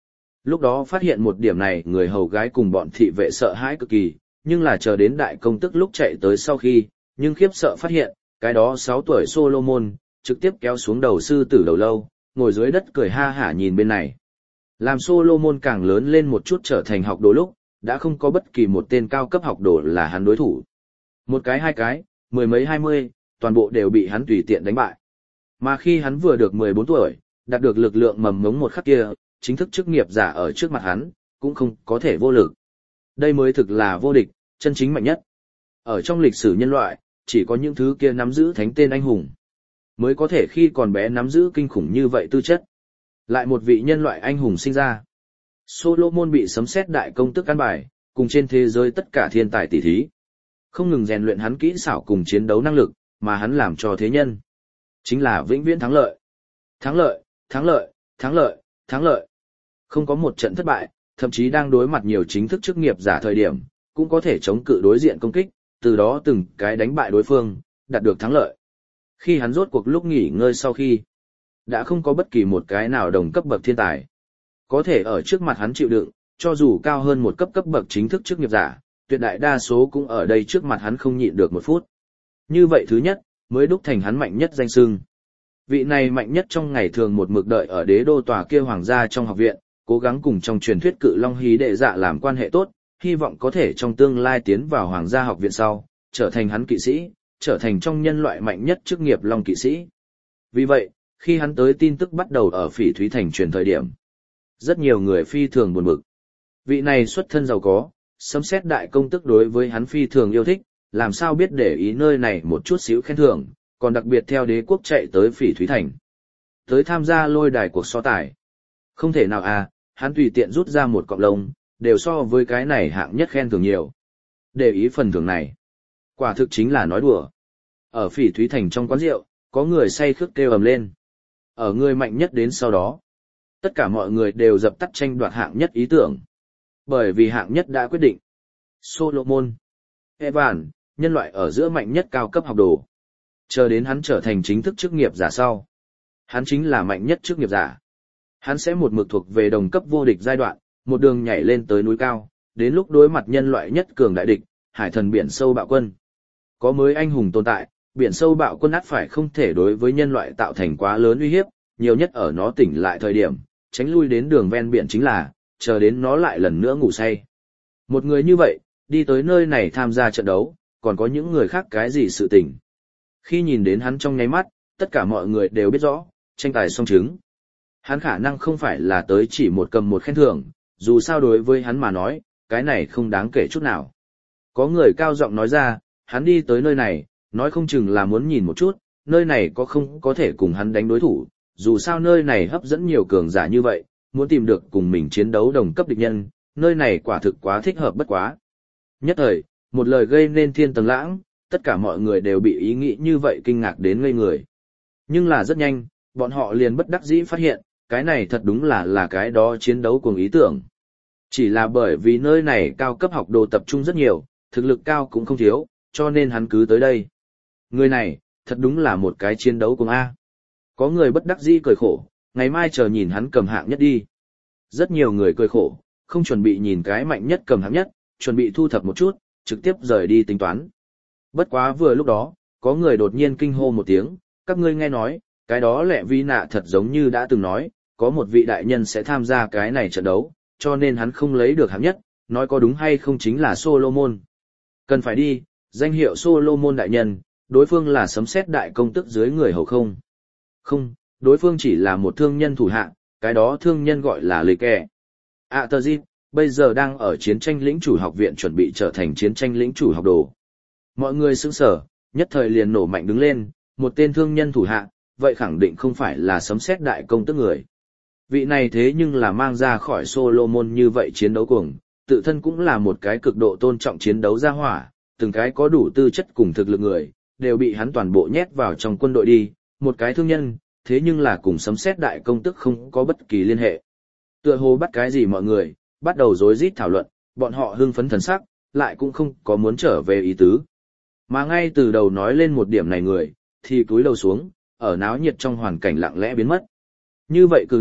Lúc đó phát hiện một điểm này người hầu gái cùng bọn thị vệ sợ hãi cực kỳ, nhưng là chờ đến đại công tức lúc chạy tới sau khi, nhưng khiếp sợ phát hiện, cái đó 6 tuổi Solomon, trực tiếp kéo xuống đầu sư tử đầu lâu, ngồi dưới đất cười ha hả nhìn bên này. Làm Solomon càng lớn lên một chút trở thành học đồ lúc, đã không có bất kỳ một tên cao cấp học đồ là hắn đối thủ. Một cái hai cái, mười mấy 20, toàn bộ đều bị hắn tùy tiện đánh bại. Mà khi hắn vừa được 14 tuổi, đạt được lực lượng mầm ngống một khắc kia, chính thức chức nghiệp giả ở trước mặt hắn, cũng không có thể vô lực. Đây mới thực là vô địch, chân chính mạnh nhất. Ở trong lịch sử nhân loại, chỉ có những thứ kia nắm giữ thánh tên anh hùng, mới có thể khi còn bé nắm giữ kinh khủng như vậy tư chất. Lại một vị nhân loại anh hùng sinh ra. Solomon bị sấm sét đại công tức căn bài, cùng trên thế giới tất cả thiên tài tỷ thí. Không ngừng rèn luyện hắn kỹ xảo cùng chiến đấu năng lực, mà hắn làm cho thế nhân. Chính là vĩnh viễn thắng lợi. Thắng lợi, thắng lợi, thắng lợi, thắng lợi. Không có một trận thất bại, thậm chí đang đối mặt nhiều chính thức chức nghiệp giả thời điểm, cũng có thể chống cự đối diện công kích, từ đó từng cái đánh bại đối phương, đạt được thắng lợi. Khi hắn rốt cuộc lúc nghỉ ngơi sau khi, đã không có bất kỳ một cái nào đồng cấp bậc thiên tài. Có thể ở trước mặt hắn chịu đựng, cho dù cao hơn một cấp cấp bậc chính thức chức nghiệp giả, tuyệt đại đa số cũng ở đây trước mặt hắn không nhịn được một phút. Như vậy thứ nhất, mới đúc thành hắn mạnh nhất danh xưng. Vị này mạnh nhất trong ngày thường một mực đợi ở đế đô tòa kia hoàng gia trong học viện, cố gắng cùng trong truyền thuyết cự long hí đệ dạ làm quan hệ tốt, hy vọng có thể trong tương lai tiến vào hoàng gia học viện sau, trở thành hắn kỵ sĩ, trở thành trong nhân loại mạnh nhất chức nghiệp long kỵ sĩ. Vì vậy, khi hắn tới tin tức bắt đầu ở Phỉ Thúy Thành truyền thời điểm, rất nhiều người phi thường buồn bực. Vị này xuất thân giàu có, sấm sét đại công tức đối với hắn phi thường yêu thích, làm sao biết để ý nơi này một chút xíu khen thưởng, còn đặc biệt theo đế quốc chạy tới Phỉ Thúy Thành. Tới tham gia lôi đài cuộc so tài. Không thể nào à, hắn tùy tiện rút ra một cọng lông, đều so với cái này hạng nhất khen thưởng nhiều. Để ý phần thưởng này. Quả thực chính là nói đùa. Ở Phỉ Thúy Thành trong quán rượu, có người say khướt kêu ầm lên. Ở người mạnh nhất đến sau đó, tất cả mọi người đều dập tắt tranh đoạt hạng nhất ý tưởng. Bởi vì hạng nhất đã quyết định. Solomon, Evan, nhân loại ở giữa mạnh nhất cao cấp học đồ. Chờ đến hắn trở thành chính thức chức nghiệp giả sau. Hắn chính là mạnh nhất chức nghiệp giả. Hắn sẽ một mực thuộc về đồng cấp vô địch giai đoạn, một đường nhảy lên tới núi cao, đến lúc đối mặt nhân loại nhất cường đại địch, hải thần biển sâu bạo quân. Có mới anh hùng tồn tại, biển sâu bạo quân ắt phải không thể đối với nhân loại tạo thành quá lớn uy hiếp, nhiều nhất ở nó tỉnh lại thời điểm, tránh lui đến đường ven biển chính là, chờ đến nó lại lần nữa ngủ say. Một người như vậy, đi tới nơi này tham gia trận đấu, còn có những người khác cái gì sự tình. Khi nhìn đến hắn trong nháy mắt, tất cả mọi người đều biết rõ, tranh tài song chứng. Hắn khả năng không phải là tới chỉ một cầm một khen thưởng, dù sao đối với hắn mà nói, cái này không đáng kể chút nào. Có người cao giọng nói ra, hắn đi tới nơi này, nói không chừng là muốn nhìn một chút, nơi này có không có thể cùng hắn đánh đối thủ, dù sao nơi này hấp dẫn nhiều cường giả như vậy, muốn tìm được cùng mình chiến đấu đồng cấp địch nhân, nơi này quả thực quá thích hợp bất quá. Nhất thời, một lời gây nên thiên tầng lãng, tất cả mọi người đều bị ý nghĩ như vậy kinh ngạc đến ngây người. Nhưng là rất nhanh, bọn họ liền bất đắc dĩ phát hiện, cái này thật đúng là cái đó chiến đấu cùng ý tưởng. Chỉ là bởi vì nơi này cao cấp học đồ tập trung rất nhiều, thực lực cao cũng không thiếu, cho nên hắn cứ tới đây. Người này, thật đúng là một cái chiến đấu cùng A. Có người bất đắc dĩ cười khổ, ngày mai chờ nhìn hắn cầm hạng nhất đi. Rất nhiều người cười khổ, không chuẩn bị nhìn cái mạnh nhất cầm hạng nhất, chuẩn bị thu thập một chút, trực tiếp rời đi tính toán. Bất quá vừa lúc đó, có người đột nhiên kinh hô một tiếng, các ngươi nghe nói, cái đó lẹ vi nạ thật giống như đã từng nói, có một vị đại nhân sẽ tham gia cái này trận đấu, cho nên hắn không lấy được hạng nhất, nói có đúng hay không chính là Solomon. Cần phải đi, danh hiệu Solomon đại nhân, đối phương là sấm sét đại công tức dưới người hầu không? Không, đối phương chỉ là một thương nhân thủ hạ, cái đó thương nhân gọi là Lê Kẻ. Atazit, bây giờ đang ở chiến tranh lĩnh chủ học viện chuẩn bị trở thành chiến tranh lĩnh chủ học đồ. Mọi người sững sờ, nhất thời liền nổ mạnh đứng lên, một tên thương nhân thủ hạ, vậy khẳng định không phải là sấm sét đại công tức người. Vị này thế nhưng là mang ra khỏi Solomon như vậy chiến đấu cuồng, tự thân cũng là một cái cực độ tôn trọng chiến đấu gia hỏa, từng cái có đủ tư chất cùng thực lực người, đều bị hắn toàn bộ nhét vào trong quân đội đi, một cái thương nhân, thế nhưng là cùng sấm sét đại công tức không có bất kỳ liên hệ. Tựa hồ bắt cái gì mọi người, bắt đầu rối rít thảo luận, bọn họ hưng phấn thần sắc, lại cũng không có muốn trở về ý tứ. Mà ngay từ đầu nói lên một điểm này người, thì cúi đầu xuống, ở náo nhiệt trong hoàn cảnh lặng lẽ biến mất. Như vậy cử động,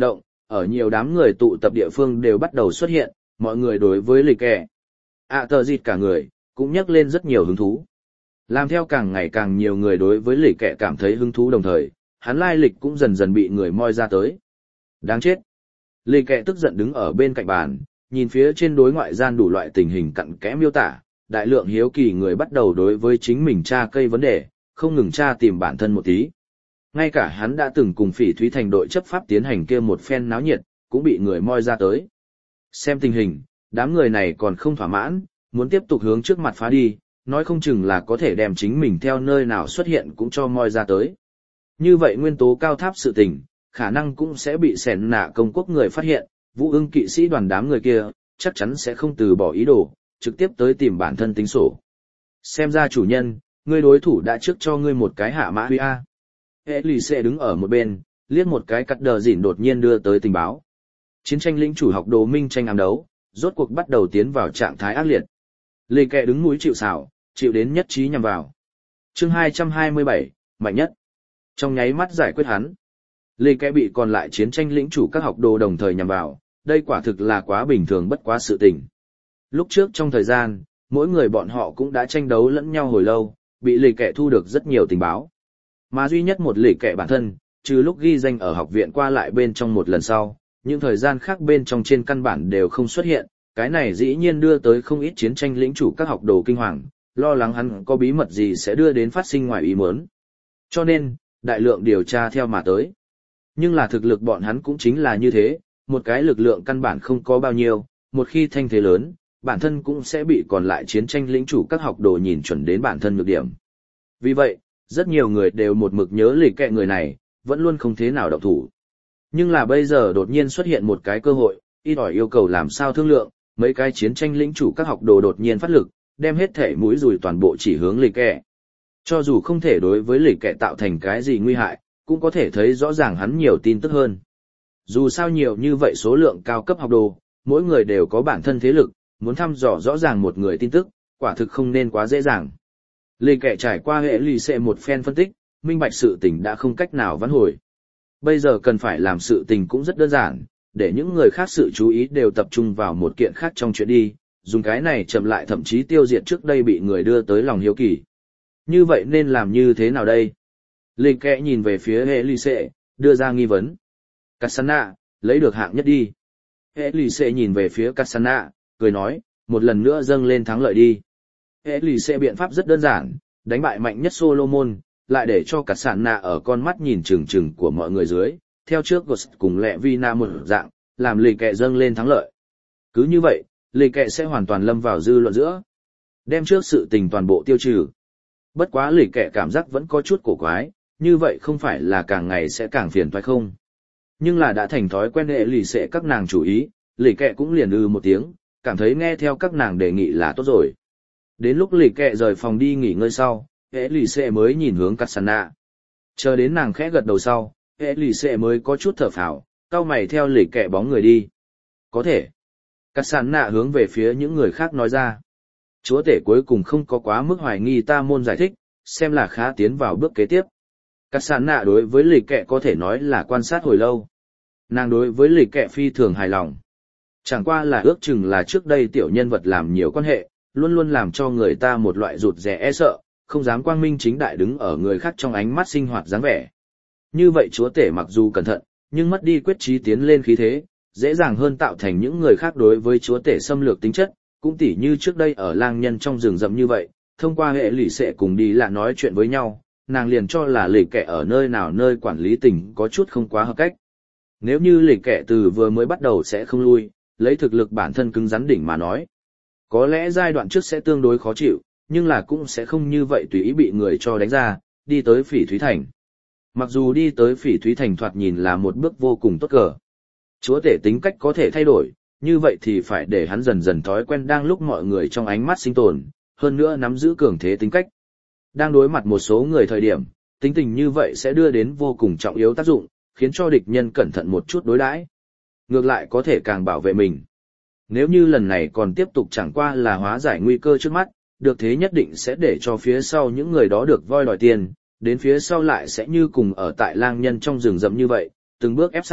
ở nhiều đám người tụ tập địa phương đều bắt đầu xuất hiện, mọi người đối với lì kẹ. Tờ dịt cả người, cũng nhắc lên rất nhiều hứng thú. Làm theo càng ngày càng nhiều người đối với lì kẹ cảm thấy hứng thú đồng thời, hắn lai lịch cũng dần dần bị người moi ra tới. Đáng chết. Lì kẹ tức giận đứng ở bên cạnh bàn, nhìn phía trên đối ngoại gian đủ loại tình hình cặn kẽ miêu tả, đại lượng hiếu kỳ người bắt đầu đối với chính mình tra cây vấn đề, không ngừng tra tìm bản thân một tí. Ngay cả hắn đã từng cùng Phỉ Thúy Thành đội chấp pháp tiến hành kia một phen náo nhiệt, cũng bị người moi ra tới. Xem tình hình, đám người này còn không thỏa mãn, muốn tiếp tục hướng trước mặt phá đi, nói không chừng là có thể đem chính mình theo nơi nào xuất hiện cũng cho moi ra tới. Như vậy nguyên tố cao tháp sự tình, khả năng cũng sẽ bị Sẻn Nạ công quốc người phát hiện, Vũ Ưng kỵ sĩ đoàn đám người kia, chắc chắn sẽ không từ bỏ ý đồ, trực tiếp tới tìm bản thân tính sổ. Xem ra chủ nhân, ngươi đối thủ đã trước cho ngươi một cái hạ mã huy A. Elise đứng ở một bên, liếc một cái cắt đờ dỉn đột nhiên đưa tới tình báo. Chiến tranh lĩnh chủ học đồ minh tranh ám đấu, rốt cuộc bắt đầu tiến vào trạng thái ác liệt. Lê kẹ đứng mũi chịu sào, chịu đến nhất trí nhằm vào. Chương 227, mạnh nhất. Trong nháy mắt giải quyết hắn. Lê kẹ bị còn lại chiến tranh lĩnh chủ các học đồ đồng thời nhằm vào, đây quả thực là quá bình thường bất quá sự tình. Lúc trước trong thời gian, mỗi người bọn họ cũng đã tranh đấu lẫn nhau hồi lâu, bị lì kẹ thu được rất nhiều tình báo. Mà duy nhất một lì kẹ bản thân, trừ lúc ghi danh ở học viện qua lại bên trong một lần sau, những thời gian khác bên trong trên căn bản đều không xuất hiện, cái này dĩ nhiên đưa tới không ít chiến tranh lĩnh chủ các học đồ kinh hoàng, lo lắng hắn có bí mật gì sẽ đưa đến phát sinh ngoài ý muốn. Cho nên, đại lượng điều tra theo mà tới. Nhưng là thực lực bọn hắn cũng chính là như thế, một cái lực lượng căn bản không có bao nhiêu, một khi thanh thế lớn, bản thân cũng sẽ bị còn lại chiến tranh lĩnh chủ các học đồ nhìn chuẩn đến bản thân nhược điểm. Vì vậy, rất nhiều người đều một mực nhớ lì kẹ người này, vẫn luôn không thế nào động thủ. Nhưng là bây giờ đột nhiên xuất hiện một cái cơ hội, ít ỏi yêu cầu làm sao thương lượng, mấy cái chiến tranh lĩnh chủ các học đồ đột nhiên phát lực, đem hết thể mũi dùi toàn bộ chỉ hướng lì kẹ. Cho dù không thể đối với lì kẹ tạo thành cái gì nguy hại, cũng có thể thấy rõ ràng hắn nhiều tin tức hơn. Dù sao nhiều như vậy số lượng cao cấp học đồ, mỗi người đều có bản thân thế lực, muốn thăm dò rõ ràng một người tin tức, quả thực không nên quá dễ dàng. Lì kẹ trải qua hệ lì xệ một phen phân tích, minh bạch sự tình đã không cách nào vãn hồi. Bây giờ cần phải làm sự tình cũng rất đơn giản, để những người khác sự chú ý đều tập trung vào một kiện khác trong chuyện đi, dùng cái này chậm lại thậm chí tiêu diệt trước đây bị người đưa tới lòng hiếu kỳ. Như vậy nên làm như thế nào đây? Lì kẹ nhìn về phía hệ lì xệ, đưa ra nghi vấn. Cassandra, lấy được hạng nhất đi. Hệ lì xệ nhìn về phía Cassandra, cười nói, một lần nữa dâng lên thắng lợi đi. Hệ lì xệ biện pháp rất đơn giản, đánh bại mạnh nhất Solomon, lại để cho Cassandra ở con mắt nhìn chừng chừng của mọi người dưới, theo trước Ghost cùng Lệ Vina một dạng, làm lì kẹ dâng lên thắng lợi. Cứ như vậy, lì kẹ sẽ hoàn toàn lâm vào dư luận giữa. Đem trước sự tình toàn bộ tiêu trừ. Bất quá lì kẹ cảm giác vẫn có chút cổ quái, như vậy không phải là càng ngày sẽ càng phiền toái không? Nhưng là đã thành thói quen hệ lì xệ các nàng chủ ý, lì kẹ cũng liền một tiếng, cảm thấy nghe theo các nàng đề nghị là tốt rồi. Đến lúc lì kẹ rời phòng đi nghỉ ngơi sau, hệ lì xệ mới nhìn hướng Cassandra. Chờ đến nàng khẽ gật đầu sau, hệ lì xệ mới có chút thở phào, cau mày theo lì kẹ bóng người đi. Có thể. Cassandra hướng về phía những người khác nói ra. Chúa tể cuối cùng không có quá mức hoài nghi ta môn giải thích, xem là khá tiến vào bước kế tiếp. Cassandra đối với lì kẹ có thể nói là quan sát hồi lâu. Nàng đối với lì kẹ phi thường hài lòng. Chẳng qua là ước chừng là trước đây tiểu nhân vật làm nhiều quan hệ, luôn luôn làm cho người ta một loại rụt rè e sợ, không dám quang minh chính đại đứng ở người khác trong ánh mắt sinh hoạt dáng vẻ. Như vậy chúa tể mặc dù cẩn thận, nhưng mất đi quyết chí tiến lên khí thế, dễ dàng hơn tạo thành những người khác đối với chúa tể xâm lược tính chất, cũng tỉ như trước đây ở lang nhân trong rừng rậm như vậy, thông qua hệ lì xệ cùng đi là nói chuyện với nhau, nàng liền cho là lì kẻ ở nơi nào nơi quản lý tỉnh có chút không quá hợp cách. Nếu như lì kẻ từ vừa mới bắt đầu sẽ không lui, lấy thực lực bản thân cứng rắn đỉnh mà nói, có lẽ giai đoạn trước sẽ tương đối khó chịu, nhưng là cũng sẽ không như vậy tùy ý bị người cho đánh ra, đi tới Phỉ Thúy Thành. Mặc dù đi tới Phỉ Thúy Thành thoạt nhìn là một bước vô cùng tốt cờ. Chúa tể tính cách có thể thay đổi, như vậy thì phải để hắn dần dần thói quen đang lúc mọi người trong ánh mắt sinh tồn, hơn nữa nắm giữ cường thế tính cách. Đang đối mặt một số người thời điểm, tính tình như vậy sẽ đưa đến vô cùng trọng yếu tác dụng, khiến cho địch nhân cẩn thận một chút đối đãi. Ngược lại có thể càng bảo vệ mình. Nếu như lần này còn tiếp tục chẳng qua là hóa giải nguy cơ trước mắt, được thế nhất định sẽ để cho phía sau những người đó được voi đòi tiền, đến phía sau lại sẽ như cùng ở tại lang nhân trong rừng rậm như vậy, từng bước ép sát,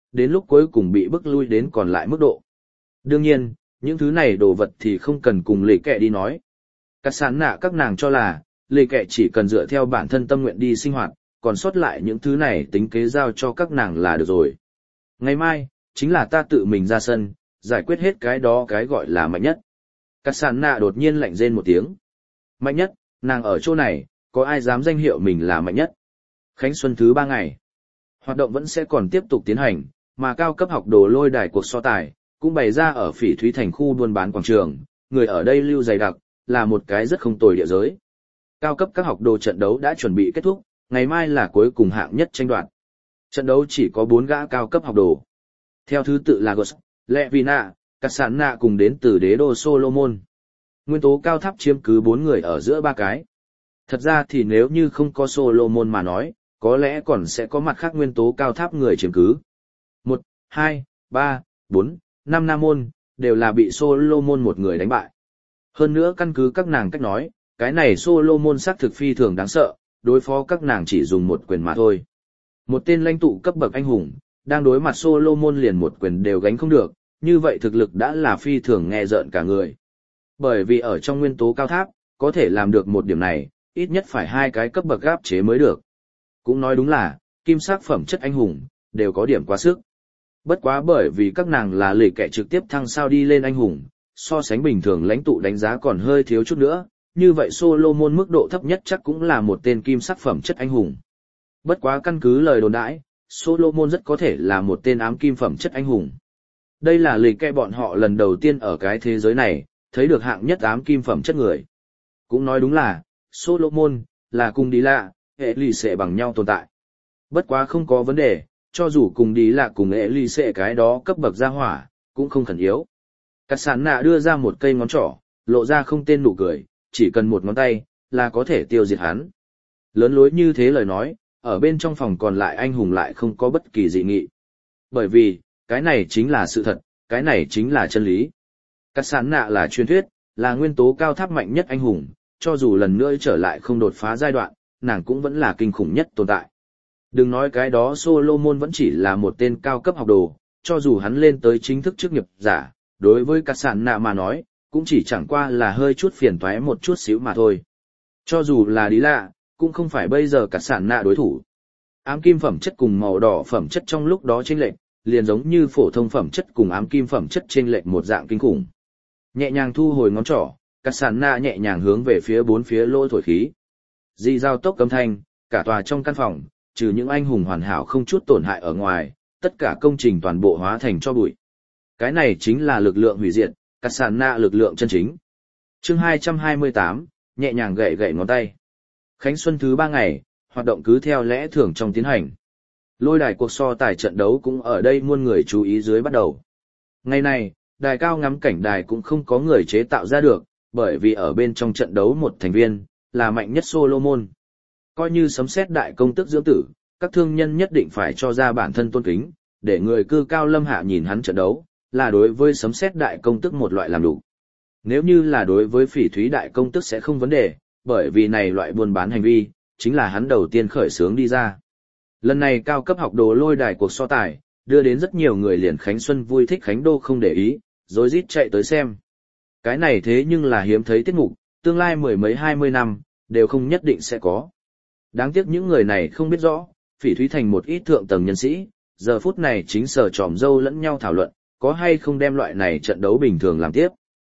đến lúc cuối cùng bị bức lui đến còn lại mức độ. Đương nhiên, những thứ này đồ vật thì không cần cùng lì kẹ đi nói. Cắt sán nạ các nàng cho là, lì kẹ chỉ cần dựa theo bản thân tâm nguyện đi sinh hoạt, còn sót lại những thứ này tính kế giao cho các nàng là được rồi. Ngày mai, chính là ta tự mình ra sân, giải quyết hết cái đó cái gọi là mạnh nhất. Cắt sán nạ đột nhiên lạnh rên một tiếng. Mạnh nhất, nàng ở chỗ này, có ai dám danh hiệu mình là mạnh nhất? Khánh Xuân thứ 3 ngày. Hoạt động vẫn sẽ còn tiếp tục tiến hành, mà cao cấp học đồ lôi đài cuộc so tài, cũng bày ra ở Phỉ Thúy Thành khu buôn bán quảng trường, người ở đây lưu dày đặc, là một cái rất không tồi địa giới. Cao cấp các học đồ trận đấu đã chuẩn bị kết thúc, ngày mai là cuối cùng hạng nhất tranh đoạt. Trận đấu chỉ có 4 gã cao cấp học đồ. Theo thứ tự là Ghost, Levina, Cassandra cùng đến từ đế đô Solomon. Nguyên tố cao tháp chiếm cứ 4 người ở giữa 3 cái. Thật ra thì nếu như không có Solomon mà nói, có lẽ còn sẽ có mặt khác nguyên tố cao tháp người chiếm cứ. 1, 2, 3, 4, 5 Nam môn, đều là bị Solomon một người đánh bại. Hơn nữa căn cứ các nàng cách nói, cái này Solomon xác thực phi thường đáng sợ, đối phó các nàng chỉ dùng một quyền mà thôi. Một tên lãnh tụ cấp bậc anh hùng, đang đối mặt Solomon liền một quyền đều gánh không được, như vậy thực lực đã là phi thường nghe rợn cả người. Bởi vì ở trong nguyên tố cao tháp, có thể làm được một điểm này, ít nhất phải 2 cái cấp bậc áp chế mới được. Cũng nói đúng là, kim sắc phẩm chất anh hùng, đều có điểm quá sức. Bất quá bởi vì các nàng là lì kẻ trực tiếp thăng sao đi lên anh hùng, so sánh bình thường lãnh tụ đánh giá còn hơi thiếu chút nữa, như vậy Solomon mức độ thấp nhất chắc cũng là một tên kim sắc phẩm chất anh hùng. Bất quá căn cứ lời đồn đãi, Solomon rất có thể là một tên ám kim phẩm chất anh hùng. Đây là lì kẻ bọn họ lần đầu tiên ở cái thế giới này, thấy được hạng nhất ám kim phẩm chất người. Cũng nói đúng là, Solomon, là cùng đi lạ, hệ lì xệ bằng nhau tồn tại. Bất quá không có vấn đề, cho dù cùng đi lạ cùng hệ lì xệ cái đó cấp bậc ra hỏa, cũng không khẩn yếu. Cát sản nạ đưa ra một cây ngón trỏ, lộ ra không tên nụ cười, chỉ cần một ngón tay, là có thể tiêu diệt hắn. Lớn lối như thế lời nói, ở bên trong phòng còn lại anh hùng lại không có bất kỳ dị nghị. Bởi vì, cái này chính là sự thật, cái này chính là chân lý. Cát sản nạ là truyền thuyết, là nguyên tố cao tháp mạnh nhất anh hùng, cho dù lần nữa trở lại không đột phá giai đoạn, nàng cũng vẫn là kinh khủng nhất tồn tại. Đừng nói cái đó Solomon vẫn chỉ là một tên cao cấp học đồ, cho dù hắn lên tới chính thức chức nghiệp giả, đối với Cát sản nạ mà nói, cũng chỉ chẳng qua là hơi chút phiền toái một chút xíu mà thôi. Cho dù là đi lạ, cũng không phải bây giờ Cát sản nạ đối thủ. Ám kim phẩm chất cùng màu đỏ phẩm chất trong lúc đó chênh lệch, liền giống như phổ thông phẩm chất cùng ám kim phẩm chất chênh lệch một dạng kinh khủng. Nhẹ nhàng thu hồi ngón trỏ, Cát sản nạ nhẹ nhàng hướng về phía 4 phía lỗ thổi khí. Dị giao tốc âm thanh, cả tòa trong căn phòng, trừ những anh hùng hoàn hảo không chút tổn hại ở ngoài, tất cả công trình toàn bộ hóa thành cho bụi. Cái này chính là lực lượng hủy diệt, Cát sản nạ lực lượng chân chính. Chương 228, nhẹ nhàng gậy gậy ngón tay. Khánh Xuân thứ 3 ngày, hoạt động cứ theo lẽ thường trong tiến hành. Lôi đài cuộc so tài trận đấu cũng ở đây muôn người chú ý dưới bắt đầu. Ngày này, đài cao ngắm cảnh đài cũng không có người chế tạo ra được, bởi vì ở bên trong trận đấu một thành viên, là mạnh nhất Solomon. Coi như sấm sét đại công tức dưỡng tử, các thương nhân nhất định phải cho ra bản thân tôn kính, để người cư cao lâm hạ nhìn hắn trận đấu, là đối với sấm sét đại công tức một loại làm đủ. Nếu như là đối với Phỉ Thúy đại công tức sẽ không vấn đề, bởi vì này loại buôn bán hành vi, chính là hắn đầu tiên khởi xướng đi ra. Lần này cao cấp học đồ lôi đài cuộc so tài, đưa đến rất nhiều người liền Khánh Xuân vui thích Khánh Đô không để ý, rối rít chạy tới xem. Cái này thế nhưng là hiếm thấy tiết mục, tương lai 10 mấy 20 năm, đều không nhất định sẽ có. Đáng tiếc những người này không biết rõ, Phỉ Thúy Thành một ít thượng tầng nhân sĩ, giờ phút này chính sờ tròm dâu lẫn nhau thảo luận, có hay không đem loại này trận đấu bình thường làm tiếp.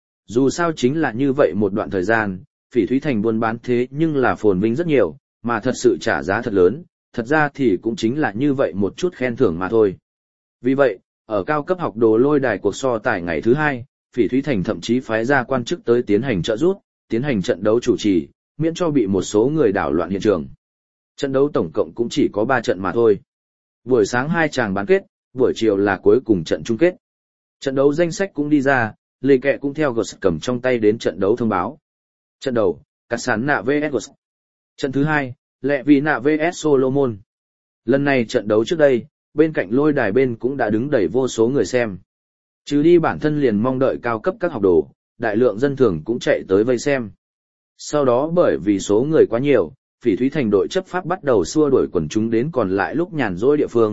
Dù sao chính là như vậy một đoạn thời gian, Phỉ Thúy Thành buôn bán thế nhưng là phồn vinh rất nhiều, mà thật sự trả giá thật lớn, thật ra thì cũng chính là như vậy một chút khen thưởng mà thôi. Vì vậy, ở cao cấp học đồ lôi đài cuộc so tài ngày thứ 2, Phỉ Thúy Thành thậm chí phái ra quan chức tới tiến hành trợ giúp, tiến hành trận đấu chủ trì, miễn cho bị một số người đảo loạn hiện trường. Trận đấu tổng cộng cũng chỉ có 3 trận mà thôi. Buổi sáng 2 tràng bán kết, buổi chiều là cuối cùng trận chung kết. Trận đấu danh sách cũng đi ra, lê kẹ cũng theo Ghost cầm trong tay đến trận đấu thông báo. Trận đầu, Cát sản nạ vs Ghost. Trận thứ 2, Lẹ Vì nạ vs Solomon. Lần này trận đấu trước đây, bên cạnh lôi đài bên cũng đã đứng đầy vô số người xem. Trừ đi bản thân liền mong đợi cao cấp các học đồ, đại lượng dân thường cũng chạy tới vây xem. Sau đó bởi vì số người quá nhiều, Phỉ Thúy Thành đội chấp pháp bắt đầu xua đuổi quần chúng đến còn lại lúc nhàn rỗi địa phương,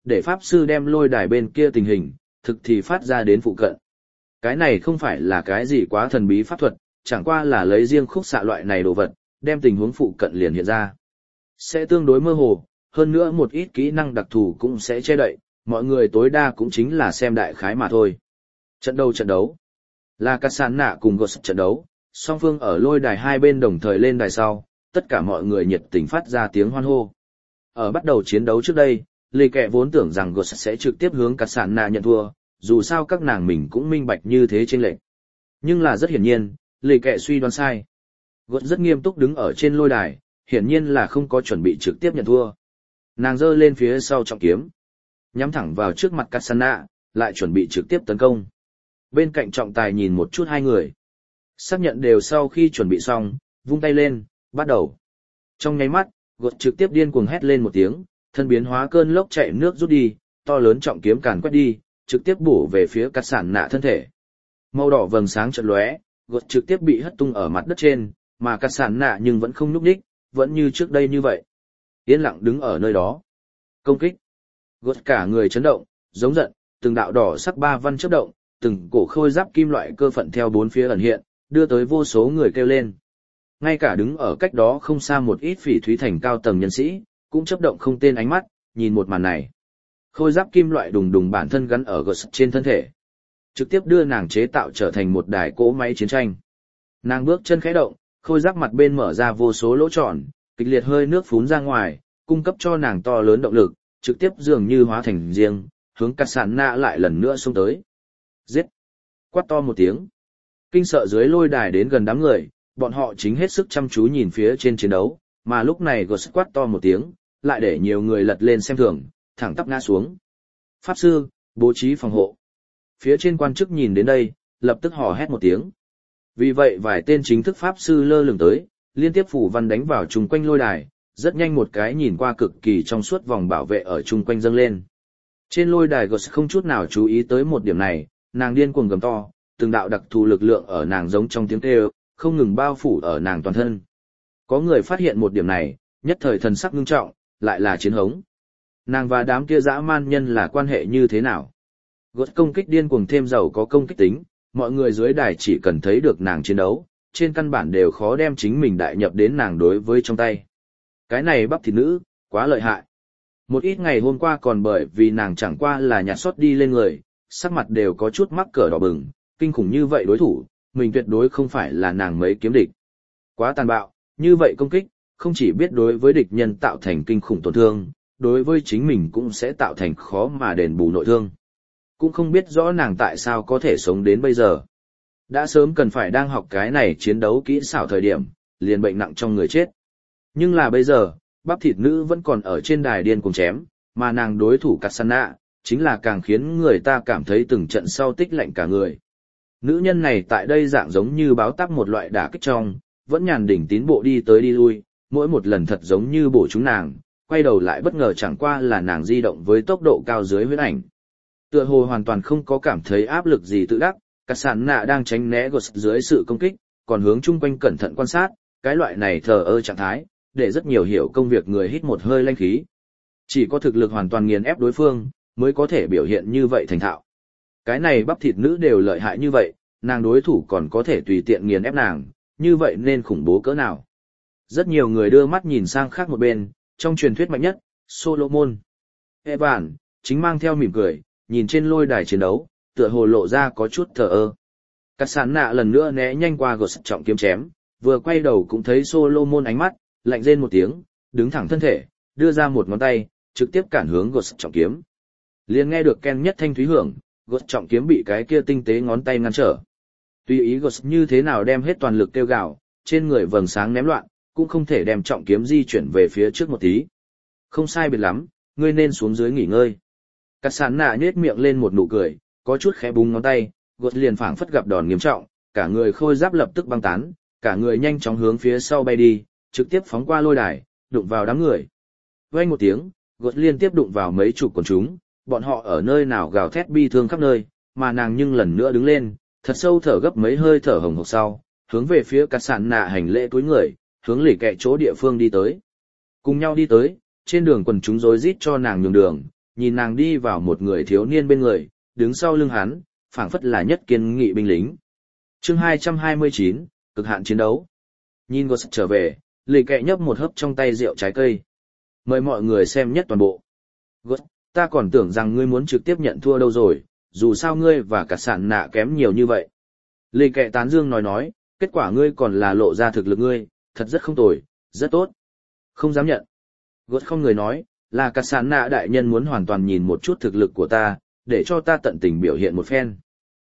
để pháp sư đem lôi đài bên kia tình hình, thực thì phát ra đến phụ cận. Cái này không phải là cái gì quá thần bí pháp thuật, chẳng qua là lấy riêng khúc xạ loại này đồ vật, đem tình huống phụ cận liền hiện ra. Sẽ tương đối mơ hồ, hơn nữa một ít kỹ năng đặc thù cũng sẽ che đậy, mọi người tối đa cũng chính là xem đại khái mà thôi. Trận đấu. Là Cát Sạn Nạ cùng Ghost trận đấu, song phương ở lôi đài hai bên đồng thời lên đài sau, tất cả mọi người nhiệt tình phát ra tiếng hoan hô. Ở bắt đầu chiến đấu trước đây, Lì Kẹ vốn tưởng rằng Ghost sẽ trực tiếp hướng Cát Sạn Nạ nhận thua, dù sao các nàng mình cũng minh bạch như thế trên lệnh. Nhưng là rất hiển nhiên, Lì Kẹ suy đoán sai. Ghost rất nghiêm túc đứng ở trên lôi đài, hiển nhiên là không có chuẩn bị trực tiếp nhận thua. Nàng giơ lên phía sau trọng kiếm, nhắm thẳng vào trước mặt Cát Sạn Nạ, lại chuẩn bị trực tiếp tấn công. Bên cạnh trọng tài nhìn một chút hai người. Xác nhận đều sau khi chuẩn bị xong, vung tay lên, bắt đầu. Trong nháy mắt, Ghost trực tiếp điên cuồng hét lên một tiếng, thân biến hóa cơn lốc chạy nước rút đi, to lớn trọng kiếm càn quét đi, trực tiếp bổ về phía Cát Sạn Nạ thân thể. Màu đỏ vầng sáng chợt lóe, Ghost trực tiếp bị hất tung ở mặt đất trên, mà Cát Sạn Nạ nhưng vẫn không nhúc nhích, vẫn như trước đây như vậy. Yên lặng đứng ở nơi đó. Công kích. Ghost cả người chấn động, giống giận, từng đạo đỏ sắc ba văn chớp động, từng cổ khôi giáp kim loại cơ phận theo bốn phía ẩn hiện, đưa tới vô số người kêu lên. Ngay cả đứng ở cách đó không xa một ít phỉ thúy thành cao tầng nhân sĩ, cũng chớp động không tên ánh mắt, nhìn một màn này. Khôi giáp kim loại đùng đùng bản thân gắn ở Ghost trên thân thể, trực tiếp đưa nàng chế tạo trở thành một đài cỗ máy chiến tranh. Nàng bước chân khẽ động, khôi giáp mặt bên mở ra vô số lỗ tròn, kịch liệt hơi nước phún ra ngoài, cung cấp cho nàng to lớn động lực, trực tiếp dường như hóa thành riêng, hướng Cát Sạn Nạ lại lần nữa xông tới. Giết! Quát to một tiếng. Kinh sợ dưới lôi đài đến gần đám người, bọn họ chính hết sức chăm chú nhìn phía trên chiến đấu, mà lúc này Ghost quát to một tiếng, lại để nhiều người lật lên xem thường, thẳng tắp ngã xuống. Pháp sư, bố trí phòng hộ. Phía trên quan chức nhìn đến đây, lập tức hò hét một tiếng. Vì vậy vài tên chính thức pháp sư lơ lửng tới, liên tiếp phủ văn đánh vào chung quanh lôi đài, rất nhanh một cái nhìn qua cực kỳ trong suốt vòng bảo vệ ở chung quanh dâng lên. Trên lôi đài Ghost không chút nào chú ý tới một điểm này, nàng điên cuồng gầm to, từng đạo đặc thù lực lượng ở nàng giống trong tiếng kêu, không ngừng bao phủ ở nàng toàn thân. Có người phát hiện một điểm này, nhất thời thần sắc ngưng trọng, lại là chiến hống. Nàng và đám kia dã man nhân là quan hệ như thế nào? Ghost công kích điên cuồng thêm giàu có công kích tính, mọi người dưới đài chỉ cần thấy được nàng chiến đấu, trên căn bản đều khó đem chính mình đại nhập đến nàng đối với trong tay. Cái này bắp thịt nữ, quá lợi hại. Một ít ngày hôm qua còn bởi vì nàng chẳng qua là nhặt sót đi lên người, sắc mặt đều có chút mắc cỡ đỏ bừng, kinh khủng như vậy đối thủ, mình tuyệt đối không phải là nàng mấy kiếm địch. Quá tàn bạo, như vậy công kích, không chỉ biết đối với địch nhân tạo thành kinh khủng tổn thương, đối với chính mình cũng sẽ tạo thành khó mà đền bù nội thương. Cũng không biết rõ nàng tại sao có thể sống đến bây giờ. Đã sớm cần phải đang học cái này chiến đấu kỹ xảo thời điểm, liền bệnh nặng trong người chết. Nhưng là bây giờ, bắp thịt nữ vẫn còn ở trên đài điên cuồng chém, mà nàng đối thủ Cát Sạn Nạ, chính là càng khiến người ta cảm thấy từng trận sau tích lạnh cả người. Nữ nhân này tại đây dạng giống như báo táp một loại đả kích trong, vẫn nhàn đỉnh tín bộ đi tới đi lui, mỗi một lần thật giống như bổ trúng nàng, quay đầu lại bất ngờ chẳng qua là nàng di động với tốc độ cao dưới huyết ảnh. Tựa hồ hoàn toàn không có cảm thấy áp lực gì tự đắc, Cát Sạn Nạ đang tránh né Ghost dưới sự công kích, còn hướng chung quanh cẩn thận quan sát, cái loại này thờ ơ trạng thái, để rất nhiều hiểu công việc người hít một hơi lanh khí. Chỉ có thực lực hoàn toàn nghiền ép đối phương, mới có thể biểu hiện như vậy thành thạo. Cái này bắp thịt nữ đều lợi hại như vậy, nàng đối thủ còn có thể tùy tiện nghiền ép nàng, như vậy nên khủng bố cỡ nào. Rất nhiều người đưa mắt nhìn sang khác một bên, trong truyền thuyết mạnh nhất, Solomon. Evan, chính mang theo mỉm cười, nhìn trên lôi đài chiến đấu, tựa hồ lộ ra có chút thờ ơ. Cát Sạn Nạ lần nữa né nhanh qua Ghost trọng kiếm chém, vừa quay đầu cũng thấy Solomon ánh mắt, lạnh rên một tiếng, đứng thẳng thân thể, đưa ra một ngón tay, trực tiếp cản hướng Ghost trọng kiếm. Liền nghe được ken nhất thanh thúy hưởng, Ghost trọng kiếm bị cái kia tinh tế ngón tay ngăn trở. Tùy ý Ghost như thế nào đem hết toàn lực kêu gào, trên người vầng sáng ném loạn, cũng không thể đem trọng kiếm di chuyển về phía trước một tí. Không sai biệt lắm, ngươi nên xuống dưới nghỉ ngơi. Cát Sạn Nạ nhếch miệng lên một nụ cười, có chút khẽ búng ngón tay, Ghost liền phảng phất gặp đòn nghiêm trọng, cả người khôi giáp lập tức băng tán, cả người nhanh chóng hướng phía sau bay đi, trực tiếp phóng qua lôi đài, đụng vào đám người. Vang một tiếng, Ghost liên tiếp đụng vào mấy chục quần chúng, bọn họ ở nơi nào gào thét bi thương khắp nơi, mà nàng nhưng lần nữa đứng lên, thật sâu thở gấp mấy hơi thở hồng hộc sau, hướng về phía Cát Sạn Nạ hành lễ cúi người, hướng lì kẹ chỗ địa phương đi tới. Cùng nhau đi tới, trên đường quần chúng rối rít cho nàng nhường đường, nhìn nàng đi vào một người thiếu niên bên người, đứng sau lưng hắn, phảng phất là nhất kiên nghị binh lính. Chương 229, cực hạn chiến đấu. Nhìn Ghost trở về, lì kẹ nhấp một hớp trong tay rượu trái cây. Mời mọi người xem nhất toàn bộ. Ghost, ta còn tưởng rằng ngươi muốn trực tiếp nhận thua đâu rồi, dù sao ngươi và cả sạn nạ kém nhiều như vậy. Lì kẹ tán dương nói, kết quả ngươi còn là lộ ra thực lực ngươi, thật rất không tồi, rất tốt. Không dám nhận. Ghost không người nói, là cả sạn nạ đại nhân muốn hoàn toàn nhìn một chút thực lực của ta, để cho ta tận tình biểu hiện một phen.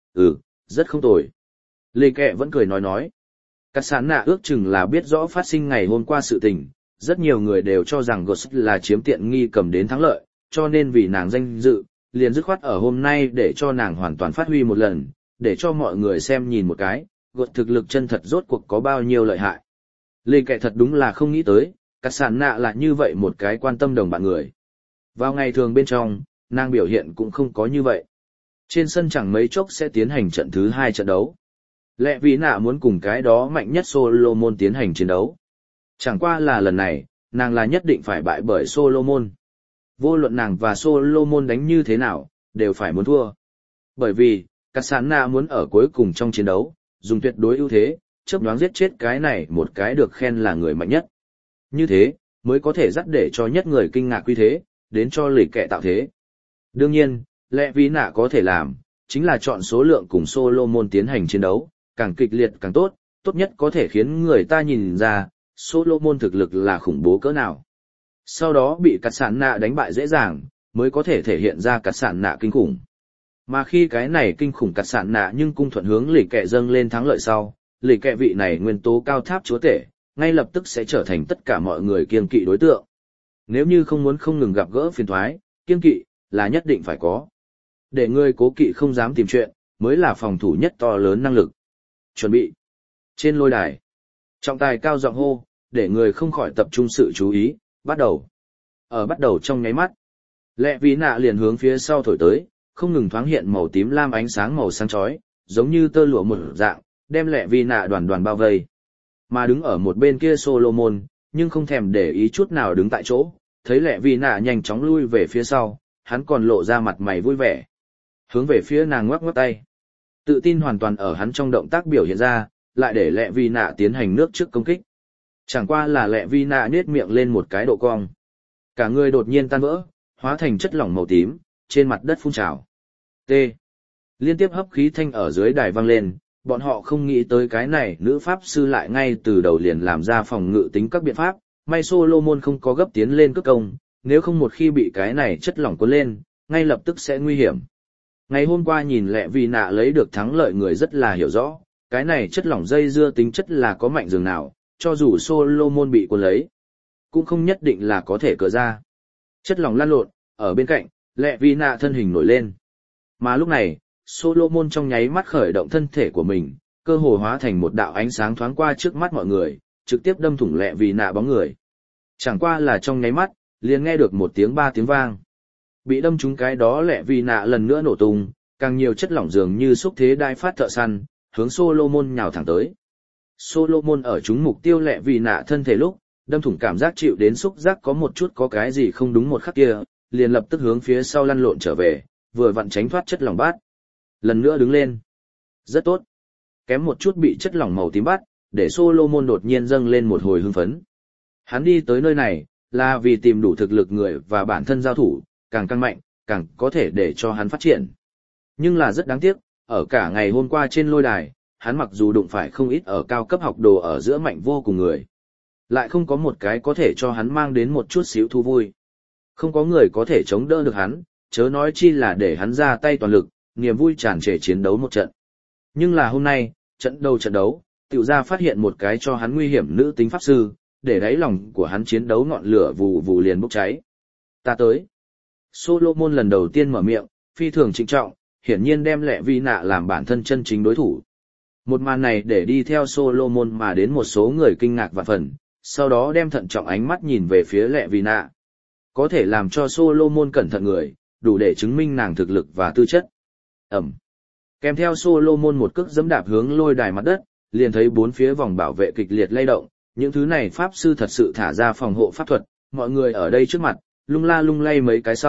Rất không tồi. Lì kẹ vẫn cười nói. Cả sạn nạ ước chừng là biết rõ phát sinh ngày hôm qua sự tình, rất nhiều người đều cho rằng Ghost là chiếm tiện nghi cầm đến thắng lợi, cho nên vì nàng danh dự, liền dứt khoát ở hôm nay để cho nàng hoàn toàn phát huy một lần, để cho mọi người xem nhìn một cái, Ghost thực lực chân thật rốt cuộc có bao nhiêu lợi hại. Lì kẹ thật đúng là không nghĩ tới, cả sạn nạ là như vậy một cái quan tâm đồng bạn người. Vào ngày thường bên trong, nàng biểu hiện cũng không có như vậy. Trên sân chẳng mấy chốc sẽ tiến hành trận thứ 2 trận đấu. Lẽ vì nạ muốn cùng cái đó mạnh nhất Solomon tiến hành chiến đấu. Chẳng qua là lần này, nàng là nhất định phải bại bởi Solomon. Vô luận nàng và Solomon đánh như thế nào, đều phải muốn thua. Bởi vì, Cassandra muốn ở cuối cùng trong chiến đấu, dùng tuyệt đối ưu thế, chớp nhoáng giết chết cái này một cái được khen là người mạnh nhất. Như thế, mới có thể dắt để cho nhất người kinh ngạc quy thế, đến cho lì kẹ tạo thế. Đương nhiên, lẽ vì nạ có thể làm, chính là chọn số lượng cùng Solomon tiến hành chiến đấu, càng kịch liệt càng tốt, tốt nhất có thể khiến người ta nhìn ra, Solomon thực lực là khủng bố cỡ nào. Sau đó bị cắt sản nạ đánh bại dễ dàng, mới có thể thể hiện ra cắt sản nạ kinh khủng. Mà khi cái này kinh khủng cắt sản nạ nhưng cung thuận hướng lì kẹ dâng lên thắng lợi sau, lì kẹ vị này nguyên tố cao tháp chúa tể, ngay lập tức sẽ trở thành tất cả mọi người kiêng kỵ đối tượng. Nếu như không muốn không ngừng gặp gỡ phiền toái, kiêng kỵ là nhất định phải có. Để người cố kỵ không dám tìm chuyện, mới là phòng thủ nhất to lớn năng lực. Chuẩn bị. Trên lôi đài, trọng tài cao giọng hô, để người không khỏi tập trung sự chú ý, bắt đầu. Ở bắt đầu trong nháy mắt, lẹ vì nạ liền hướng phía sau thổi tới, không ngừng thoáng hiện màu tím lam ánh sáng màu sáng chói, giống như tơ lụa một dạng, đem lẹ vì nạ đoàn đoàn bao vây. Mà đứng ở một bên kia Solomon, nhưng không thèm để ý chút nào đứng tại chỗ, thấy lẹ vì nạ nhanh chóng lui về phía sau, hắn còn lộ ra mặt mày vui vẻ. Hướng về phía nàng ngoắc ngoắc tay. Tự tin hoàn toàn ở hắn trong động tác biểu hiện ra, lại để lẹ vì nạ tiến hành nước trước công kích. Chẳng qua là lẹ vì nạ nết miệng lên một cái độ cong. Cả người đột nhiên tan vỡ, hóa thành chất lỏng màu tím, trên mặt đất phun trào. T. Liên tiếp hấp khí thanh ở dưới đài vang lên, bọn họ không nghĩ tới cái này nữ pháp sư lại ngay từ đầu liền làm ra phòng ngự tính các biện pháp, may Solomon không có gấp tiến lên cước công, nếu không một khi bị cái này chất lỏng cuốn lên, ngay lập tức sẽ nguy hiểm. Ngày hôm qua nhìn lẹ vì nạ lấy được thắng lợi người rất là hiểu rõ, cái này chất lỏng dây dưa tính chất là có mạnh dường nào, cho dù Solomon bị cuốn lấy, cũng không nhất định là có thể cỡ ra. Chất lỏng lan lộn, ở bên cạnh, lẹ vì nạ thân hình nổi lên. Mà lúc này, Solomon trong nháy mắt khởi động thân thể của mình, cơ hồ hóa thành một đạo ánh sáng thoáng qua trước mắt mọi người, trực tiếp đâm thủng lẹ vì nạ bóng người. Chẳng qua là trong nháy mắt, liền nghe được một tiếng ba tiếng vang. Bị đâm trúng cái đó lẹ vì nạ lần nữa nổ tung, càng nhiều chất lỏng dường như xúc thế đai phát thợ săn, hướng Solomon nhào thẳng tới. Solomon ở trúng mục tiêu lẹ vì nạ thân thể lúc, đâm thủng cảm giác chịu đến xúc giác có một chút có cái gì không đúng một khắc kia, liền lập tức hướng phía sau lăn lộn trở về, vừa vặn tránh thoát chất lỏng bát. Lần nữa đứng lên. Rất tốt. Kém một chút bị chất lỏng màu tím bắt, để Solomon đột nhiên dâng lên một hồi hưng phấn. Hắn đi tới nơi này, là vì tìm đủ thực lực người và bản thân giao thủ, càng căng mạnh, càng có thể để cho hắn phát triển. Nhưng là rất đáng tiếc, ở cả ngày hôm qua trên lôi đài, hắn mặc dù đụng phải không ít ở cao cấp học đồ ở giữa mạnh vô cùng người. Lại không có một cái có thể cho hắn mang đến một chút xíu thú vui. Không có người có thể chống đỡ được hắn, chớ nói chi là để hắn ra tay toàn lực, niềm vui tràn trề chiến đấu một trận. Nhưng là hôm nay, trận đấu, tiểu ra phát hiện một cái cho hắn nguy hiểm nữ tính pháp sư, để đáy lòng của hắn chiến đấu ngọn lửa vù vù liền bốc cháy. Ta tới. Solomon lần đầu tiên mở miệng, phi thường trịnh trọng, hiển nhiên đem lẹ vi nạ làm bản thân chân chính đối thủ. Một màn này để đi theo Solomon mà đến một số người kinh ngạc vạn phần, sau đó đem thận trọng ánh mắt nhìn về phía lẹ vi nạ. Có thể làm cho Solomon cẩn thận người, đủ để chứng minh nàng thực lực và tư chất. Ẩm. Kèm theo Solomon một cước giẫm đạp hướng lôi đài mặt đất, liền thấy bốn phía vòng bảo vệ kịch liệt lay động, những thứ này pháp sư thật sự thả ra phòng hộ pháp thuật, mọi người ở đây trước mặt, lung la lung lay mấy cái sau,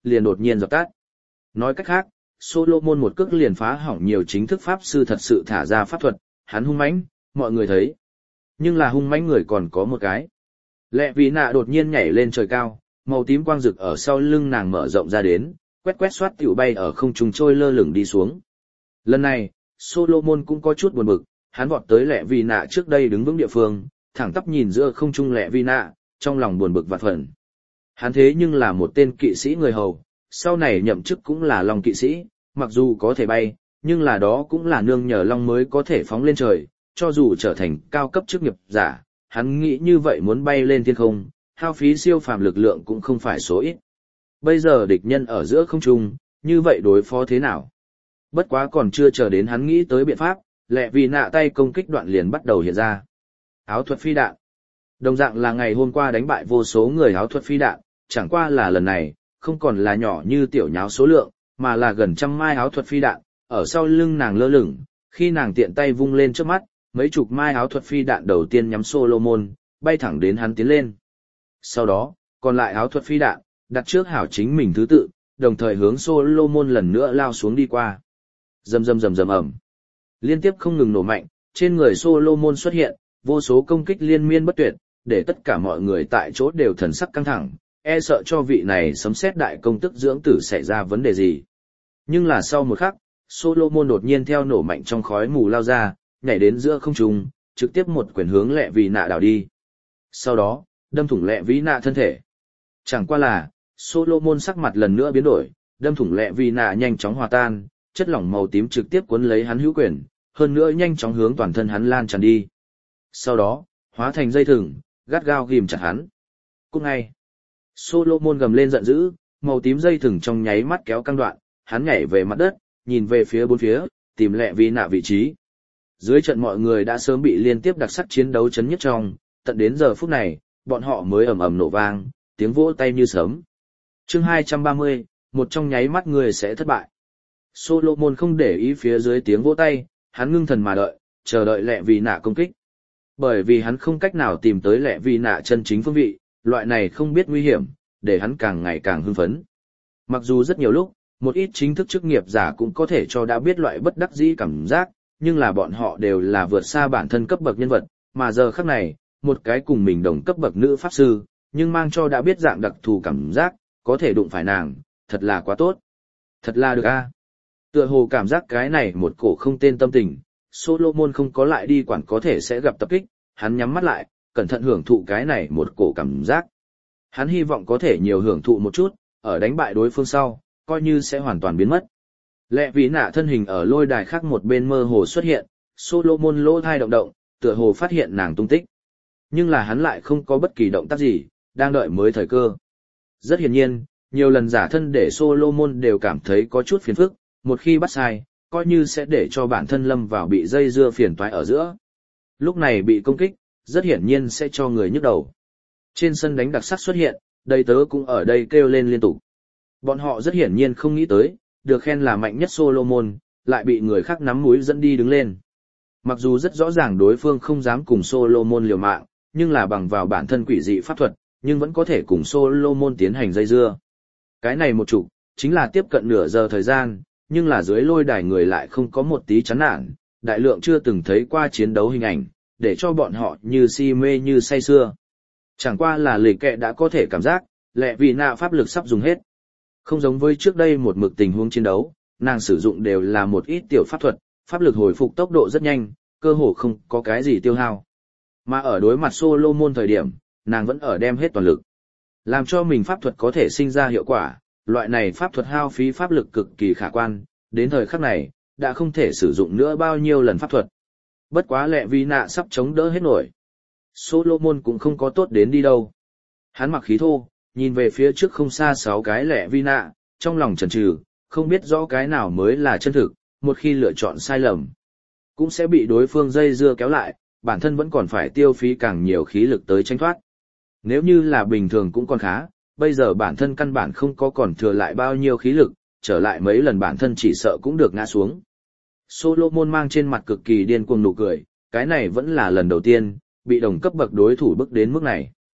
liền đột nhiên dập tắt. Nói cách khác, Solomon một cước liền phá hỏng nhiều chính thức pháp sư thật sự thả ra pháp thuật, hắn hung mãnh, mọi người thấy. Nhưng là hung mãnh người còn có một cái. Lẹ vì nạ đột nhiên nhảy lên trời cao, màu tím quang rực ở sau lưng nàng mở rộng ra đến, quét quét xoát tiểu bay ở không trung trôi lơ lửng đi xuống. Lần này, Solomon cũng có chút buồn bực, hắn vọt tới Lẹ vì nạ trước đây đứng vững địa phương, thẳng tắp nhìn giữa không trung Lẹ vì nạ, trong lòng buồn bực vạn phần. Hắn thế nhưng là một tên kỵ sĩ người hầu, sau này nhậm chức cũng là long kỵ sĩ, mặc dù có thể bay, nhưng là đó cũng là nương nhờ long mới có thể phóng lên trời, cho dù trở thành cao cấp chức nghiệp giả, hắn nghĩ như vậy muốn bay lên thiên không, hao phí siêu phàm lực lượng cũng không phải số ít. Bây giờ địch nhân ở giữa không trung, như vậy đối phó thế nào? Bất quá còn chưa chờ đến hắn nghĩ tới biện pháp, Lẹ vì nạ tay công kích đoạn liền bắt đầu hiện ra. Áo thuật phi đạn. Đồng dạng là ngày hôm qua đánh bại vô số người áo thuật phi đạn, chẳng qua là lần này, không còn là nhỏ như tiểu nháo số lượng, mà là gần trăm mai áo thuật phi đạn, ở sau lưng nàng lơ lửng, khi nàng tiện tay vung lên trước mắt, mấy chục mai áo thuật phi đạn đầu tiên nhắm Solomon, bay thẳng đến hắn tiến lên. Sau đó, còn lại áo thuật phi đạn, đặt trước hảo chính mình thứ tự, đồng thời hướng Solomon lần nữa lao xuống đi qua. Rầm rầm rầm rầm ầm. Liên tiếp không ngừng nổ mạnh, trên người Solomon xuất hiện, vô số công kích liên miên bất tuyệt, để tất cả mọi người tại chỗ đều thần sắc căng thẳng, e sợ cho vị này sấm sét đại công tức dưỡng tử xảy ra vấn đề gì. Nhưng là sau một khắc, Solomon đột nhiên theo nổ mạnh trong khói mù lao ra, nhảy đến giữa không trung, trực tiếp một quyền hướng Lẹ vì nạ đảo đi. Sau đó, đâm thủng Lẹ vì nạ thân thể. Chẳng qua là, Solomon sắc mặt lần nữa biến đổi, đâm thủng Lẹ vì nạ nhanh chóng hòa tan, chất lỏng màu tím trực tiếp cuốn lấy hắn hữu quyền, hơn nữa nhanh chóng hướng toàn thân hắn lan tràn đi. Sau đó, hóa thành dây thừng, gắt gao ghim chặt hắn. Cũng ngay, Solomon gầm lên giận dữ, màu tím dây thừng trong nháy mắt kéo căng đoạn, hắn nhảy về mặt đất, nhìn về phía bốn phía, tìm Lẹ vì nạ vị trí. Dưới trận mọi người đã sớm bị liên tiếp đặc sắc chiến đấu chấn nhất trong, tận đến giờ phút này, bọn họ mới ầm ầm nổ vang, tiếng vỗ tay như sớm. Chương 230, một trong nháy mắt người sẽ thất bại. Solomon không để ý phía dưới tiếng vỗ tay, hắn ngưng thần mà đợi, chờ đợi Lẹ vì nạ công kích. Bởi vì hắn không cách nào tìm tới Lẹ vì nạ chân chính phương vị, loại này không biết nguy hiểm, để hắn càng ngày càng hưng phấn. Mặc dù rất nhiều lúc, một ít chính thức chức nghiệp giả cũng có thể cho đã biết loại bất đắc dĩ cảm giác, nhưng là bọn họ đều là vượt xa bản thân cấp bậc nhân vật, mà giờ khắc này, một cái cùng mình đồng cấp bậc nữ pháp sư, nhưng mang cho đã biết dạng đặc thù cảm giác, có thể đụng phải nàng, thật là quá tốt. Thật là được a. Tựa hồ cảm giác cái này một cổ không tên tâm tình, Solomon không có lại đi quản có thể sẽ gặp tập kích, hắn nhắm mắt lại, cẩn thận hưởng thụ cái này một cổ cảm giác. Hắn hy vọng có thể nhiều hưởng thụ một chút, ở đánh bại đối phương sau, coi như sẽ hoàn toàn biến mất. Lẹ vì nạ thân hình ở lôi đài khác một bên mơ hồ xuất hiện, Solomon lỗ thai động động, tựa hồ phát hiện nàng tung tích. Nhưng là hắn lại không có bất kỳ động tác gì, đang đợi mới thời cơ. Rất hiển nhiên, nhiều lần giả thân để Solomon đều cảm thấy có chút phiền phức, một khi bắt sai, coi như sẽ để cho bản thân lâm vào bị dây dưa phiền toái ở giữa. Lúc này bị công kích, rất hiển nhiên sẽ cho người nhức đầu. Trên sân đánh đặc sắc xuất hiện, đầy tớ cũng ở đây kêu lên liên tục. Bọn họ rất hiển nhiên không nghĩ tới, được khen là mạnh nhất Solomon, lại bị người khác nắm mũi dẫn đi đứng lên. Mặc dù rất rõ ràng đối phương không dám cùng Solomon liều mạng, nhưng là bằng vào bản thân quỷ dị pháp thuật, nhưng vẫn có thể cùng Solomon tiến hành dây dưa. Cái này một chục, chính là tiếp cận nửa giờ thời gian, nhưng là dưới lôi đài người lại không có một tí chán nản, đại lượng chưa từng thấy qua chiến đấu hình ảnh, để cho bọn họ như si mê như say sưa. Chẳng qua là lì kẹ đã có thể cảm giác, Lẹ vì nạ pháp lực sắp dùng hết. Không giống với trước đây một mực tình huống chiến đấu, nàng sử dụng đều là một ít tiểu pháp thuật, pháp lực hồi phục tốc độ rất nhanh, cơ hồ không có cái gì tiêu hao. Mà ở đối mặt Solomon thời điểm, nàng vẫn ở đem hết toàn lực. Làm cho mình pháp thuật có thể sinh ra hiệu quả, loại này pháp thuật hao phí pháp lực cực kỳ khả quan, đến thời khắc này, đã không thể sử dụng nữa bao nhiêu lần pháp thuật. Bất quá Lẹ vì nạ sắp chống đỡ hết nổi. Solomon cũng không có tốt đến đi đâu. Hắn mặc khí thô, nhìn về phía trước không xa 6 cái Lẹ vì nạ, trong lòng chần chừ, không biết rõ cái nào mới là chân thực, một khi lựa chọn sai lầm, cũng sẽ bị đối phương dây dưa kéo lại, bản thân vẫn còn phải tiêu phí càng nhiều khí lực tới tranh thoát. Nếu như là bình thường cũng còn khá, bây giờ bản thân căn bản không có còn thừa lại bao nhiêu khí lực, trở lại mấy lần bản thân chỉ sợ cũng được ngã xuống. Solomon mang trên mặt cực kỳ điên cuồng nụ cười, cái này vẫn là lần đầu tiên, bị đồng cấp bậc đối thủ bước đến mức này.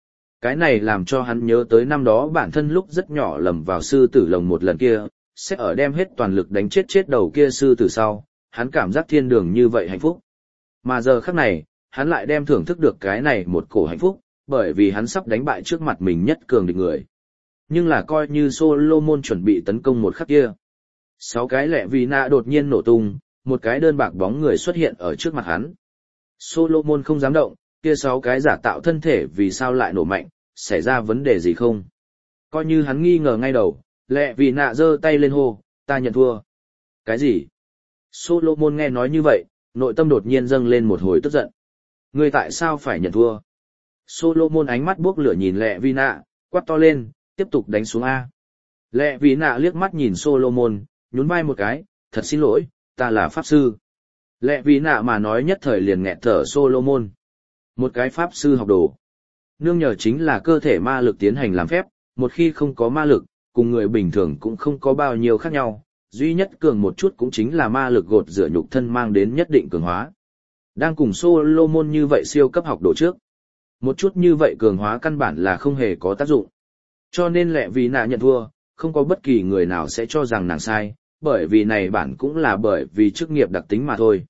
Cái này làm cho hắn nhớ tới năm đó bản thân lúc rất nhỏ lầm vào sư tử lồng một lần kia, sẽ ở đem hết toàn lực đánh chết đầu kia sư tử sau, hắn cảm giác thiên đường như vậy hạnh phúc. Mà giờ khắc này, hắn lại đem thưởng thức được cái này một cổ hạnh phúc, bởi vì hắn sắp đánh bại trước mặt mình nhất cường địch người. Nhưng là coi như Solomon chuẩn bị tấn công một khắc kia. 6 cái lẹ vì nạ đột nhiên nổ tung, một cái đơn bạc bóng người xuất hiện ở trước mặt hắn. Solomon không dám động, kia 6 cái giả tạo thân thể vì sao lại nổ mạnh, xảy ra vấn đề gì không? Coi như hắn nghi ngờ ngay đầu, lẹ vì nạ giơ tay lên hô, ta nhận thua. Cái gì? Solomon nghe nói như vậy, nội tâm đột nhiên dâng lên một hồi tức giận. Ngươi tại sao phải nhận thua? Solomon ánh mắt buốc lửa nhìn lẹ vì nạ, quát to lên, tiếp tục đánh xuống A. Lẹ vì nạ liếc mắt nhìn Solomon, nhún vai một cái, thật xin lỗi, ta là pháp sư. Lẹ vì nạ mà nói nhất thời liền nghẹt thở Solomon. Một cái pháp sư học đồ. Nương nhờ chính là cơ thể ma lực tiến hành làm phép, một khi không có ma lực, cùng người bình thường cũng không có bao nhiêu khác nhau, duy nhất cường một chút cũng chính là ma lực gột rửa nhục thân mang đến nhất định cường hóa. Đang cùng Solomon như vậy siêu cấp học đồ trước. Một chút như vậy cường hóa căn bản là không hề có tác dụng. Cho nên lẹ vì nạ nhận thua, không có bất kỳ người nào sẽ cho rằng nàng sai, bởi vì này bản cũng là bởi vì chức nghiệp đặc tính mà thôi.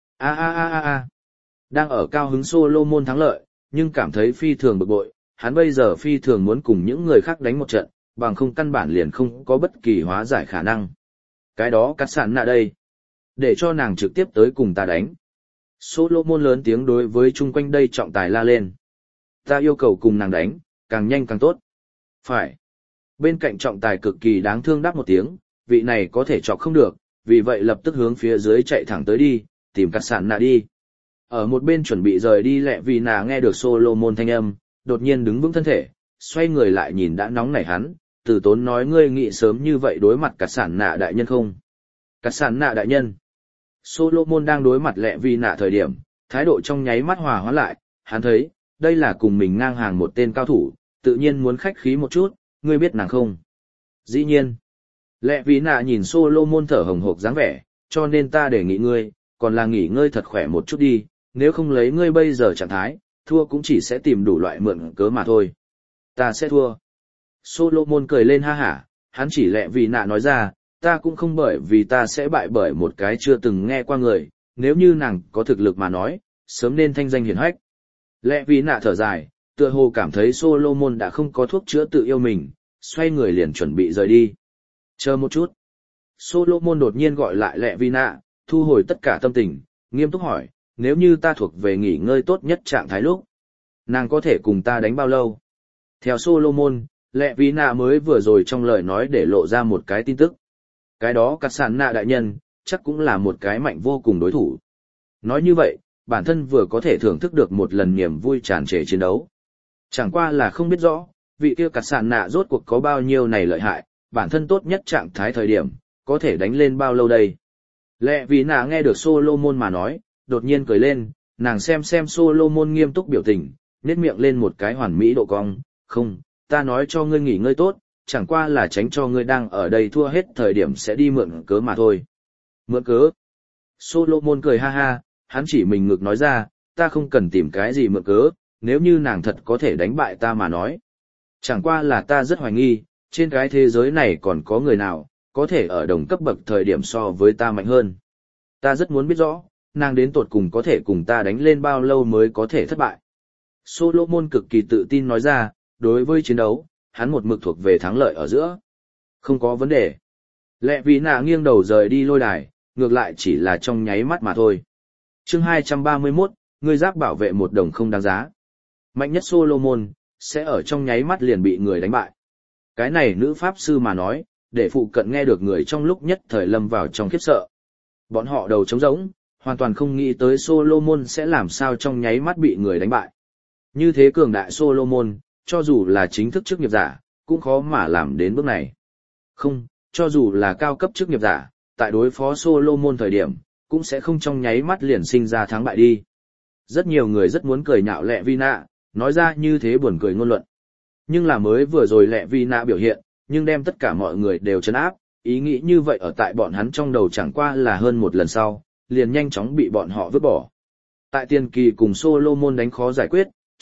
Đang ở cao hứng Solomon thắng lợi, nhưng cảm thấy phi thường bực bội, hắn bây giờ phi thường muốn cùng những người khác đánh một trận, bằng không căn bản liền không có bất kỳ hóa giải khả năng. Cái đó cắt sẵn nạ đây. Để cho nàng trực tiếp tới cùng ta đánh. Solomon lớn tiếng đối với chung quanh đây trọng tài la lên. Ta yêu cầu cùng nàng đánh, càng nhanh càng tốt. Phải. Bên cạnh trọng tài cực kỳ đáng thương đáp một tiếng, vị này có thể chọc không được, vì vậy lập tức hướng phía dưới chạy thẳng tới đi, tìm cắt sẵn nạ đi. Ở một bên chuẩn bị rời đi lẹ vì nạ nghe được Solomon thanh âm, đột nhiên đứng vững thân thể, xoay người lại nhìn đã nóng nảy hắn, từ tốn nói ngươi nghĩ sớm như vậy đối mặt cắt sẵn nạ đại nhân không? Cắt sẵn nạ đại nhân. Solomon đang đối mặt lẹ vì nạ thời điểm, thái độ trong nháy mắt hòa hóa lại, hắn thấy, đây là cùng mình ngang hàng một tên cao thủ, tự nhiên muốn khách khí một chút, ngươi biết nàng không? Dĩ nhiên. Lẹ vì nạ nhìn Solomon thở hồng hộc dáng vẻ, cho nên ta đề nghị ngươi, còn là nghỉ ngơi thật khỏe một chút đi, nếu không lấy ngươi bây giờ trạng thái, thua cũng chỉ sẽ tìm đủ loại mượn cớ mà thôi. Ta sẽ thua. Solomon cười lên ha hả, hắn chỉ lẹ vì nạ nói ra, ta cũng không bởi vì ta sẽ bại bởi một cái chưa từng nghe qua người, nếu như nàng có thực lực mà nói, sớm nên thanh danh hiển hách. Lẹ vì nạ thở dài, tựa hồ cảm thấy Solomon đã không có thuốc chữa tự yêu mình, xoay người liền chuẩn bị rời đi. Chờ một chút. Solomon đột nhiên gọi lại lẹ vì nạ, thu hồi tất cả tâm tình, nghiêm túc hỏi, nếu như ta thuộc về nghỉ ngơi tốt nhất trạng thái lúc, nàng có thể cùng ta đánh bao lâu? Theo Solomon, lẹ vì nạ mới vừa rồi trong lời nói để lộ ra một cái tin tức. Cái đó cắt sẵn nạ đại nhân, chắc cũng là một cái mạnh vô cùng đối thủ. Nói như vậy, bản thân vừa có thể thưởng thức được một lần niềm vui tràn trề chiến đấu. Chẳng qua là không biết rõ, vị kia cắt sẵn nạ rốt cuộc có bao nhiêu này lợi hại, bản thân tốt nhất trạng thái thời điểm, có thể đánh lên bao lâu đây. Lẹ vì nạ nghe được Solomon mà nói, đột nhiên cười lên, nàng xem Solomon nghiêm túc biểu tình, nét miệng lên một cái hoàn mỹ độ cong, không, ta nói cho ngươi nghỉ ngơi tốt, chẳng qua là tránh cho ngươi đang ở đây thua hết thời điểm sẽ đi mượn cớ mà thôi. Mượn cớ? Solomon cười ha ha, hắn chỉ mình ngực nói ra, ta không cần tìm cái gì mượn cớ, nếu như nàng thật có thể đánh bại ta mà nói. Chẳng qua là ta rất hoài nghi, trên cái thế giới này còn có người nào, có thể ở đồng cấp bậc thời điểm so với ta mạnh hơn. Ta rất muốn biết rõ, nàng đến tột cùng có thể cùng ta đánh lên bao lâu mới có thể thất bại. Solomon cực kỳ tự tin nói ra, đối với chiến đấu, hắn một mực thuộc về thắng lợi ở giữa. Không có vấn đề. Lẹ vì nạ nghiêng đầu rời đi lôi đài, ngược lại chỉ là trong nháy mắt mà thôi. Chương 231, ngươi giáp bảo vệ một đồng không đáng giá. Mạnh nhất Solomon, sẽ ở trong nháy mắt liền bị người đánh bại. Cái này nữ pháp sư mà nói, để phụ cận nghe được người trong lúc nhất thời lâm vào trong khiếp sợ. Bọn họ đầu trống rỗng, hoàn toàn không nghĩ tới Solomon sẽ làm sao trong nháy mắt bị người đánh bại. Như thế cường đại Solomon, cho dù là chính thức chức nghiệp giả, cũng khó mà làm đến bước này. Không, cho dù là cao cấp chức nghiệp giả, tại đối phó Solomon thời điểm, cũng sẽ không trong nháy mắt liền sinh ra thắng bại đi. Rất nhiều người rất muốn cười nhạo Lẹ Vi Nạ, nói ra như thế buồn cười ngôn luận. Nhưng là mới vừa rồi Lẹ Vi Nạ biểu hiện, nhưng đem tất cả mọi người đều trấn áp, ý nghĩ như vậy ở tại bọn hắn trong đầu chẳng qua là hơn một lần sau, liền nhanh chóng bị bọn họ vứt bỏ. Tại tiền kỳ cùng Solomon đánh khó giải quyết,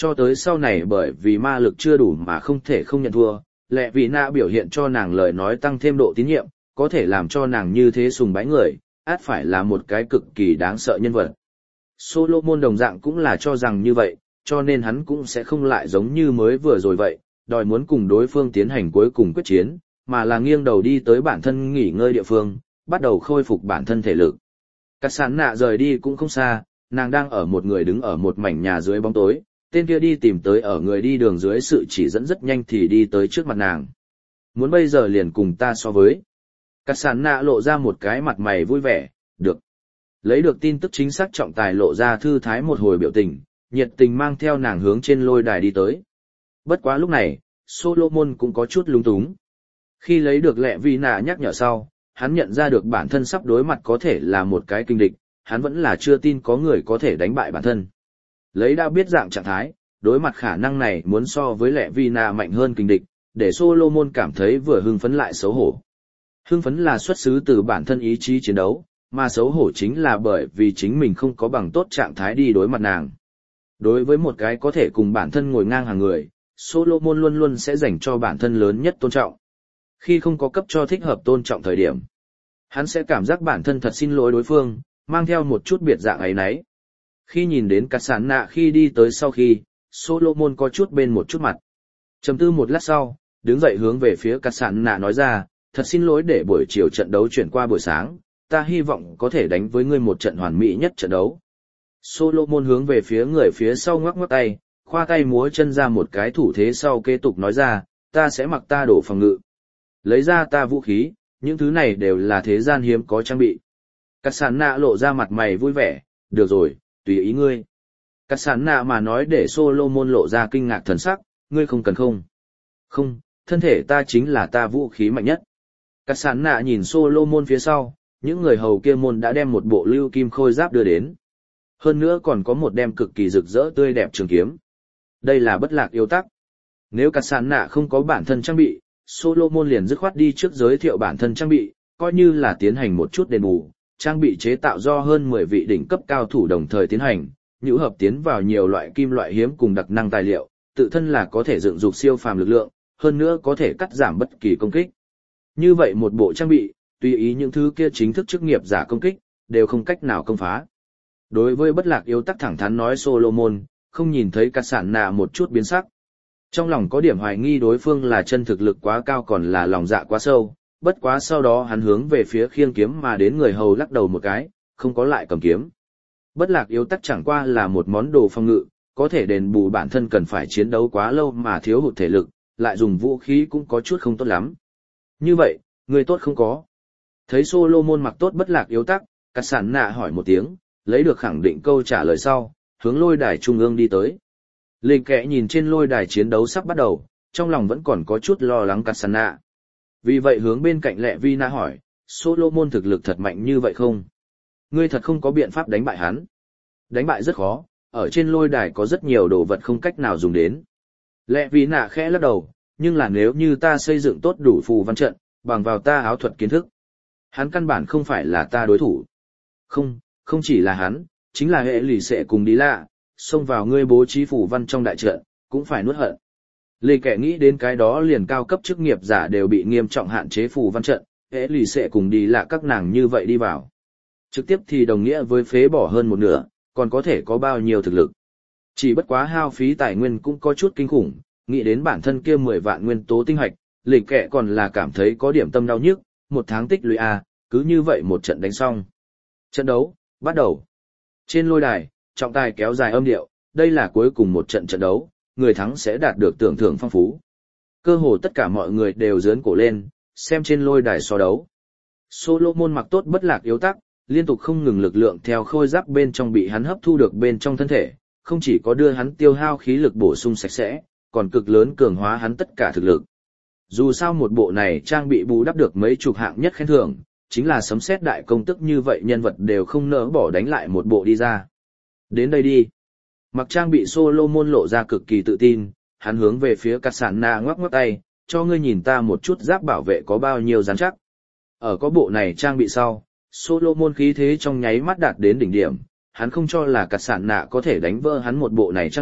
cho tới sau này bởi vì ma lực chưa đủ mà không thể không nhận thua, Lệ Vị Nạ biểu hiện cho nàng lời nói tăng thêm độ tín nhiệm, có thể làm cho nàng như thế sùng bái người, át phải là một cái cực kỳ đáng sợ nhân vật. Solomon đồng dạng cũng là cho rằng như vậy, cho nên hắn cũng sẽ không lại giống như mới vừa rồi vậy, đòi muốn cùng đối phương tiến hành cuối cùng quyết chiến, mà là nghiêng đầu đi tới bản thân nghỉ ngơi địa phương, bắt đầu khôi phục bản thân thể lực. Cát Sán Nạ rời đi cũng không xa, nàng đang ở một người đứng ở một mảnh nhà dưới bóng tối, tên kia đi tìm tới ở người đi đường dưới sự chỉ dẫn rất nhanh thì đi tới trước mặt nàng. Muốn bây giờ liền cùng ta so với. Cát Sán Nạ lộ ra một cái mặt mày vui vẻ, được. Lấy được tin tức chính xác trọng tài lộ ra thư thái một hồi biểu tình, nhiệt tình mang theo nàng hướng trên lôi đài đi tới. Bất quá lúc này, Solomon cũng có chút lung túng. Khi lấy được Lệ Vi Nạ nhắc nhở sau, hắn nhận ra được bản thân sắp đối mặt có thể là một cái kinh địch, hắn vẫn là chưa tin có người có thể đánh bại bản thân. Lấy đã biết dạng trạng thái, đối mặt khả năng này muốn so với Lệ Vi Nạ mạnh hơn kinh địch, để Solomon cảm thấy vừa hưng phấn lại xấu hổ. Hưng phấn là xuất xứ từ bản thân ý chí chiến đấu, mà xấu hổ chính là bởi vì chính mình không có bằng tốt trạng thái đi đối mặt nàng. Đối với một cái có thể cùng bản thân ngồi ngang hàng người, Solomon luôn luôn sẽ dành cho bản thân lớn nhất tôn trọng. Khi không có cấp cho thích hợp tôn trọng thời điểm, hắn sẽ cảm giác bản thân thật xin lỗi đối phương, mang theo một chút biệt dạng ấy nấy. Khi nhìn đến Cát Sán Nạ khi đi tới sau khi, Solomon có chút bên một chút mặt. Trầm tư một lát sau, đứng dậy hướng về phía Cát Sán Nạ nói ra, thật xin lỗi để buổi chiều trận đấu chuyển qua buổi sáng, ta hy vọng có thể đánh với ngươi một trận hoàn mỹ nhất trận đấu. Solomon hướng về phía người phía sau ngoắc ngoắc tay, khoa tay múa chân ra một cái thủ thế sau kế tục nói ra, ta sẽ mặc ta đổ phòng ngự. Lấy ra ta vũ khí, những thứ này đều là thế gian hiếm có trang bị. Cát Sán Nạ lộ ra mặt mày vui vẻ, được rồi, tùy ý ngươi. Cát Sán Nạ mà nói để Solomon lộ ra kinh ngạc thần sắc, ngươi không cần không. Không, thân thể ta chính là ta vũ khí mạnh nhất. Cát Sán Nạ nhìn Solomon phía sau, những người hầu kia môn đã đem một bộ lưu kim khôi giáp đưa đến. Hơn nữa còn có một đem cực kỳ rực rỡ tươi đẹp trường kiếm. Đây là bất lạc yêu tắc. Nếu Cát Sán Nạ không có bản thân trang bị, Solomon liền dứt khoát đi trước giới thiệu bản thân trang bị, coi như là tiến hành một chút đền bù. Trang bị chế tạo do hơn 10 vị đỉnh cấp cao thủ đồng thời tiến hành, nhũ hợp tiến vào nhiều loại kim loại hiếm cùng đặc năng tài liệu, tự thân là có thể dựng dục siêu phàm lực lượng, hơn nữa có thể cắt giảm bất kỳ công kích. Như vậy một bộ trang bị, tùy ý những thứ kia chính thức chức nghiệp giả công kích, đều không cách nào công phá. Đối với bất lạc yêu tắc thẳng thắn nói Solomon, không nhìn thấy Cát Sán Nạ một chút biến sắc. Trong lòng có điểm hoài nghi đối phương là chân thực lực quá cao còn là lòng dạ quá sâu, bất quá sau đó hắn hướng về phía khiêng kiếm mà đến người hầu lắc đầu một cái, không có lại cầm kiếm. Bất lạc yêu tắc chẳng qua là một món đồ phòng ngự, có thể đền bù bản thân cần phải chiến đấu quá lâu mà thiếu hụt thể lực, lại dùng vũ khí cũng có chút không tốt lắm. Như vậy, người tốt không có. Thấy Solomon mặc tốt bất lạc yêu tắc, Cát Sán Nạ hỏi một tiếng, lấy được khẳng định câu trả lời sau, hướng lôi đài trung ương đi tới. Lệnh kẽ nhìn trên lôi đài chiến đấu sắp bắt đầu, trong lòng vẫn còn có chút lo lắng Cát Sán Nạ. Vì vậy hướng bên cạnh Lệ Vi Nạ hỏi, Solomon thực lực thật mạnh như vậy không? Ngươi thật không có biện pháp đánh bại hắn. Đánh bại rất khó, ở trên lôi đài có rất nhiều đồ vật không cách nào dùng đến. Lệ Vi Nạ khẽ lắc đầu, nhưng là nếu như ta xây dựng tốt đủ phù văn trận, bằng vào ta áo thuật kiến thức, hắn căn bản không phải là ta đối thủ. Không, không chỉ là hắn, chính là hệ lì sẽ cùng đi lạ, xông vào ngươi bố trí phù văn trong đại trận, cũng phải nuốt hận. Lê kẻ nghĩ đến cái đó liền cao cấp chức nghiệp giả đều bị nghiêm trọng hạn chế phù văn trận, hệ lì sẽ cùng đi lạ các nàng như vậy đi vào. Trực tiếp thì đồng nghĩa với phế bỏ hơn một nửa, còn có thể có bao nhiêu thực lực. Chỉ bất quá hao phí tài nguyên cũng có chút kinh khủng, nghĩ đến bản thân kia 10 vạn nguyên tố tinh hạch, Lê kẻ còn là cảm thấy có điểm tâm đau nhức, một tháng tích lũy cứ như vậy một trận đánh xong. Trận đấu, bắt đầu. Trên lôi đài, trọng tài kéo dài âm điệu, đây là cuối cùng một trận trận đấu, người thắng sẽ đạt được tưởng thưởng phong phú. Cơ hồ tất cả mọi người đều giớn cổ lên, xem trên lôi đài so đấu. Solomon mặc tốt bất lạc yếu tắc, liên tục không ngừng lực lượng theo khôi giáp bên trong bị hắn hấp thu được bên trong thân thể, không chỉ có đưa hắn tiêu hao khí lực bổ sung sạch sẽ, còn cực lớn cường hóa hắn tất cả thực lực. Dù sao một bộ này trang bị bù đắp được mấy chục hạng nhất khen thưởng, chính là sấm sét đại công tức như vậy nhân vật đều không nỡ bỏ đánh lại một bộ đi ra. Đến đây đi. Mặc trang bị Solomon lộ ra cực kỳ tự tin, hắn hướng về phía Cát Sán Nạ ngoắc ngoắc tay, cho ngươi nhìn ta một chút giáp bảo vệ có bao nhiêu rắn chắc. Ở có bộ này trang bị sau, Solomon khí thế trong nháy mắt đạt đến đỉnh điểm, hắn không cho là Cát Sán Nạ có thể đánh vỡ hắn một bộ này trang bị,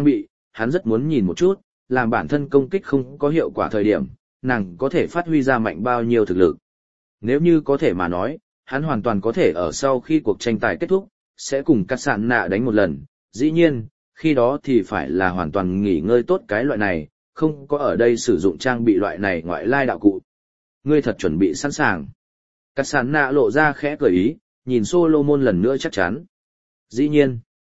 hắn rất muốn nhìn một chút, làm bản thân công kích không có hiệu quả thời điểm, nàng có thể phát huy ra mạnh bao nhiêu thực lực. Nếu như có thể mà nói, hắn hoàn toàn có thể ở sau khi cuộc tranh tài kết thúc, sẽ cùng Cát Sạn Nạ đánh một lần, dĩ nhiên, khi đó thì phải là hoàn toàn nghỉ ngơi tốt cái loại này, không có ở đây sử dụng trang bị loại này ngoại lai đạo cụ. Ngươi thật chuẩn bị sẵn sàng. Cát Sạn Nạ lộ ra khẽ cười ý, nhìn Solomon lần nữa chắc chắn. Dĩ nhiên.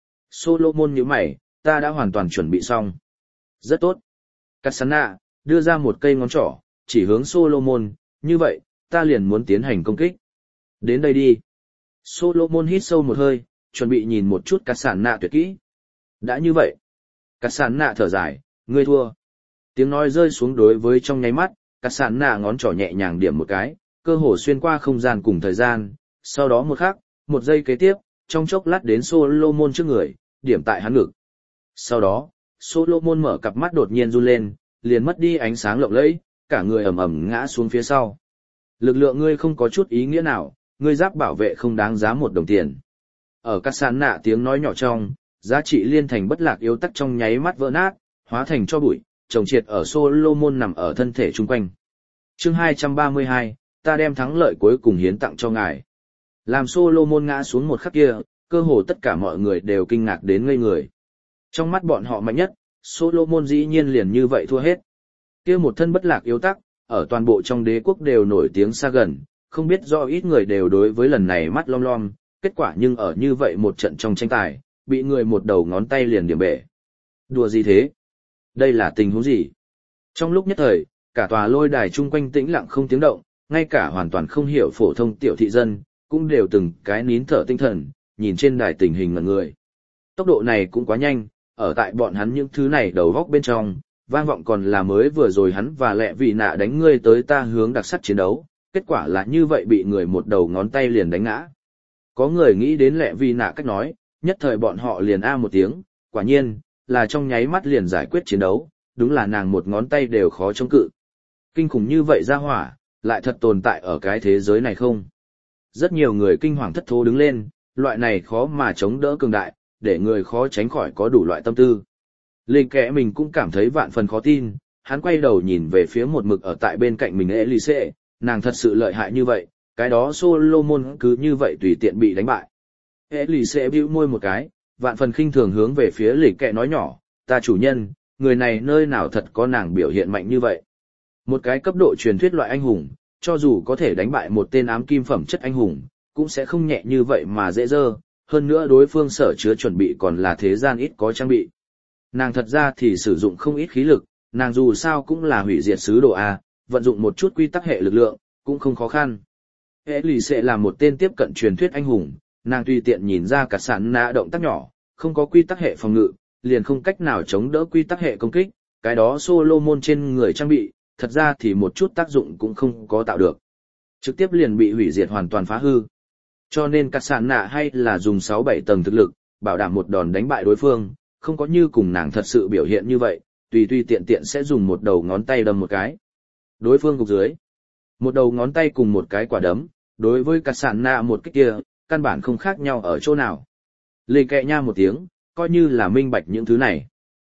Solomon nhíu mày, ta đã hoàn toàn chuẩn bị xong. Rất tốt. Cát Sạn Nạ đưa ra một cây ngón trỏ, chỉ hướng Solomon, như vậy, ta liền muốn tiến hành công kích. Đến đây đi. Solomon hít sâu một hơi, chuẩn bị nhìn một chút Cát Sạn Nạ tuyệt kỹ. Đã như vậy. Cát Sạn Nạ thở dài, ngươi thua. Tiếng nói rơi xuống đối với trong nháy mắt, Cát Sạn Nạ ngón trỏ nhẹ nhàng điểm một cái, cơ hồ xuyên qua không gian cùng thời gian, sau đó một giây kế tiếp, trong chốc lát đến Solomon trước người, điểm tại hắn ngực. Sau đó, Solomon mở cặp mắt đột nhiên run lên, liền mất đi ánh sáng lộng lẫy, cả người ầm ầm ngã xuống phía sau. Lực lượng ngươi không có chút ý nghĩa nào, ngươi giáp bảo vệ không đáng giá một đồng tiền. Ở Cát Sạn Nạ tiếng nói nhỏ trong, giá trị liên thành bất lạc yếu tắc trong nháy mắt vỡ nát, hóa thành cho bụi, chồng triệt ở Solomon nằm ở thân thể chung quanh. Chương 232, ta đem thắng lợi cuối cùng hiến tặng cho ngài. Làm Solomon ngã xuống một khắc kia, cơ hồ tất cả mọi người đều kinh ngạc đến ngây người. Trong mắt bọn họ mạnh nhất, Solomon dĩ nhiên liền như vậy thua hết. Kia một thân bất lạc yếu tắc, ở toàn bộ trong đế quốc đều nổi tiếng xa gần, không biết do ít người đều đối với lần này mắt lom lom, kết quả nhưng ở như vậy một trận trong tranh tài, bị người một đầu ngón tay liền điểm bể. Đùa gì thế? Đây là tình huống gì? Trong lúc nhất thời, cả tòa lôi đài chung quanh tĩnh lặng không tiếng động, ngay cả hoàn toàn không hiểu phổ thông tiểu thị dân, cũng đều từng cái nín thở tinh thần, nhìn trên đài tình hình ngẩn người. Tốc độ này cũng quá nhanh, ở tại bọn hắn những thứ này đầu góc bên trong, vang vọng còn là mới vừa rồi hắn và Lẹ Vị Nạ đánh ngươi tới ta hướng đặc sắc chiến đấu, kết quả là như vậy bị người một đầu ngón tay liền đánh ngã. Có người nghĩ đến Lẹ Vị Nạ cách nói, nhất thời bọn họ liền a một tiếng, quả nhiên, là trong nháy mắt liền giải quyết chiến đấu, đúng là nàng một ngón tay đều khó chống cự. Kinh khủng như vậy ra hỏa, lại thật tồn tại ở cái thế giới này không? Rất nhiều người kinh hoàng thất thố đứng lên, loại này khó mà chống đỡ cường đại, để người khó tránh khỏi có đủ loại tâm tư. Linh kẽ mình cũng cảm thấy vạn phần khó tin, hắn quay đầu nhìn về phía một mực ở tại bên cạnh mình Elise, nàng thật sự lợi hại như vậy, cái đó Solomon cứ như vậy tùy tiện bị đánh bại. Elise bĩu môi một cái, vạn phần khinh thường hướng về phía Linh kẽ nói nhỏ, ta chủ nhân, người này nơi nào thật có nàng biểu hiện mạnh như vậy. Một cái cấp độ truyền thuyết loại anh hùng, cho dù có thể đánh bại một tên ám kim phẩm chất anh hùng, cũng sẽ không nhẹ như vậy mà dễ dơ, hơn nữa đối phương sở chứa chuẩn bị còn là thế gian ít có trang bị. Nàng thật ra thì sử dụng không ít khí lực, nàng dù sao cũng là hủy diệt sứ đồ A, vận dụng một chút quy tắc hệ lực lượng, cũng không khó khăn. Elise là một tên tiếp cận truyền thuyết anh hùng, nàng tùy tiện nhìn ra cả sẵn nã động tác nhỏ, không có quy tắc hệ phòng ngự, liền không cách nào chống đỡ quy tắc hệ công kích, cái đó Solomon trên người trang bị, thật ra thì một chút tác dụng cũng không có tạo được. Trực tiếp liền bị hủy diệt hoàn toàn phá hư. Cho nên Cát Sạn Nạ hay là dùng 6-7 tầng thực lực, bảo đảm một đòn đánh bại đối phương, không có như cùng nàng thật sự biểu hiện như vậy, tùy tiện tiện sẽ dùng một đầu ngón tay đâm một cái. Đối phương gục dưới. Một đầu ngón tay cùng một cái quả đấm, đối với Cát Sạn Nạ một cái kia, căn bản không khác nhau ở chỗ nào. Lì kẹ nha một tiếng, coi như là minh bạch những thứ này.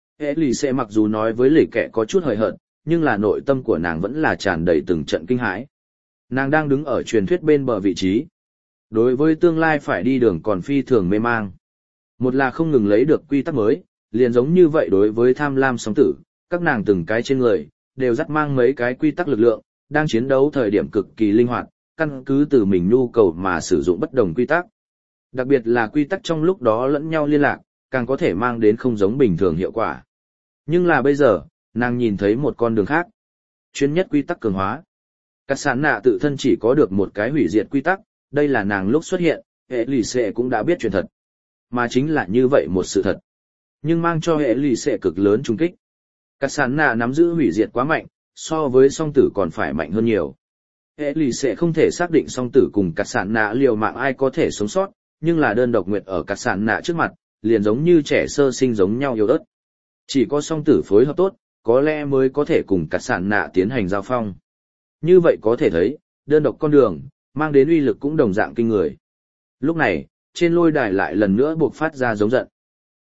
Elise mặc dù nói với lì kẹ có chút hời hợt, nhưng là nội tâm của nàng vẫn là tràn đầy từng trận kinh hãi. Nàng đang đứng ở truyền thuyết bên bờ vị trí. Đối với tương lai phải đi đường còn phi thường mê mang. Một là không ngừng lấy được quy tắc mới, liền giống như vậy đối với tham lam sóng tử, các nàng từng cái trên người, đều dắt mang mấy cái quy tắc lực lượng, đang chiến đấu thời điểm cực kỳ linh hoạt, căn cứ từ mình nhu cầu mà sử dụng bất đồng quy tắc. Đặc biệt là quy tắc trong lúc đó lẫn nhau liên lạc, càng có thể mang đến không giống bình thường hiệu quả. Nhưng là bây giờ, nàng nhìn thấy một con đường khác. Chuyên nhất quy tắc cường hóa. Cát Sạn Nạ tự thân chỉ có được một cái hủy diệt quy tắc, đây là nàng lúc xuất hiện, Elise cũng đã biết chuyện thật. Mà chính là như vậy một sự thật. Nhưng mang cho Elise cực lớn trung kích. Cát Sạn Nạ nắm giữ hủy diệt quá mạnh, so với song tử còn phải mạnh hơn nhiều. Elise không thể xác định song tử cùng Cát Sạn Nạ liều mạng ai có thể sống sót, nhưng là đơn độc nguyệt ở Cát Sạn Nạ trước mặt, liền giống như trẻ sơ sinh giống nhau yếu ớt. Chỉ có song tử phối hợp tốt, có lẽ mới có thể cùng Cát Sạn Nạ tiến hành giao phong. Như vậy có thể thấy, đơn độc con đường, mang đến uy lực cũng đồng dạng kinh người. Lúc này, trên lôi đài lại lần nữa buộc phát ra giống giận.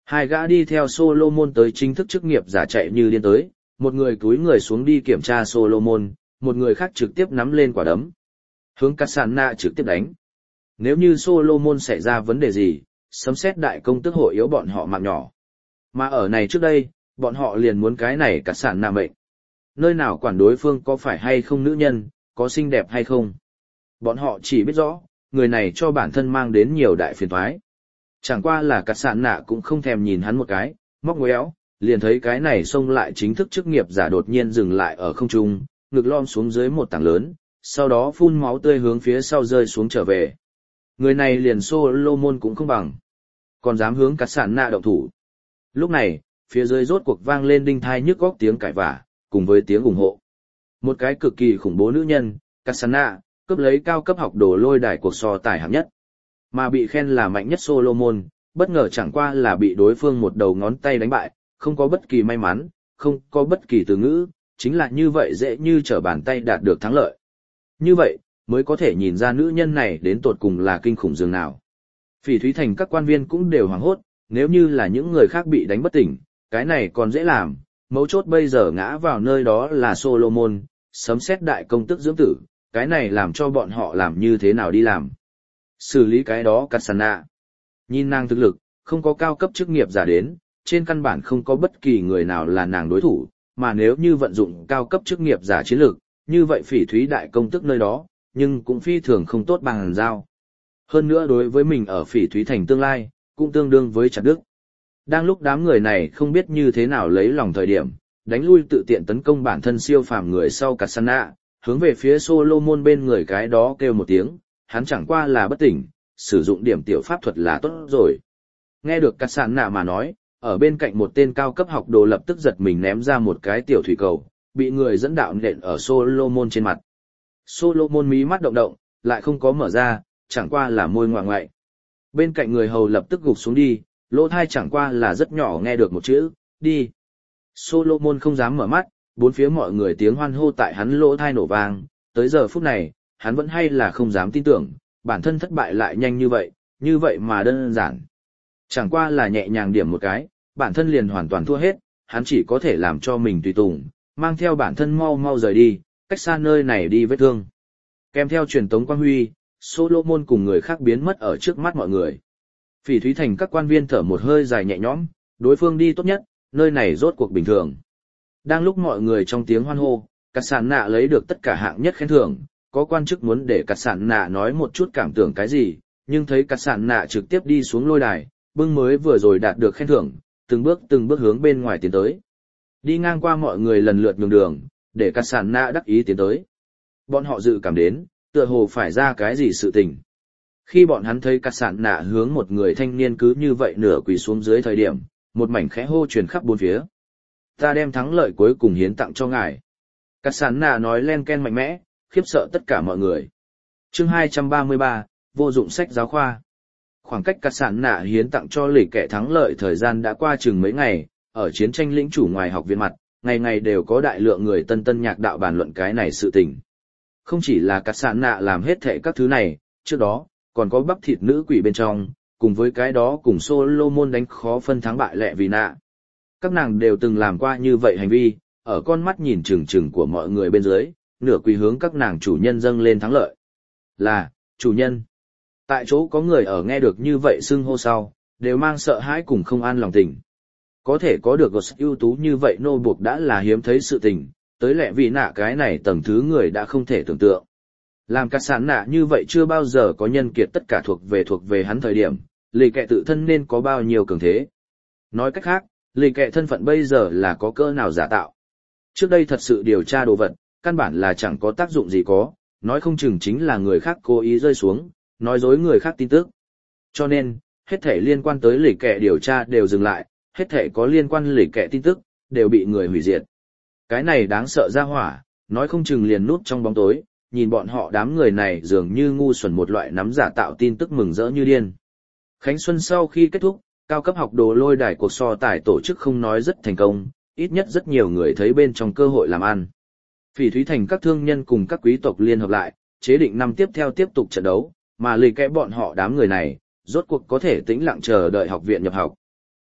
Hai gã đi theo Solomon tới chính thức chức nghiệp giả chạy như điên tới, một người cúi người xuống đi kiểm tra Solomon, một người khác trực tiếp nắm lên quả đấm. Hướng Cassandra trực tiếp đánh. Nếu như Solomon xảy ra vấn đề gì, sấm sét đại công tức hội yếu bọn họ mạng nhỏ. Mà ở này trước đây, bọn họ liền muốn cái này Cassandra mệnh. Nơi nào quản đối phương có phải hay không nữ nhân, có xinh đẹp hay không. Bọn họ chỉ biết rõ, người này cho bản thân mang đến nhiều đại phiền toái. Chẳng qua là Cassandra cũng không thèm nhìn hắn một cái, móc ngoéo, liền thấy cái này xông lại chính thức chức nghiệp giả đột nhiên dừng lại ở không trung, ngực lom xuống dưới một tảng lớn, sau đó phun máu tươi hướng phía sau rơi xuống trở về. Người này liền Solomon cũng không bằng, còn dám hướng Cassandra động thủ. Lúc này, phía dưới rốt cuộc vang lên đinh thai nhức góc tiếng cãi vã, cùng với tiếng ủng hộ. Một cái cực kỳ khủng bố nữ nhân, Cassandra, cướp lấy cao cấp học đồ lôi đài cuộc so tài hạng nhất. Mà bị khen là mạnh nhất Solomon, bất ngờ chẳng qua là bị đối phương một đầu ngón tay đánh bại, không có bất kỳ may mắn, không có bất kỳ từ ngữ, chính là như vậy dễ như trở bàn tay đạt được thắng lợi. Như vậy, mới có thể nhìn ra nữ nhân này đến tột cùng là kinh khủng dường nào. Phỉ Thúy Thành các quan viên cũng đều hoảng hốt, nếu như là những người khác bị đánh bất tỉnh, cái này còn dễ làm, mấu chốt bây giờ ngã vào nơi đó là Solomon, sấm sét đại công tức dưỡng tử, cái này làm cho bọn họ làm như thế nào đi làm. Xử lý cái đó Cassandra. Nhìn nàng thực lực, không có cao cấp chức nghiệp giả đến, trên căn bản không có bất kỳ người nào là nàng đối thủ, mà nếu như vận dụng cao cấp chức nghiệp giả chiến lược, như vậy Phỉ Thúy đại công tức nơi đó, nhưng cũng phi thường không tốt bằng giao. Hơn nữa đối với mình ở Phỉ Thúy Thành tương lai, cũng tương đương với chặt đức. Đang lúc đám người này không biết như thế nào lấy lòng thời điểm, đánh lui tự tiện tấn công bản thân siêu phàm người sau Cassandra, hướng về phía Solomon bên người cái đó kêu một tiếng, hắn chẳng qua là bất tỉnh, sử dụng điểm tiểu pháp thuật là tốt rồi. Nghe được Cassandra mà nói, ở bên cạnh một tên cao cấp học đồ lập tức giật mình ném ra một cái tiểu thủy cầu, bị người dẫn đạo nện ở Solomon trên mặt. Solomon mí mắt động động, lại không có mở ra, chẳng qua là môi ngoạng ngoại. Bên cạnh người hầu lập tức gục xuống đi, lỗ thai chẳng qua là rất nhỏ nghe được một chữ, đi. Solomon không dám mở mắt, bốn phía mọi người tiếng hoan hô tại hắn lỗ thai nổ vang, tới giờ phút này, hắn vẫn hay là không dám tin tưởng, bản thân thất bại lại nhanh như vậy mà đơn giản. Chẳng qua là nhẹ nhàng điểm một cái, bản thân liền hoàn toàn thua hết, hắn chỉ có thể làm cho mình tùy tùng, mang theo bản thân mau mau rời đi, cách xa nơi này đi vết thương. Kèm theo truyền tống quang huy, Solomon cùng người khác biến mất ở trước mắt mọi người. Phỉ Thúy Thành các quan viên thở một hơi dài nhẹ nhõm, đối phương đi tốt nhất, nơi này rốt cuộc bình thường. Đang lúc mọi người trong tiếng hoan hô, Cassandra lấy được tất cả hạng nhất khen thưởng, có quan chức muốn để Cassandra nói một chút cảm tưởng cái gì, nhưng thấy Cassandra trực tiếp đi xuống lôi đài, bưng mới vừa rồi đạt được khen thưởng, từng bước hướng bên ngoài tiến tới. Đi ngang qua mọi người lần lượt nhường đường, để Cassandra đắc ý tiến tới. Bọn họ dự cảm đến, tựa hồ phải ra cái gì sự tình. Khi bọn hắn thấy Cassandra hướng một người thanh niên cứ như vậy nửa quỳ xuống dưới thời điểm, một mảnh khẽ hô truyền khắp bốn phía. Ta đem thắng lợi cuối cùng hiến tặng cho ngài. Cassandra nói len ken mạnh mẽ, khiếp sợ tất cả mọi người. Chương 233, vô dụng sách giáo khoa. Khoảng cách Cassandra hiến tặng cho lì kẻ thắng lợi thời gian đã qua chừng mấy ngày, ở chiến tranh lĩnh chủ ngoài học viện mặt, ngày ngày đều có đại lượng người tân nhạc đạo bàn luận cái này sự tình. Không chỉ là Cassandra làm hết thệ các thứ này, trước đó, còn có bắp thịt nữ quỷ bên trong, cùng với cái đó cùng Solomon đánh khó phân thắng bại lẹ vì nạ. Các nàng đều từng làm qua như vậy hành vi, ở con mắt nhìn chừng chừng của mọi người bên dưới, nửa quỳ hướng các nàng chủ nhân dâng lên thắng lợi. Là, chủ nhân. Tại chỗ có người ở nghe được như vậy xưng hô sau, đều mang sợ hãi cùng không an lòng tình. Có thể có được Ghost ưu tú như vậy nô buộc đã là hiếm thấy sự tình, tới lẹ vì nạ cái này tầng thứ người đã không thể tưởng tượng. Làm Cassandra như vậy chưa bao giờ có nhân kiệt tất cả thuộc về hắn thời điểm, lì kẹ tự thân nên có bao nhiêu cường thế. Nói cách khác, lì kẹ thân phận bây giờ là có cỡ nào giả tạo. Trước đây thật sự điều tra đồ vật, căn bản là chẳng có tác dụng gì có, nói không chừng chính là người khác cố ý rơi xuống, nói dối người khác tin tức. Cho nên, hết thể liên quan tới lì kẹ điều tra đều dừng lại, hết thể có liên quan lì kẹ tin tức, đều bị người hủy diệt. Cái này đáng sợ ra hỏa, nói không chừng liền núp trong bóng tối, nhìn bọn họ đám người này dường như ngu xuẩn một loại nắm giả tạo tin tức mừng rỡ như điên. Khánh Xuân sau khi kết thúc, cao cấp học đồ lôi đài cuộc so tài tổ chức không nói rất thành công, ít nhất rất nhiều người thấy bên trong cơ hội làm ăn. Phỉ Thúy Thành các thương nhân cùng các quý tộc liên hợp lại, chế định năm tiếp theo tiếp tục trận đấu, mà lì kẽ bọn họ đám người này, rốt cuộc có thể tĩnh lặng chờ đợi học viện nhập học.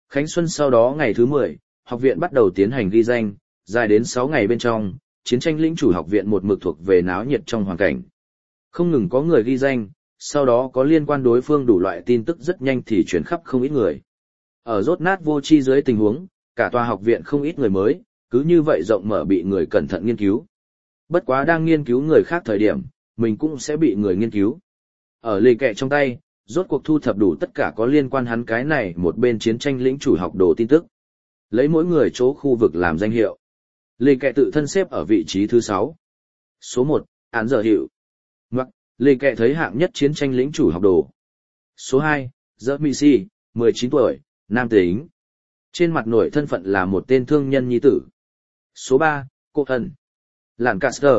Khánh Xuân sau đó ngày thứ 10, học viện bắt đầu tiến hành ghi danh, dài đến 6 ngày bên trong, chiến tranh lĩnh chủ học viện một mực thuộc về náo nhiệt trong hoàn cảnh. Không ngừng có người ghi danh, sau đó có liên quan đối phương đủ loại tin tức rất nhanh thì chuyển khắp không ít người. Ở rốt nát vô chi dưới tình huống, cả tòa học viện không ít người mới, cứ như vậy rộng mở bị người cẩn thận nghiên cứu. Bất quá đang nghiên cứu người khác thời điểm, mình cũng sẽ bị người nghiên cứu. Ở lì kẹ trong tay, rốt cuộc thu thập đủ tất cả có liên quan hắn cái này một bên chiến tranh lĩnh chủ học đồ tin tức. Lấy mỗi người chỗ khu vực làm danh hiệu. Lì kẹ tự thân xếp ở vị trí thứ 6. Số 1, án giờ hiệu. Ngoặc, lì kẹ thấy hạng nhất chiến tranh lĩnh chủ học đồ. Số 2, Giơ Mị Si, 19 tuổi, nam tính. Trên mặt nổi thân phận là một tên thương nhân nhi tử. Số 3, Cô Thần. Lạn Caster,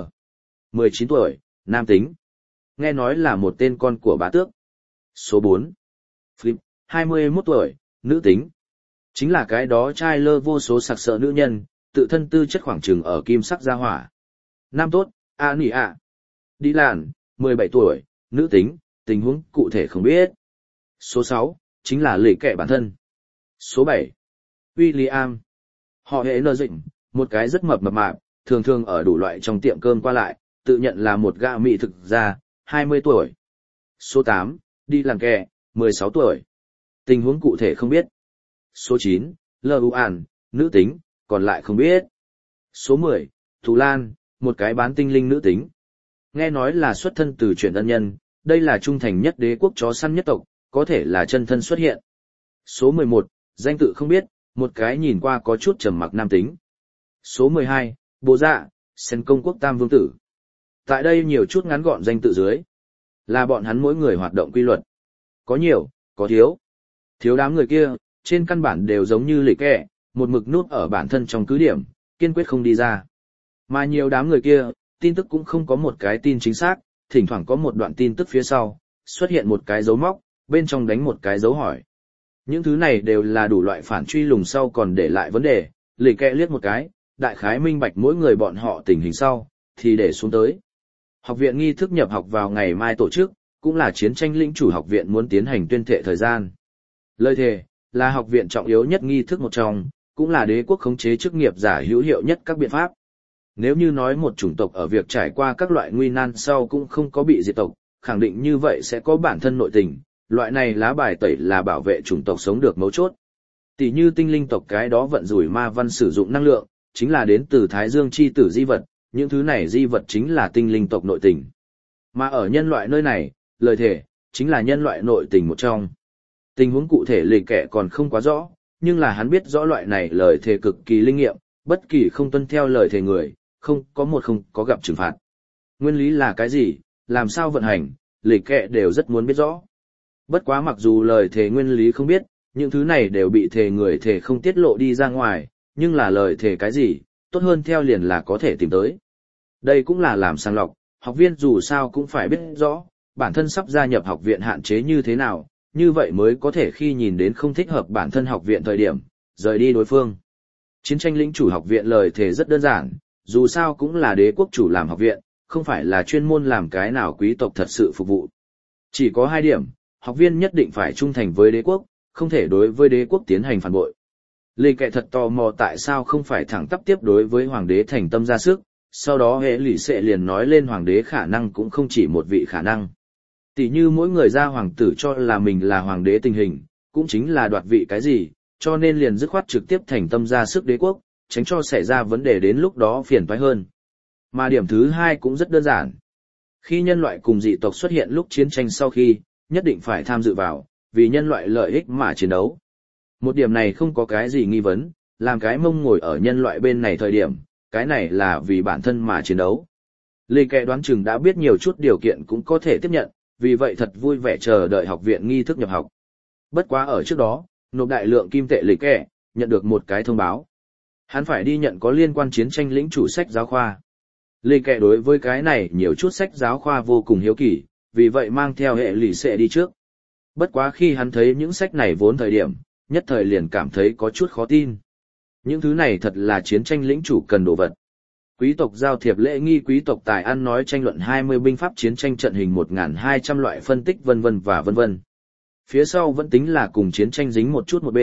19 tuổi, nam tính. Nghe nói là một tên con của bá tước. Số 4, Flip, 21 tuổi, nữ tính. Chính là cái đó trai lơ vô số sặc sỡ nữ nhân, tự thân tư chất khoảng chừng ở kim sắc gia hỏa. Nam tốt, A Nỉ ạ. Đi làn, 17 tuổi, nữ tính, tình huống cụ thể không biết. Số 6, chính là lì kẹ bản thân. Số 7, William. Họ hệ nơ dịnh, một cái rất mập mạp, thường thường ở đủ loại trong tiệm cơm qua lại, tự nhận là một gã mỹ thực gia, 20 tuổi. Số 8, đi làng kẹ, 16 tuổi. Tình huống cụ thể không biết. Số 9, Lu An, nữ tính, còn lại không biết. Số 10, Thù Lan, một cái bán tinh linh nữ tính. Nghe nói là xuất thân từ truyền ân nhân, đây là trung thành nhất đế quốc chó săn nhất tộc, có thể là chân thân xuất hiện. Số 11, danh tự không biết, một cái nhìn qua có chút trầm mặc nam tính. Số 12, Bồ Dạ, Sen công quốc tam vương tử. Tại đây nhiều chút ngắn gọn danh tự dưới. Là bọn hắn mỗi người hoạt động quy luật. Có nhiều, có thiếu. Thiếu đám người kia, trên căn bản đều giống như lì kẹ, một mực nút ở bản thân trong cứ điểm, kiên quyết không đi ra. Mà nhiều đám người kia, tin tức cũng không có một cái tin chính xác, thỉnh thoảng có một đoạn tin tức phía sau, xuất hiện một cái dấu móc, bên trong đánh một cái dấu hỏi. Những thứ này đều là đủ loại phản truy lùng sau còn để lại vấn đề, lì kẹ liếc một cái, đại khái minh bạch mỗi người bọn họ tình hình sau, thì để xuống tới. Học viện nghi thức nhập học vào ngày mai tổ chức, cũng là chiến tranh lĩnh chủ học viện muốn tiến hành tuyên thệ thời gian. Lời thề, là học viện trọng yếu nhất nghi thức một trong, cũng là đế quốc khống chế chức nghiệp giả hữu hiệu nhất các biện pháp. Nếu như nói một chủng tộc ở việc trải qua các loại nguy nan sau cũng không có bị diệt tộc, khẳng định như vậy sẽ có bản thân nội tình, loại này lá bài tẩy là bảo vệ chủng tộc sống được mấu chốt. Tỷ như tinh linh tộc cái đó vận rủi ma văn sử dụng năng lượng, chính là đến từ Thái Dương chi tử di vật, những thứ này di vật chính là tinh linh tộc nội tình. Mà ở nhân loại nơi này, lời thề, chính là nhân loại nội tình một trong. Tình huống cụ thể lì kẻ còn không quá rõ, nhưng là hắn biết rõ loại này lời thề cực kỳ linh nghiệm, bất kỳ không tuân theo lời thề người, không có gặp trừng phạt. Nguyên lý là cái gì, làm sao vận hành, lì kẻ đều rất muốn biết rõ. Bất quá mặc dù lời thề nguyên lý không biết, những thứ này đều bị thề người thề không tiết lộ đi ra ngoài, nhưng là lời thề cái gì, tốt hơn theo liền là có thể tìm tới. Đây cũng là làm sàng lọc, học viên dù sao cũng phải biết rõ, bản thân sắp gia nhập học viện hạn chế như thế nào, như vậy mới có thể khi nhìn đến không thích hợp bản thân học viện thời điểm, rời đi đối phương. Chiến tranh lĩnh chủ học viện lời thề rất đơn giản, dù sao cũng là đế quốc chủ làm học viện, không phải là chuyên môn làm cái nào quý tộc thật sự phục vụ. Chỉ có 2 điểm, học viên nhất định phải trung thành với đế quốc, không thể đối với đế quốc tiến hành phản bội. Lê Kệ thật tò mò tại sao không phải thẳng tắp tiếp đối với hoàng đế thành tâm ra sức, sau đó hệ lỷ sệ liền nói lên hoàng đế khả năng cũng không chỉ một vị khả năng. Tỷ như mỗi người ra hoàng tử cho là mình là hoàng đế tình hình, cũng chính là đoạt vị cái gì, cho nên liền dứt khoát trực tiếp thành tâm ra sức đế quốc, tránh cho xảy ra vấn đề đến lúc đó phiền toái hơn. Mà điểm thứ 2 cũng rất đơn giản. Khi nhân loại cùng dị tộc xuất hiện lúc chiến tranh sau khi, nhất định phải tham dự vào, vì nhân loại lợi ích mà chiến đấu. Một điểm này không có cái gì nghi vấn, làm cái mông ngồi ở nhân loại bên này thời điểm, cái này là vì bản thân mà chiến đấu. Lê Kệ đoán chừng đã biết nhiều chút điều kiện cũng có thể tiếp nhận, vì vậy thật vui vẻ chờ đợi học viện nghi thức nhập học. Bất quá ở trước đó, nộp đại lượng kim tệ Lê Kệ, nhận được một cái thông báo. Hắn phải đi nhận có liên quan chiến tranh lĩnh chủ sách giáo khoa. Lê Kệ đối với cái này nhiều chút sách giáo khoa vô cùng hiếu kỳ, vì vậy mang theo hệ lì xệ đi trước. Bất quá khi hắn thấy những sách này vốn thời điểm, nhất thời liền cảm thấy có chút khó tin. Những thứ này thật là chiến tranh lĩnh chủ cần đồ vật. Quý tộc giao thiệp lễ nghi, quý tộc tài ăn nói, tranh luận 20 binh pháp, chiến tranh trận hình 1.200 loại phân tích vân vân và vân vân. Phía sau vẫn tính là cùng chiến tranh dính một chút một bên,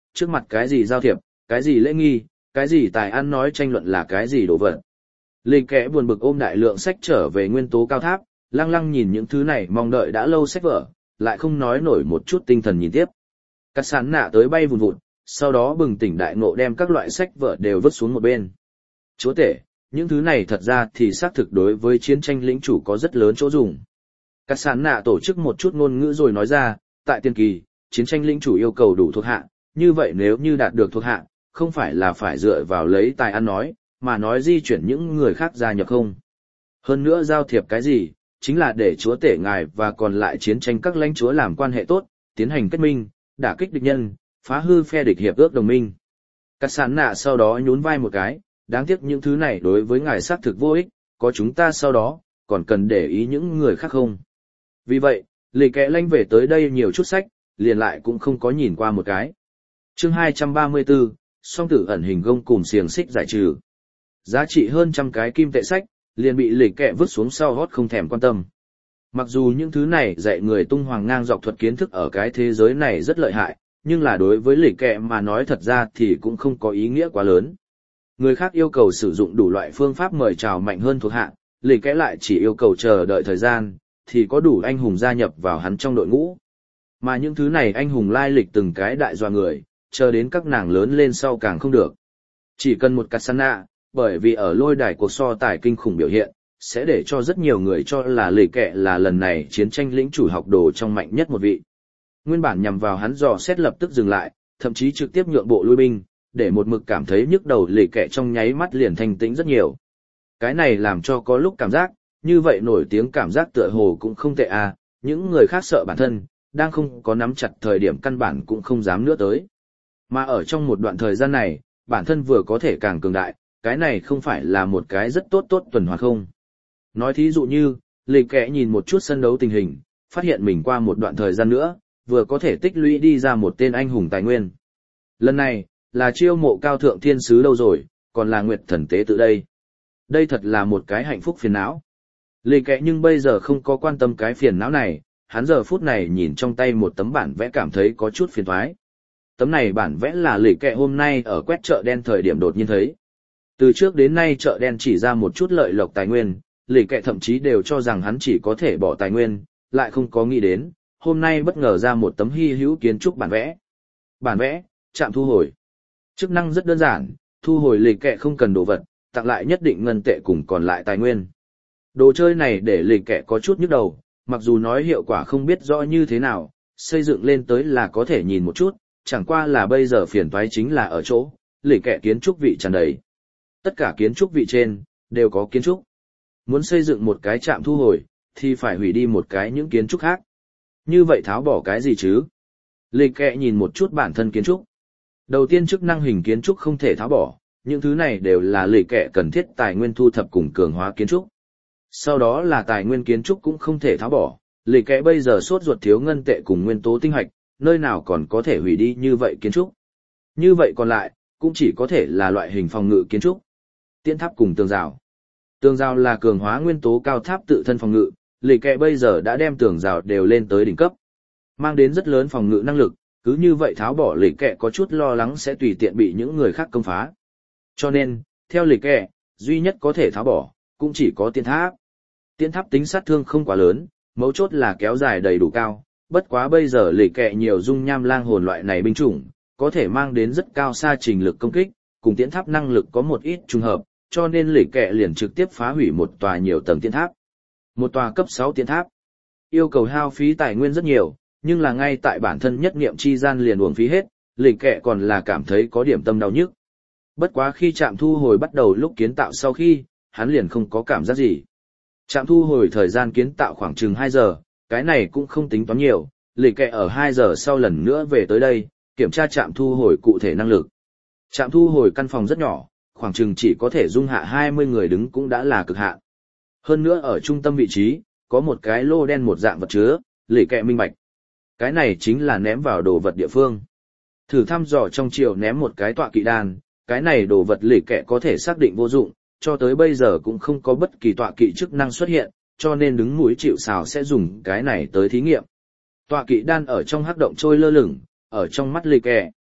trước mặt cái gì giao thiệp, cái gì lễ nghi, cái gì tài ăn nói tranh luận là cái gì đồ vật. Lì kẽ buồn bực ôm đại lượng sách trở về nguyên tố cao tháp, lăng lăng nhìn những thứ này mong đợi đã lâu sách vở, lại không nói nổi một chút tinh thần nhìn tiếp. Cát sán nạ tới bay vùn vụt, sau đó bừng tỉnh đại ngộ đem các loại sách vở đều vứt xuống một bên. Chúa tể, những thứ này thật ra thì xác thực đối với chiến tranh lĩnh chủ có rất lớn chỗ dùng. Cát sán nạ tổ chức một chút ngôn ngữ rồi nói ra, tại tiên kỳ, chiến tranh lĩnh chủ yêu cầu đủ thuộc hạ, như vậy nếu như đạt được thuộc hạ, không phải là phải dựa vào lấy tài ăn nói, mà nói di chuyển những người khác gia nhập không. Hơn nữa giao thiệp cái gì, chính là để chúa tể ngài và còn lại chiến tranh các lãnh chúa làm quan hệ tốt, tiến hành kết minh, đả kích địch nhân, phá hư phe địch hiệp ước đồng minh. Cát sán nạ sau đó nhún vai một cái, đáng tiếc những thứ này đối với ngài xác thực vô ích, có chúng ta sau đó, còn cần để ý những người khác không. Vì vậy, lì kẽ lanh về tới đây nhiều chút sách, liền lại cũng không có nhìn qua một cái. Chương 234, song tử ẩn hình gông cùng xiềng xích giải trừ. Giá trị hơn trăm cái kim tệ sách, liền bị lì kẽ vứt xuống sau hót không thèm quan tâm. Mặc dù những thứ này dạy người tung hoàng ngang dọc thuật kiến thức ở cái thế giới này rất lợi hại, nhưng là đối với lì kẽ mà nói thật ra thì cũng không có ý nghĩa quá lớn. Người khác yêu cầu sử dụng đủ loại phương pháp mời chào mạnh hơn thuộc hạ, lì kẽ lại chỉ yêu cầu chờ đợi thời gian, thì có đủ anh hùng gia nhập vào hắn trong đội ngũ. Mà những thứ này anh hùng lai lịch từng cái đại doa người, chờ đến các nàng lớn lên sau càng không được. Chỉ cần một cát sán nạ, bởi vì ở lôi đài cuộc so tài kinh khủng biểu hiện, sẽ để cho rất nhiều người cho là lì kẹ là lần này chiến tranh lĩnh chủ học đồ trong mạnh nhất một vị. Nguyên bản nhằm vào hắn dò xét lập tức dừng lại, thậm chí trực tiếp nhượng bộ lui binh, để một mực cảm thấy nhức đầu lì kẹ trong nháy mắt liền thanh tĩnh rất nhiều. Cái này làm cho có lúc cảm giác, như vậy nổi tiếng cảm giác tựa hồ cũng không tệ à, những người khác sợ bản thân, đang không có nắm chặt thời điểm căn bản cũng không dám nữa tới. Mà ở trong một đoạn thời gian này, bản thân vừa có thể càng cường đại, cái này không phải là một cái rất tốt tuần hoàn không. Nói thí dụ như, lì kẽ nhìn một chút sân đấu tình hình, phát hiện mình qua một đoạn thời gian nữa, vừa có thể tích lũy đi ra một tên anh hùng tài nguyên. Lần này, là chiêu mộ cao thượng thiên sứ đâu rồi, còn là nguyệt thần tế tự đây. Đây thật là một cái hạnh phúc phiền não. Lì kẽ nhưng bây giờ không có quan tâm cái phiền não này, hắn giờ phút này nhìn trong tay một tấm bản vẽ cảm thấy có chút phiền toái. Tấm này bản vẽ là lì kẽ hôm nay ở quét chợ đen thời điểm đột nhiên thấy. Từ trước đến nay chợ đen chỉ ra một chút lợi lộc tài nguyên, lì kẽ thậm chí đều cho rằng hắn chỉ có thể bỏ tài nguyên, lại không có nghĩ đến, hôm nay bất ngờ ra một tấm hy hữu kiến trúc bản vẽ. Bản vẽ, chạm thu hồi. Chức năng rất đơn giản, thu hồi lì kẽ không cần đồ vật, tặng lại nhất định ngân tệ cùng còn lại tài nguyên. Đồ chơi này để lì kẽ có chút nhức đầu, mặc dù nói hiệu quả không biết rõ như thế nào, xây dựng lên tới là có thể nhìn một chút, chẳng qua là bây giờ phiền toái chính là ở chỗ, lì kẽ kiến trúc vị tràn đầy. Tất cả kiến trúc vị trên, đều có kiến trúc. Muốn xây dựng một cái trạm thu hồi, thì phải hủy đi một cái những kiến trúc khác. Như vậy tháo bỏ cái gì chứ? Lì kẽ nhìn một chút bản thân kiến trúc. Đầu tiên chức năng hình kiến trúc không thể tháo bỏ, những thứ này đều là lì kẽ cần thiết tài nguyên thu thập cùng cường hóa kiến trúc. Sau đó là tài nguyên kiến trúc cũng không thể tháo bỏ, lì kẽ bây giờ sốt ruột thiếu ngân tệ cùng nguyên tố tinh hạch, nơi nào còn có thể hủy đi như vậy kiến trúc. Như vậy còn lại, cũng chỉ có thể là loại hình phòng ngự kiến trúc. Tiễn tháp cùng tường rào. Tường rào là cường hóa nguyên tố cao tháp tự thân phòng ngự, lì kẽ bây giờ đã đem tường rào đều lên tới đỉnh cấp. Mang đến rất lớn phòng ngự năng lực, cứ như vậy tháo bỏ lì kẽ có chút lo lắng sẽ tùy tiện bị những người khác công phá. Cho nên, theo lì kẽ, duy nhất có thể tháo bỏ, cũng chỉ có tiễn tháp. Tiễn tháp tính sát thương không quá lớn, mấu chốt là kéo dài đầy đủ cao, bất quá bây giờ lì kẽ nhiều dung nham lang hồn loại này binh chủng, có thể mang đến rất cao xa trình lực công kích, cùng tiễn tháp năng lực có một ít trùng hợp, cho nên lì kẽ liền trực tiếp phá hủy một tòa nhiều tầng tiễn tháp. Một tòa cấp 6 tiễn tháp. Yêu cầu hao phí tài nguyên rất nhiều, nhưng là ngay tại bản thân nhất niệm chi gian liền uổng phí hết, lì kẽ còn là cảm thấy có điểm tâm đau nhức. Bất quá khi trạm thu hồi bắt đầu lúc kiến tạo sau khi, hắn liền không có cảm giác gì. Trạm thu hồi thời gian kiến tạo khoảng chừng 2 giờ, cái này cũng không tính toán nhiều, lì kẽ ở 2 giờ sau lần nữa về tới đây, kiểm tra trạm thu hồi cụ thể năng lực. Trạm thu hồi căn phòng rất nhỏ, khoảng chừng chỉ có thể dung hạ 20 người đứng cũng đã là cực hạn. Hơn nữa ở trung tâm vị trí, có một cái lô đen một dạng vật chứa, lì kẽ minh bạch. Cái này chính là ném vào đồ vật địa phương. Thử thăm dò trong chiều ném một cái tọa kỵ đan, cái này đồ vật lì kẽ có thể xác định vô dụng, cho tới bây giờ cũng không có bất kỳ tọa kỵ chức năng xuất hiện, cho nên đứng mũi chịu sào sẽ dùng cái này tới thí nghiệm. Tọa kỵ đan ở trong hắc động trôi lơ lửng, ở trong mắt lì kẽ.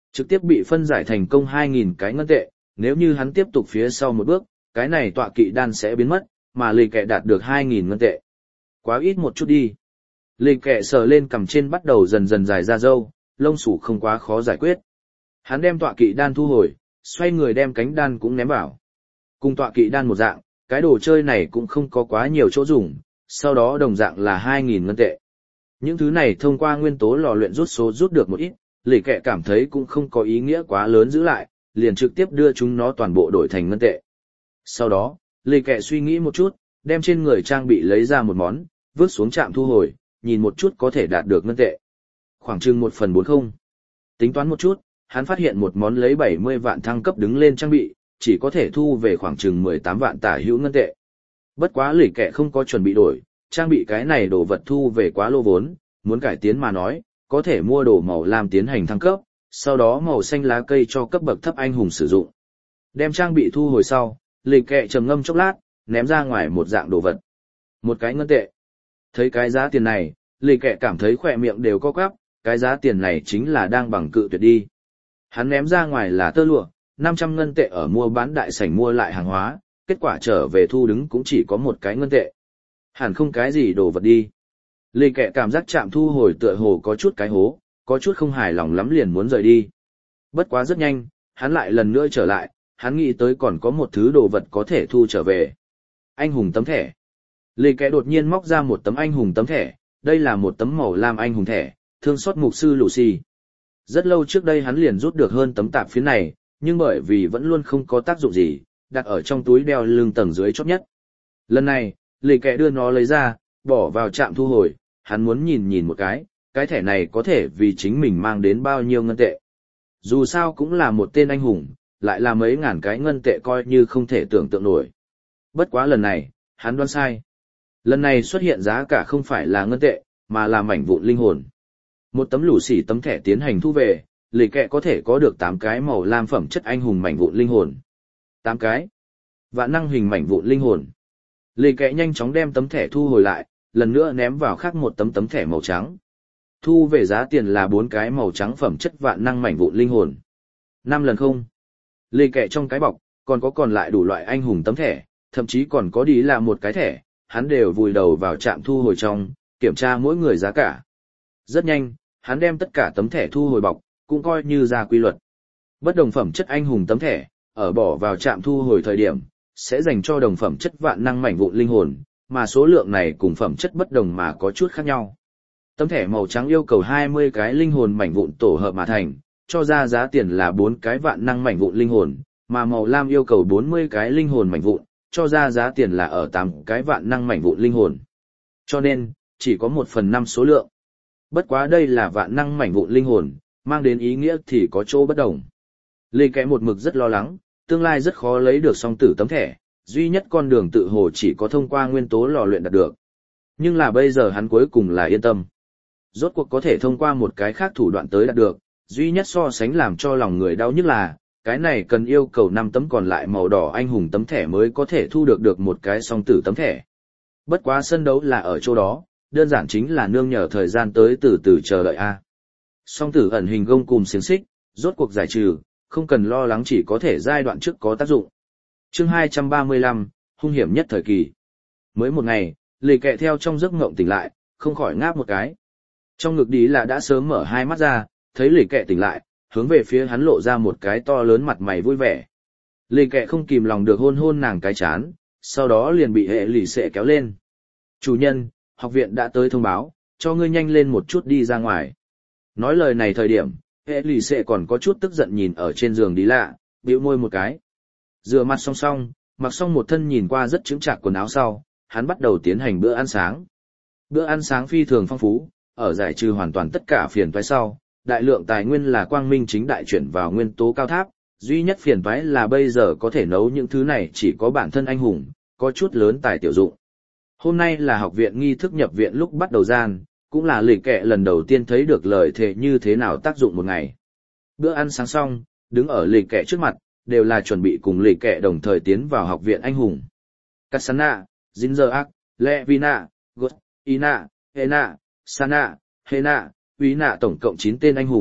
Trực tiếp bị phân giải thành công 2.000 cái ngân tệ, nếu như hắn tiếp tục phía sau một bước, cái này tọa kỵ đan sẽ biến mất, mà lì kẹ đạt được 2.000 ngân tệ. Quá ít một chút đi. Lì kẹ sờ lên cằm trên bắt đầu dần dần dài ra râu, lông xù không quá khó giải quyết. Hắn đem tọa kỵ đan thu hồi, xoay người đem cánh đan cũng ném vào. Cùng tọa kỵ đan một dạng, cái đồ chơi này cũng không có quá nhiều chỗ dùng, sau đó đồng dạng là 2.000 ngân tệ. Những thứ này thông qua nguyên tố lò luyện rút số rút được một ít, lì kẹ cảm thấy cũng không có ý nghĩa quá lớn giữ lại, liền trực tiếp đưa chúng nó toàn bộ đổi thành ngân tệ. Sau đó, lì kẹ suy nghĩ một chút, đem trên người trang bị lấy ra một món, vứt xuống trạm thu hồi, nhìn một chút có thể đạt được ngân tệ. Khoảng chừng 1/40. Tính toán một chút, hắn phát hiện một món lấy 70 vạn thăng cấp đứng lên trang bị, chỉ có thể thu về khoảng chừng 18 vạn tả hữu ngân tệ. Bất quá lì kẹ không có chuẩn bị đổi, trang bị cái này đồ vật thu về quá lô vốn, muốn cải tiến mà nói, có thể mua đồ màu lam tiến hành thăng cấp, sau đó màu xanh lá cây cho cấp bậc thấp anh hùng sử dụng. Đem trang bị thu hồi sau, lì kẹ trầm ngâm chốc lát, ném ra ngoài một dạng đồ vật. Một cái ngân tệ. Thấy cái giá tiền này, lì kẹ cảm thấy khỏe miệng đều co quắp, cái giá tiền này chính là đang bằng cự tuyệt đi. Hắn ném ra ngoài là tơ lụa, 500 ngân tệ ở mua bán đại sảnh mua lại hàng hóa, kết quả trở về thu đứng cũng chỉ có một cái ngân tệ. Hẳn không cái gì đồ vật đi. Lì kẹ cảm giác chạm thu hồi tựa hồ có chút cái hố, có chút không hài lòng lắm liền muốn rời đi. Bất quá rất nhanh, hắn lại lần nữa trở lại, hắn nghĩ tới còn có một thứ đồ vật có thể thu trở về. Anh hùng tấm thẻ. Lì kẹ đột nhiên móc ra một tấm anh hùng tấm thẻ, đây là một tấm màu lam anh hùng thẻ, thương xót mục sư Lucy. Rất lâu trước đây hắn liền rút được hơn tấm tạp phiến này, nhưng bởi vì vẫn luôn không có tác dụng gì, đặt ở trong túi đeo lưng tầng dưới chót nhất. Lần này, lì kẹ đưa nó lấy ra, bỏ vào trạm thu hồi, hắn muốn nhìn một cái thẻ này có thể vì chính mình mang đến bao nhiêu ngân tệ. Dù sao cũng là một tên anh hùng, lại là mấy ngàn cái ngân tệ coi như không thể tưởng tượng nổi. Bất quá lần này, hắn đoán sai. Lần này xuất hiện giá cả không phải là ngân tệ, mà là mảnh vụn linh hồn. Một tấm lũ xỉ tấm thẻ tiến hành thu về, lì kẹ có thể có được 8 cái màu lam phẩm chất anh hùng mảnh vụn linh hồn. 8 cái. Vạn năng hình mảnh vụn linh hồn. Lì kẹ nhanh chóng đem tấm thẻ thu hồi lại, lần nữa ném vào khác một tấm thẻ màu trắng. Thu về giá tiền là 4 cái màu trắng phẩm chất vạn năng mảnh vụn linh hồn. 5 lần không. Lì kẹ trong cái bọc, còn lại đủ loại anh hùng tấm thẻ, thậm chí còn có đi là một cái thẻ, hắn đều vùi đầu vào trạm thu hồi trong, kiểm tra mỗi người giá cả. Rất nhanh, hắn đem tất cả tấm thẻ thu hồi bọc, cũng coi như ra quy luật. Bất đồng phẩm chất anh hùng tấm thẻ, ở bỏ vào trạm thu hồi thời điểm, sẽ dành cho đồng phẩm chất vạn năng mảnh vụn linh hồn, mà số lượng này cùng phẩm chất bất đồng mà có chút khác nhau. Tấm thẻ màu trắng yêu cầu 20 cái linh hồn mảnh vụn tổ hợp mà thành, cho ra giá tiền là 4 cái vạn năng mảnh vụn linh hồn, mà màu lam yêu cầu 40 cái linh hồn mảnh vụn, cho ra giá tiền là ở 8 cái vạn năng mảnh vụn linh hồn. Cho nên, chỉ có 1/5 số lượng. Bất quá đây là vạn năng mảnh vụn linh hồn, mang đến ý nghĩa thì có chỗ bất đồng. Lì kẽ một mực rất lo lắng, tương lai rất khó lấy được song tử tấm thẻ, duy nhất con đường tự hồ chỉ có thông qua nguyên tố lò luyện đạt được. Nhưng là bây giờ hắn cuối cùng là yên tâm. Rốt cuộc có thể thông qua một cái khác thủ đoạn tới đạt được, duy nhất so sánh làm cho lòng người đau nhức là, cái này cần yêu cầu 5 tấm còn lại màu đỏ anh hùng tấm thẻ mới có thể thu được một cái song tử tấm thẻ. Bất quá sân đấu là ở chỗ đó, đơn giản chính là nương nhờ thời gian tới từ từ chờ đợi a. Song tử ẩn hình gông cùm xiềng xích, rốt cuộc giải trừ, không cần lo lắng chỉ có thể giai đoạn trước có tác dụng. Chương 235, hung hiểm nhất thời kỳ. Mới một ngày, lì kẹ theo trong giấc ngộng tỉnh lại, không khỏi ngáp một cái. Trong ngực đi là đã sớm mở hai mắt ra, thấy lì kẹ tỉnh lại, hướng về phía hắn lộ ra một cái to lớn mặt mày vui vẻ. Lì kẹ không kìm lòng được hôn hôn nàng cái chán, sau đó liền bị hệ lì xệ kéo lên. Chủ nhân, học viện đã tới thông báo, cho ngươi nhanh lên một chút đi ra ngoài. Nói lời này thời điểm, hệ lì xệ còn có chút tức giận nhìn ở trên giường đi lạ, bĩu môi một cái. Rửa mặt song song, mặc xong một thân nhìn qua rất chững chạc quần áo sau, hắn bắt đầu tiến hành bữa ăn sáng. Bữa ăn sáng phi thường phong phú, ở giải trừ hoàn toàn tất cả phiền toái sau, đại lượng tài nguyên là quang minh chính đại chuyển vào nguyên tố cao tháp, duy nhất phiền toái là bây giờ có thể nấu những thứ này chỉ có bản thân anh hùng, có chút lớn tài tiểu dụng. Hôm nay là học viện nghi thức nhập viện lúc bắt đầu gian, cũng là lì kẹ lần đầu tiên thấy được lời thề như thế nào tác dụng một ngày. Bữa ăn sáng xong, đứng ở lì kẹ trước mặt, đều là chuẩn bị cùng lì kẹ đồng thời tiến vào học viện anh hùng. Cassandra, Zinzerark, Levina, Gus, Ina, Hena, Sana, Hena, Uina tổng cộng 9 tên anh hùng,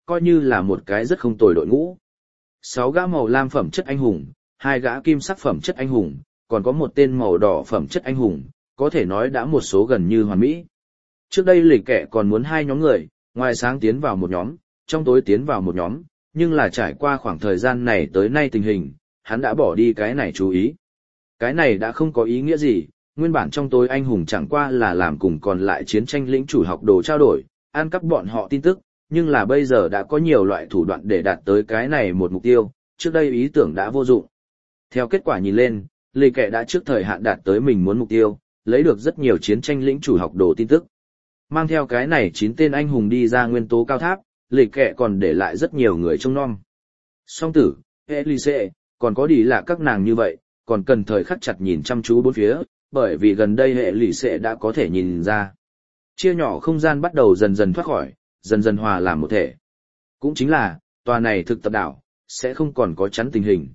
coi như là một cái rất không tồi đội ngũ. 6 gã màu lam phẩm chất anh hùng, 2 gã kim sắc phẩm chất anh hùng, còn có một tên màu đỏ phẩm chất anh hùng, có thể nói đã một số gần như hoàn mỹ. Trước đây lịch kệ còn muốn 2 nhóm người, ngoài sáng tiến vào một nhóm, trong tối tiến vào một nhóm, nhưng là trải qua khoảng thời gian này tới nay tình hình, hắn đã bỏ đi cái này chú ý. Cái này đã không có ý nghĩa gì, nguyên bản trong tối anh hùng chẳng qua là làm cùng còn lại chiến tranh lĩnh chủ học đồ trao đổi, ăn cắp bọn họ tin tức, nhưng là bây giờ đã có nhiều loại thủ đoạn để đạt tới cái này một mục tiêu, trước đây ý tưởng đã vô dụng. Theo kết quả nhìn lên, Lê Kệ đã trước thời hạn đạt tới mình muốn mục tiêu, lấy được rất nhiều chiến tranh lĩnh chủ học đồ tin tức. Mang theo cái này 9 tên anh hùng đi ra nguyên tố cao tháp, Lê Kệ còn để lại rất nhiều người trông nom. Song tử, Elise, còn có đi là các nàng như vậy, còn cần thời khắc chặt nhìn chăm chú bốn phía, bởi vì gần đây hệ lì sẽ đã có thể nhìn ra. Chia nhỏ không gian bắt đầu dần dần thoát khỏi, dần dần hòa làm một thể. Cũng chính là, tòa này thực tập đảo, sẽ không còn có chắn tình hình.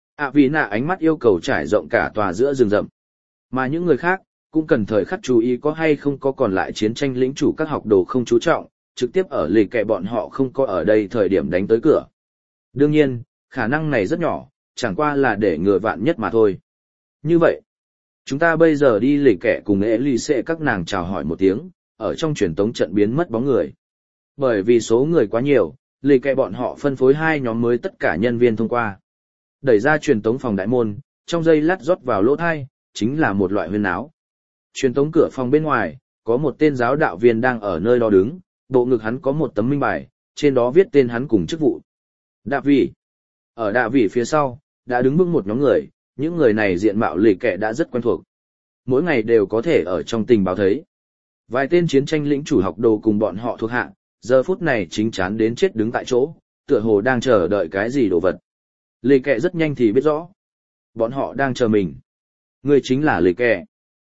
Vì nạ ánh mắt yêu cầu trải rộng cả tòa giữa rừng rậm. Mà những người khác, cũng cần thời khắc chú ý có hay không có còn lại chiến tranh lĩnh chủ các học đồ không chú trọng, trực tiếp ở lì kệ bọn họ không có ở đây thời điểm đánh tới cửa. Đương nhiên, khả năng này rất nhỏ, chẳng qua là để ngừa vạn nhất mà thôi. Như vậy, chúng ta bây giờ đi lì kệ cùng Elise các nàng chào hỏi một tiếng, ở trong truyền tống trận biến mất bóng người. Bởi vì số người quá nhiều, lì kệ bọn họ phân phối 2 nhóm mới tất cả nhân viên thông qua. Đẩy ra truyền tống phòng đại môn, trong giây lát rót vào lỗ thai, chính là một loại huyên náo. Truyền tống cửa phòng bên ngoài, có một tên giáo đạo viên đang ở nơi đó đứng, bộ ngực hắn có một tấm minh bài, trên đó viết tên hắn cùng chức vụ. Đạ vị. Ở đạ vị phía sau, đã đứng vững một nhóm người, những người này diện mạo lì kệ đã rất quen thuộc. Mỗi ngày đều có thể ở trong tình báo thấy. Vài tên chiến tranh lĩnh chủ học đồ cùng bọn họ thuộc hạ, giờ phút này chính chán đến chết đứng tại chỗ, tựa hồ đang chờ đợi cái gì đồ vật. Lì kệ rất nhanh thì biết rõ. Bọn họ đang chờ mình. Người chính là lì kệ.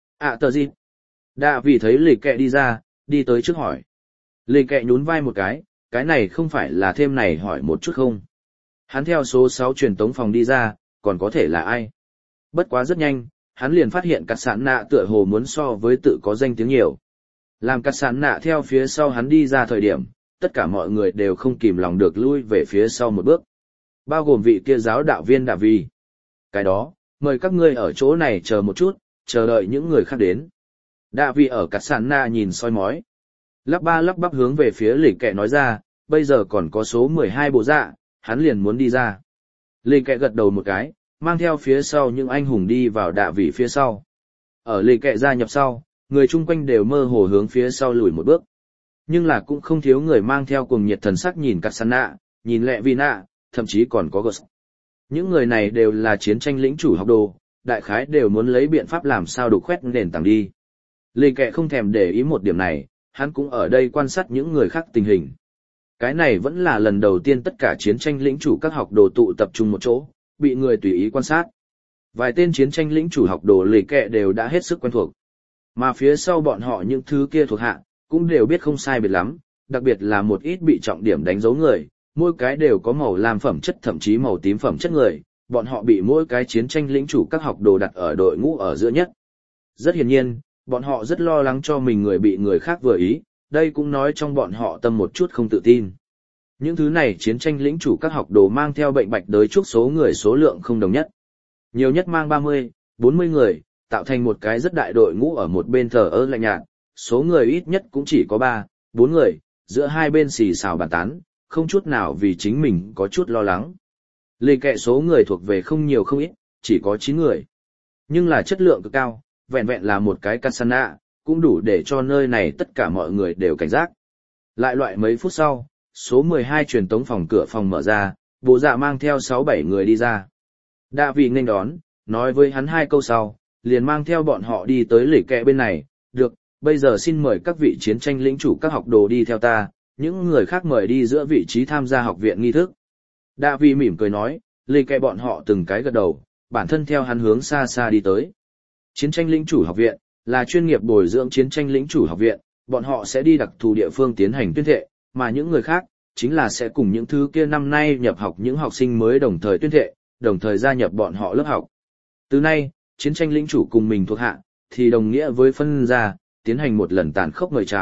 Tờ gì? Đạ vị thấy lì kệ đi ra, đi tới trước hỏi. Lì kệ nhún vai một cái này không phải là thêm này hỏi một chút không? Hắn theo số 6 truyền tống phòng đi ra, còn có thể là ai? Bất quá rất nhanh, hắn liền phát hiện cắt sạn nạ tựa hồ muốn so với tự có danh tiếng nhiều. Làm cắt sạn nạ theo phía sau hắn đi ra thời điểm, tất cả mọi người đều không kìm lòng được lui về phía sau một bước. Bao gồm vị kia giáo đạo viên Đạ Vi. Cái đó, mời các ngươi ở chỗ này chờ một chút, chờ đợi những người khác đến. Đạ Vi ở cắt sạn nạ nhìn soi mói. Lắp ba lắp bắp hướng về phía lì kệ nói ra, bây giờ còn có số 12 bộ dạ, hắn liền muốn đi ra. Lì kệ gật đầu một cái, mang theo phía sau những anh hùng đi vào Đạ vị phía sau. Ở lì kệ gia nhập sau, người chung quanh đều mơ hồ hướng phía sau lùi một bước. Nhưng là cũng không thiếu người mang theo cuồng nhiệt thần sắc nhìn cắt sạn nạ, nhìn lẹ vi nạ, thậm chí còn có Ghost. Những người này đều là chiến tranh lĩnh chủ học đồ, đại khái đều muốn lấy biện pháp làm sao đục khoét nền tảng đi. Lì kệ không thèm để ý một điểm này, hắn cũng ở đây quan sát những người khác tình hình. Cái này vẫn là lần đầu tiên tất cả chiến tranh lĩnh chủ các học đồ tụ tập trung một chỗ, bị người tùy ý quan sát. Vài tên chiến tranh lĩnh chủ học đồ lì kệ đều đã hết sức quen thuộc. Mà phía sau bọn họ những thứ kia thuộc hạ, cũng đều biết không sai biệt lắm, đặc biệt là một ít bị trọng điểm đánh dấu người, mỗi cái đều có màu lam phẩm chất thậm chí màu tím phẩm chất người, bọn họ bị mỗi cái chiến tranh lĩnh chủ các học đồ đặt ở đội ngũ ở giữa nhất. Rất hiển nhiên, bọn họ rất lo lắng cho mình người bị người khác vừa ý, đây cũng nói trong bọn họ tâm một chút không tự tin. Những thứ này chiến tranh lĩnh chủ các học đồ mang theo bệnh bạch đới trúc số người số lượng không đồng nhất. Nhiều nhất mang 30, 40 người, tạo thành một cái rất đại đội ngũ ở một bên thờ ơ lạnh nhạt, số người ít nhất cũng chỉ có 3, 4 người, giữa hai bên xì xào bàn tán, không chút nào vì chính mình có chút lo lắng. Lì kệ số người thuộc về không nhiều không ít, chỉ có 9 người. Nhưng là chất lượng cực cao, vẹn vẹn là một cái Cassandra, cũng đủ để cho nơi này tất cả mọi người đều cảnh giác. Lại loại mấy phút sau, số 12 truyền tống phòng cửa phòng mở ra, bộ dạ mang theo 6-7 người đi ra. Đạ vị nghênh đón, nói với hắn 2 câu sau, liền mang theo bọn họ đi tới lì kệ bên này, được, bây giờ xin mời các vị chiến tranh lĩnh chủ các học đồ đi theo ta, những người khác mời đi giữa vị trí tham gia học viện nghi thức. Đạ vị mỉm cười nói, lì kệ bọn họ từng cái gật đầu, bản thân theo hắn hướng xa xa đi tới. Chiến tranh lĩnh chủ học viện là chuyên nghiệp bồi dưỡng chiến tranh lĩnh chủ học viện, bọn họ sẽ đi đặc thù địa phương tiến hành tuyên thệ, mà những người khác chính là sẽ cùng những thứ kia năm nay nhập học những học sinh mới đồng thời tuyên thệ, đồng thời gia nhập bọn họ lớp học. Từ nay, chiến tranh lĩnh chủ cùng mình thuộc hạ thì đồng nghĩa với phân ra, tiến hành một lần tàn khốc mời chào,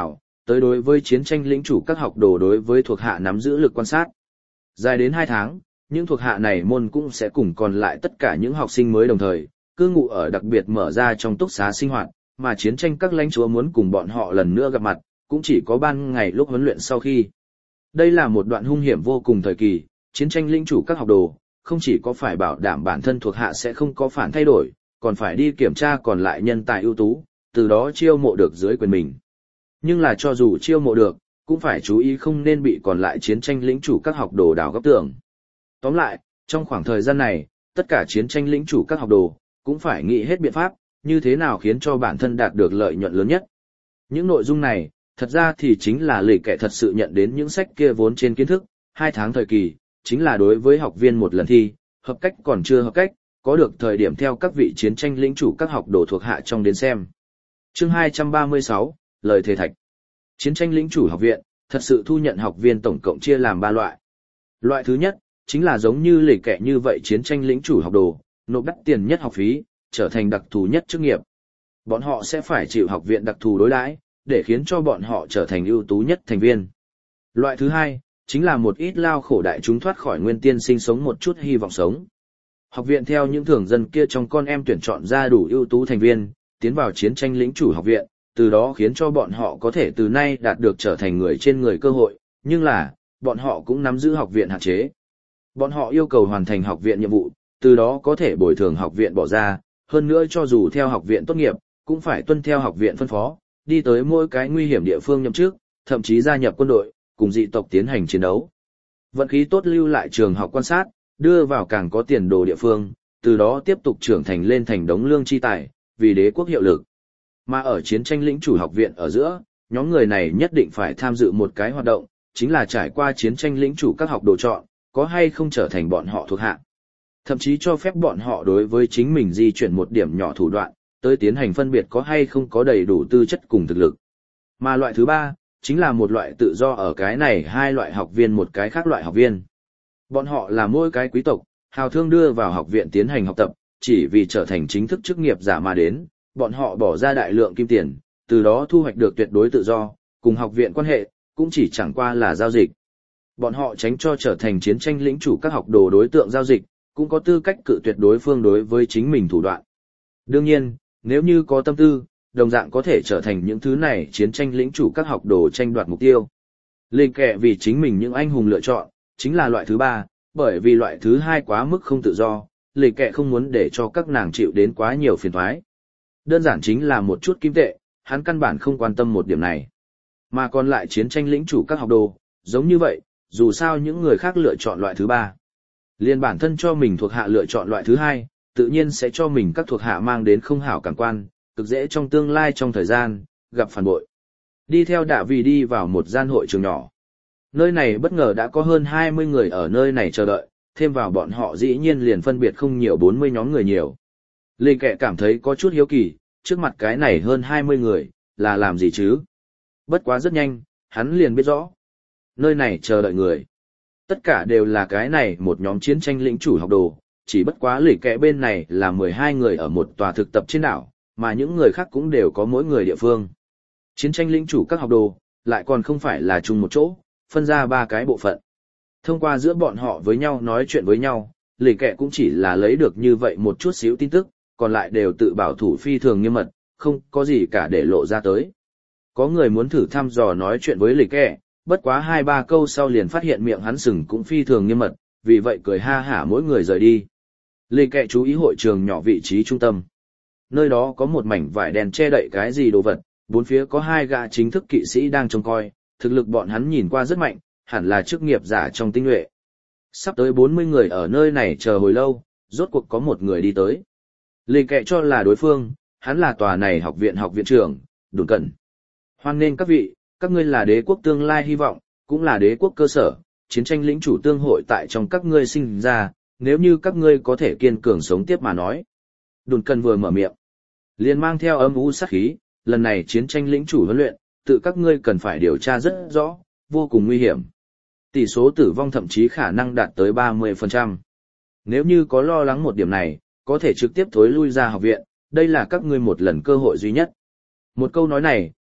tới đối với chiến tranh lĩnh chủ các học đồ đối với thuộc hạ nắm giữ lực quan sát. Dài đến 2 tháng, những thuộc hạ này môn cũng sẽ cùng còn lại tất cả những học sinh mới đồng thời, cư ngụ ở đặc biệt mở ra trong túc xá sinh hoạt, mà chiến tranh các lãnh chúa muốn cùng bọn họ lần nữa gặp mặt, cũng chỉ có ban ngày lúc huấn luyện sau khi. Đây là một đoạn hung hiểm vô cùng thời kỳ, chiến tranh lĩnh chủ các học đồ, không chỉ có phải bảo đảm bản thân thuộc hạ sẽ không có phản thay đổi, còn phải đi kiểm tra còn lại nhân tài ưu tú, từ đó chiêu mộ được dưới quyền mình. Nhưng là cho dù chiêu mộ được, cũng phải chú ý không nên bị còn lại chiến tranh lĩnh chủ các học đồ đào góc tường. Tóm lại, trong khoảng thời gian này, tất cả chiến tranh lĩnh chủ các học đồ, cũng phải nghĩ hết biện pháp, như thế nào khiến cho bản thân đạt được lợi nhuận lớn nhất. Những nội dung này, thật ra thì chính là lì kẻ thật sự nhận đến những sách kia vốn trên kiến thức, 2 tháng thời kỳ, chính là đối với học viên một lần thi, hợp cách còn chưa hợp cách, có được thời điểm theo các vị chiến tranh lĩnh chủ các học đồ thuộc hạ trong đến xem. Chương 236, Lời thề thạch. Chiến tranh lĩnh chủ học viện, thật sự thu nhận học viên tổng cộng chia làm 3 loại. Loại thứ nhất, chính là giống như lì kẻ như vậy chiến tranh lĩnh chủ học đồ, nộp đắt tiền nhất học phí, trở thành đặc thù nhất chức nghiệp. Bọn họ sẽ phải chịu học viện đặc thù đối đãi, để khiến cho bọn họ trở thành ưu tú nhất thành viên. Loại thứ hai, chính là một ít lao khổ đại chúng thoát khỏi nguyên tiên sinh sống một chút hy vọng sống. Học viện theo những thường dân kia trong con em tuyển chọn ra đủ ưu tú thành viên, tiến vào chiến tranh lĩnh chủ học viện, từ đó khiến cho bọn họ có thể từ nay đạt được trở thành người trên người cơ hội, nhưng là, bọn họ cũng nắm giữ học viện hạn chế. Bọn họ yêu cầu hoàn thành học viện nhiệm vụ, từ đó có thể bồi thường học viện bỏ ra, hơn nữa cho dù theo học viện tốt nghiệp, cũng phải tuân theo học viện phân phó, đi tới mỗi cái nguy hiểm địa phương nhậm chức, thậm chí gia nhập quân đội, cùng dị tộc tiến hành chiến đấu. Vận khí tốt lưu lại trường học quan sát, đưa vào càng có tiền đồ địa phương, từ đó tiếp tục trưởng thành lên thành đống lương chi tài, vì đế quốc hiệu lực. Mà ở chiến tranh lĩnh chủ học viện ở giữa, nhóm người này nhất định phải tham dự một cái hoạt động, chính là trải qua chiến tranh lĩnh chủ các học đồ chọn, có hay không trở thành bọn họ thuộc hạ. Thậm chí cho phép bọn họ đối với chính mình di chuyển một điểm nhỏ thủ đoạn, tới tiến hành phân biệt có hay không có đầy đủ tư chất cùng thực lực. Mà loại thứ ba, chính là một loại tự do ở cái này 2 loại học viên một cái khác loại học viên. Bọn họ là mỗi cái quý tộc, hào thương đưa vào học viện tiến hành học tập, chỉ vì trở thành chính thức chức nghiệp giả mà đến, bọn họ bỏ ra đại lượng kim tiền, từ đó thu hoạch được tuyệt đối tự do, cùng học viện quan hệ, cũng chỉ chẳng qua là giao dịch. Bọn họ tránh cho trở thành chiến tranh lĩnh chủ các học đồ đối tượng giao dịch, cũng có tư cách cự tuyệt đối phương đối với chính mình thủ đoạn. Đương nhiên, nếu như có tâm tư, đồng dạng có thể trở thành những thứ này chiến tranh lĩnh chủ các học đồ tranh đoạt mục tiêu. Lên kệ vì chính mình những anh hùng lựa chọn, chính là loại thứ ba, bởi vì loại thứ hai quá mức không tự do, lệ kệ không muốn để cho các nàng chịu đến quá nhiều phiền toái. Đơn giản chính là một chút kim tệ, hắn căn bản không quan tâm một điểm này. Mà còn lại chiến tranh lĩnh chủ các học đồ, giống như vậy, dù sao những người khác lựa chọn loại thứ ba. Liên bản thân cho mình thuộc hạ lựa chọn loại thứ hai, tự nhiên sẽ cho mình các thuộc hạ mang đến không hảo cảm quan, cực dễ trong tương lai trong thời gian, gặp phản bội. Đi theo Đạ Vì đi vào một gian hội trường nhỏ. Nơi này bất ngờ đã có hơn 20 người ở nơi này chờ đợi, thêm vào bọn họ dĩ nhiên liền phân biệt không nhiều 40 nhóm người nhiều. Lê Kệ cảm thấy có chút hiếu kỳ, trước mặt cái này hơn 20 người, là làm gì chứ? Bất quá rất nhanh, hắn liền biết rõ. Nơi này chờ đợi người. Tất cả đều là cái này một nhóm chiến tranh lĩnh chủ học đồ, chỉ bất quá Lê Kệ bên này là 12 người ở một tòa thực tập trên đảo, mà những người khác cũng đều có mỗi người địa phương. Chiến tranh lĩnh chủ các học đồ, lại còn không phải là chung một chỗ, phân ra 3 cái bộ phận. Thông qua giữa bọn họ với nhau nói chuyện với nhau, Lê Kệ cũng chỉ là lấy được như vậy một chút xíu tin tức, còn lại đều tự bảo thủ phi thường nghiêm mật, không có gì cả để lộ ra tới. Có người muốn thử thăm dò nói chuyện với Lê Kệ, bất quá 2-3 câu sau liền phát hiện miệng hắn sừng cũng phi thường nghiêm mật, vì vậy cười ha hả mỗi người rời đi. Lê Kệ chú ý hội trường nhỏ vị trí trung tâm. Nơi đó có một mảnh vải đèn che đậy cái gì đồ vật, bốn phía có 2 gã chính thức kỵ sĩ đang trông coi, thực lực bọn hắn nhìn qua rất mạnh, hẳn là chức nghiệp giả trong tinh nhuệ. Sắp tới 40 người ở nơi này chờ hồi lâu, rốt cuộc có một người đi tới. Lê Kệ cho là đối phương, hắn là tòa này học viện trưởng, Đồn Cẩn. Hoan nghênh các vị, các ngươi là đế quốc tương lai hy vọng, cũng là đế quốc cơ sở, chiến tranh lĩnh chủ tương hội tại trong các ngươi sinh ra, nếu như các ngươi có thể kiên cường sống tiếp mà nói. Đồn Cẩn vừa mở miệng, liền mang theo âm u sát khí, lần này chiến tranh lĩnh chủ huấn luyện, tự các ngươi cần phải điều tra rất rõ, vô cùng nguy hiểm. Tỷ số tử vong thậm chí khả năng đạt tới 30%. Nếu như có lo lắng một điểm này, có thể trực tiếp thối lui ra học viện, đây là các ngươi một lần cơ hội duy nhất. Một câu nói này,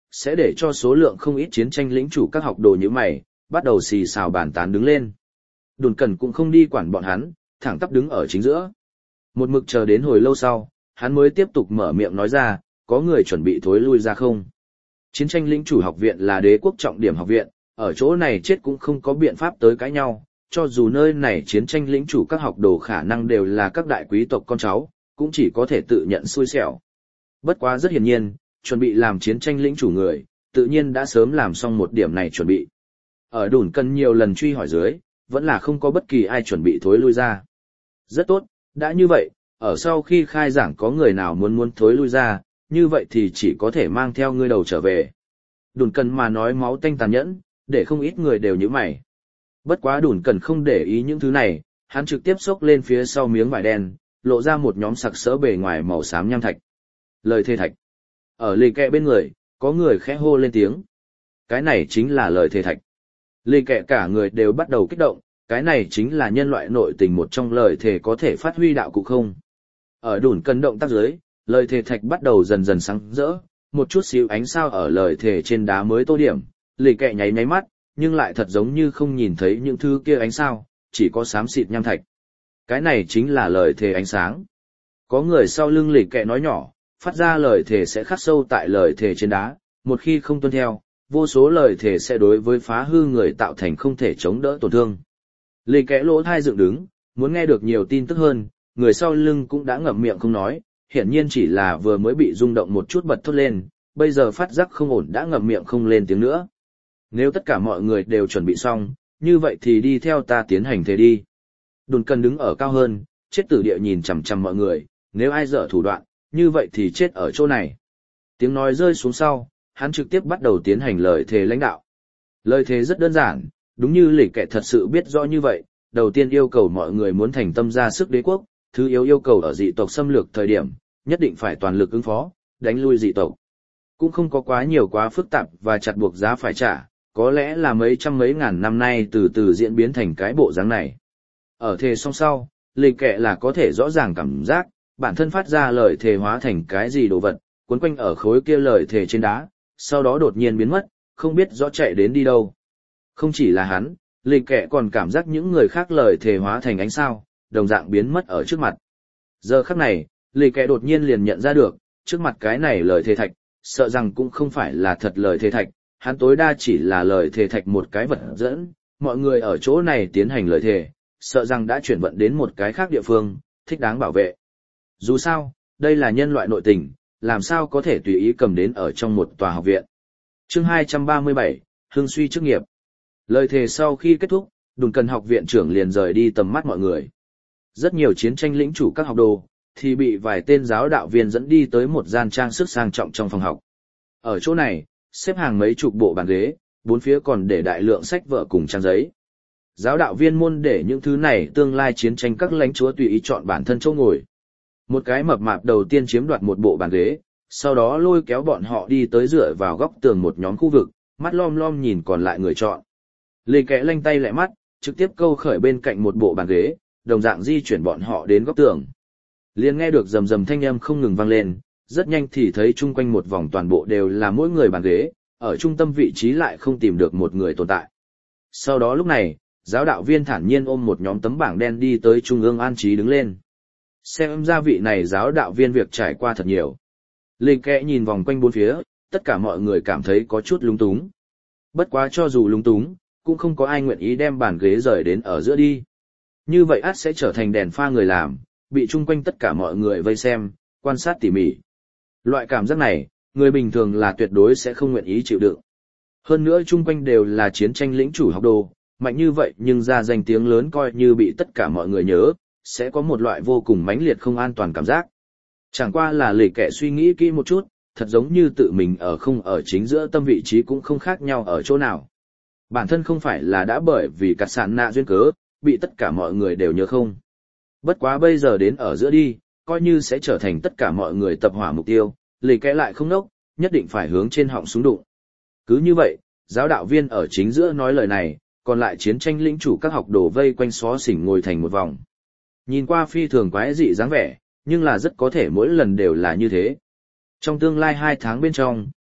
sẽ để cho số lượng không ít chiến tranh lĩnh chủ các học đồ như mày, bắt đầu xì xào bàn tán đứng lên. Đồn Cẩn cũng không đi quản bọn hắn, thẳng tắp đứng ở chính giữa. Một mực chờ đến hồi lâu sau, hắn mới tiếp tục mở miệng nói ra, có người chuẩn bị thối lui ra không? Chiến tranh lĩnh chủ học viện là đế quốc trọng điểm học viện, ở chỗ này chết cũng không có biện pháp tới cãi nhau, cho dù nơi này chiến tranh lĩnh chủ các học đồ khả năng đều là các đại quý tộc con cháu, cũng chỉ có thể tự nhận xui xẻo. Bất quá rất hiển nhiên, chuẩn bị làm chiến tranh lĩnh chủ người, tự nhiên đã sớm làm xong một điểm này chuẩn bị. Ở Đồn Cẩn nhiều lần truy hỏi dưới, vẫn là không có bất kỳ ai chuẩn bị thối lui ra. Rất tốt, đã như vậy, ở sau khi khai giảng có người nào muốn thối lui ra, như vậy thì chỉ có thể mang theo ngươi đầu trở về. Đồn Cẩn mà nói máu tanh tàn nhẫn, để không ít người đều như mày. Bất quá Đồn Cẩn không để ý những thứ này, hắn trực tiếp xốc lên phía sau miếng vải đen, lộ ra một nhóm sặc sỡ bề ngoài màu xám nham thạch. Lời thề thạch. Ở lì kẹ bên người, có người khẽ hô lên tiếng. Cái này chính là lời thề thạch. Lì kẹ cả người đều bắt đầu kích động, cái này chính là nhân loại nội tình một trong lời thề có thể phát huy đạo cụ không. Ở Đồn Cẩn động tác dưới, lời thề thạch bắt đầu dần dần sáng rỡ, một chút xíu ánh sao ở lời thề trên đá mới tô điểm, lì kẹ nháy nháy mắt, nhưng lại thật giống như không nhìn thấy những thứ kia ánh sao, chỉ có xám xịt nham thạch. Cái này chính là lời thề ánh sáng. Có người sau lưng lì kẹ nói nhỏ, phát ra lời thề sẽ khắc sâu tại lời thề trên đá, một khi không tuân theo, vô số lời thề sẽ đối với phá hư người tạo thành không thể chống đỡ tổn thương. Lì kẽ lỗ thai dựng đứng, muốn nghe được nhiều tin tức hơn, người sau lưng cũng đã ngậm miệng không nói, hiển nhiên chỉ là vừa mới bị rung động một chút bật thốt lên, bây giờ phát giác không ổn đã ngậm miệng không lên tiếng nữa. Nếu tất cả mọi người đều chuẩn bị xong, như vậy thì đi theo ta tiến hành thế đi. Đồn Cẩn đứng ở cao hơn, chết tử địa nhìn chằm chằm mọi người, nếu ai dở thủ đoạn, như vậy thì chết ở chỗ này. Tiếng nói rơi xuống sau, hắn trực tiếp bắt đầu tiến hành lời thề lãnh đạo. Lời thề rất đơn giản, đúng như lì kẹ thật sự biết rõ như vậy, đầu tiên yêu cầu mọi người muốn thành tâm ra sức đế quốc, thứ yếu yêu cầu ở dị tộc xâm lược thời điểm, nhất định phải toàn lực ứng phó, đánh lui dị tộc. Cũng không có quá nhiều quá phức tạp và chặt buộc giá phải trả, có lẽ là mấy trăm mấy ngàn năm nay từ từ diễn biến thành cái bộ dáng này. Ở thề song sau, lì kẹ là có thể rõ ràng cảm giác, bản thân phát ra lời thề hóa thành cái gì đồ vật, cuốn quanh ở khối kia lời thề trên đá, sau đó đột nhiên biến mất, không biết rõ chạy đến đi đâu. Không chỉ là hắn, lì kẹ còn cảm giác những người khác lời thề hóa thành ánh sao, đồng dạng biến mất ở trước mặt. Giờ khắc này, lì kẹ đột nhiên liền nhận ra được, trước mặt cái này lời thề thạch, sợ rằng cũng không phải là thật lời thề thạch, hắn tối đa chỉ là lời thề thạch một cái vật dẫn, mọi người ở chỗ này tiến hành lời thề, sợ rằng đã chuyển vận đến một cái khác địa phương, thích đáng bảo vệ. Dù sao, đây là nhân loại nội tình, làm sao có thể tùy ý cầm đến ở trong một tòa học viện. Chương 237, Hưng suy chức nghiệp. Lời thề sau khi kết thúc, Đồn Cẩn học viện trưởng liền rời đi tầm mắt mọi người. Rất nhiều chiến tranh lĩnh chủ các học đồ, thì bị vài tên giáo đạo viên dẫn đi tới một gian trang sức sang trọng trong phòng học. Ở chỗ này, xếp hàng mấy chục bộ bàn ghế, bốn phía còn để đại lượng sách vở cùng trang giấy. Giáo đạo viên môn để những thứ này tương lai chiến tranh các lãnh chúa tùy ý chọn bản thân chỗ ngồi. Một cái mập mạp đầu tiên chiếm đoạt một bộ bàn ghế, sau đó lôi kéo bọn họ đi tới dựa vào góc tường một nhóm khu vực, mắt lom lom nhìn còn lại người chọn. Lê Kẽ lanh tay lẹ mắt, trực tiếp câu khởi bên cạnh một bộ bàn ghế, đồng dạng di chuyển bọn họ đến góc tường. Liền nghe được rầm rầm thanh âm không ngừng vang lên, rất nhanh thì thấy chung quanh một vòng toàn bộ đều là mỗi người bàn ghế, ở trung tâm vị trí lại không tìm được một người tồn tại. Sau đó lúc này, giáo đạo viên thản nhiên ôm một nhóm tấm bảng đen đi tới trung ương an trí đứng lên. Xem ra vị này giáo đạo viên việc trải qua thật nhiều. Lê Kẽ nhìn vòng quanh bốn phía, tất cả mọi người cảm thấy có chút lúng túng. Bất quá cho dù lúng túng, cũng không có ai nguyện ý đem bàn ghế rời đến ở giữa đi. Như vậy ắt sẽ trở thành đèn pha người làm, bị chung quanh tất cả mọi người vây xem, quan sát tỉ mỉ. Loại cảm giác này, người bình thường là tuyệt đối sẽ không nguyện ý chịu đựng. Hơn nữa chung quanh đều là chiến tranh lĩnh chủ học đồ, mạnh như vậy nhưng ra danh tiếng lớn coi như bị tất cả mọi người nhớ, sẽ có một loại vô cùng mãnh liệt không an toàn cảm giác. Chẳng qua là Lê Kẽ suy nghĩ kỹ một chút, thật giống như tự mình ở không ở chính giữa tâm vị trí cũng không khác nhau ở chỗ nào. Bản thân không phải là đã bởi vì cắt sạn nạ duyên cớ, bị tất cả mọi người đều nhớ không. Bất quá bây giờ đến ở giữa đi, coi như sẽ trở thành tất cả mọi người tập hỏa mục tiêu, Lê Kẽ lại không nốc, nhất định phải hướng trên họng súng đụng. Cứ như vậy, giáo đạo viên ở chính giữa nói lời này, còn lại chiến tranh lĩnh chủ các học đồ vây quanh xó xỉnh ngồi thành một vòng. Nhìn qua phi thường quái dị dáng vẻ, nhưng là rất có thể mỗi lần đều là như thế. Trong tương lai 2 tháng bên trong,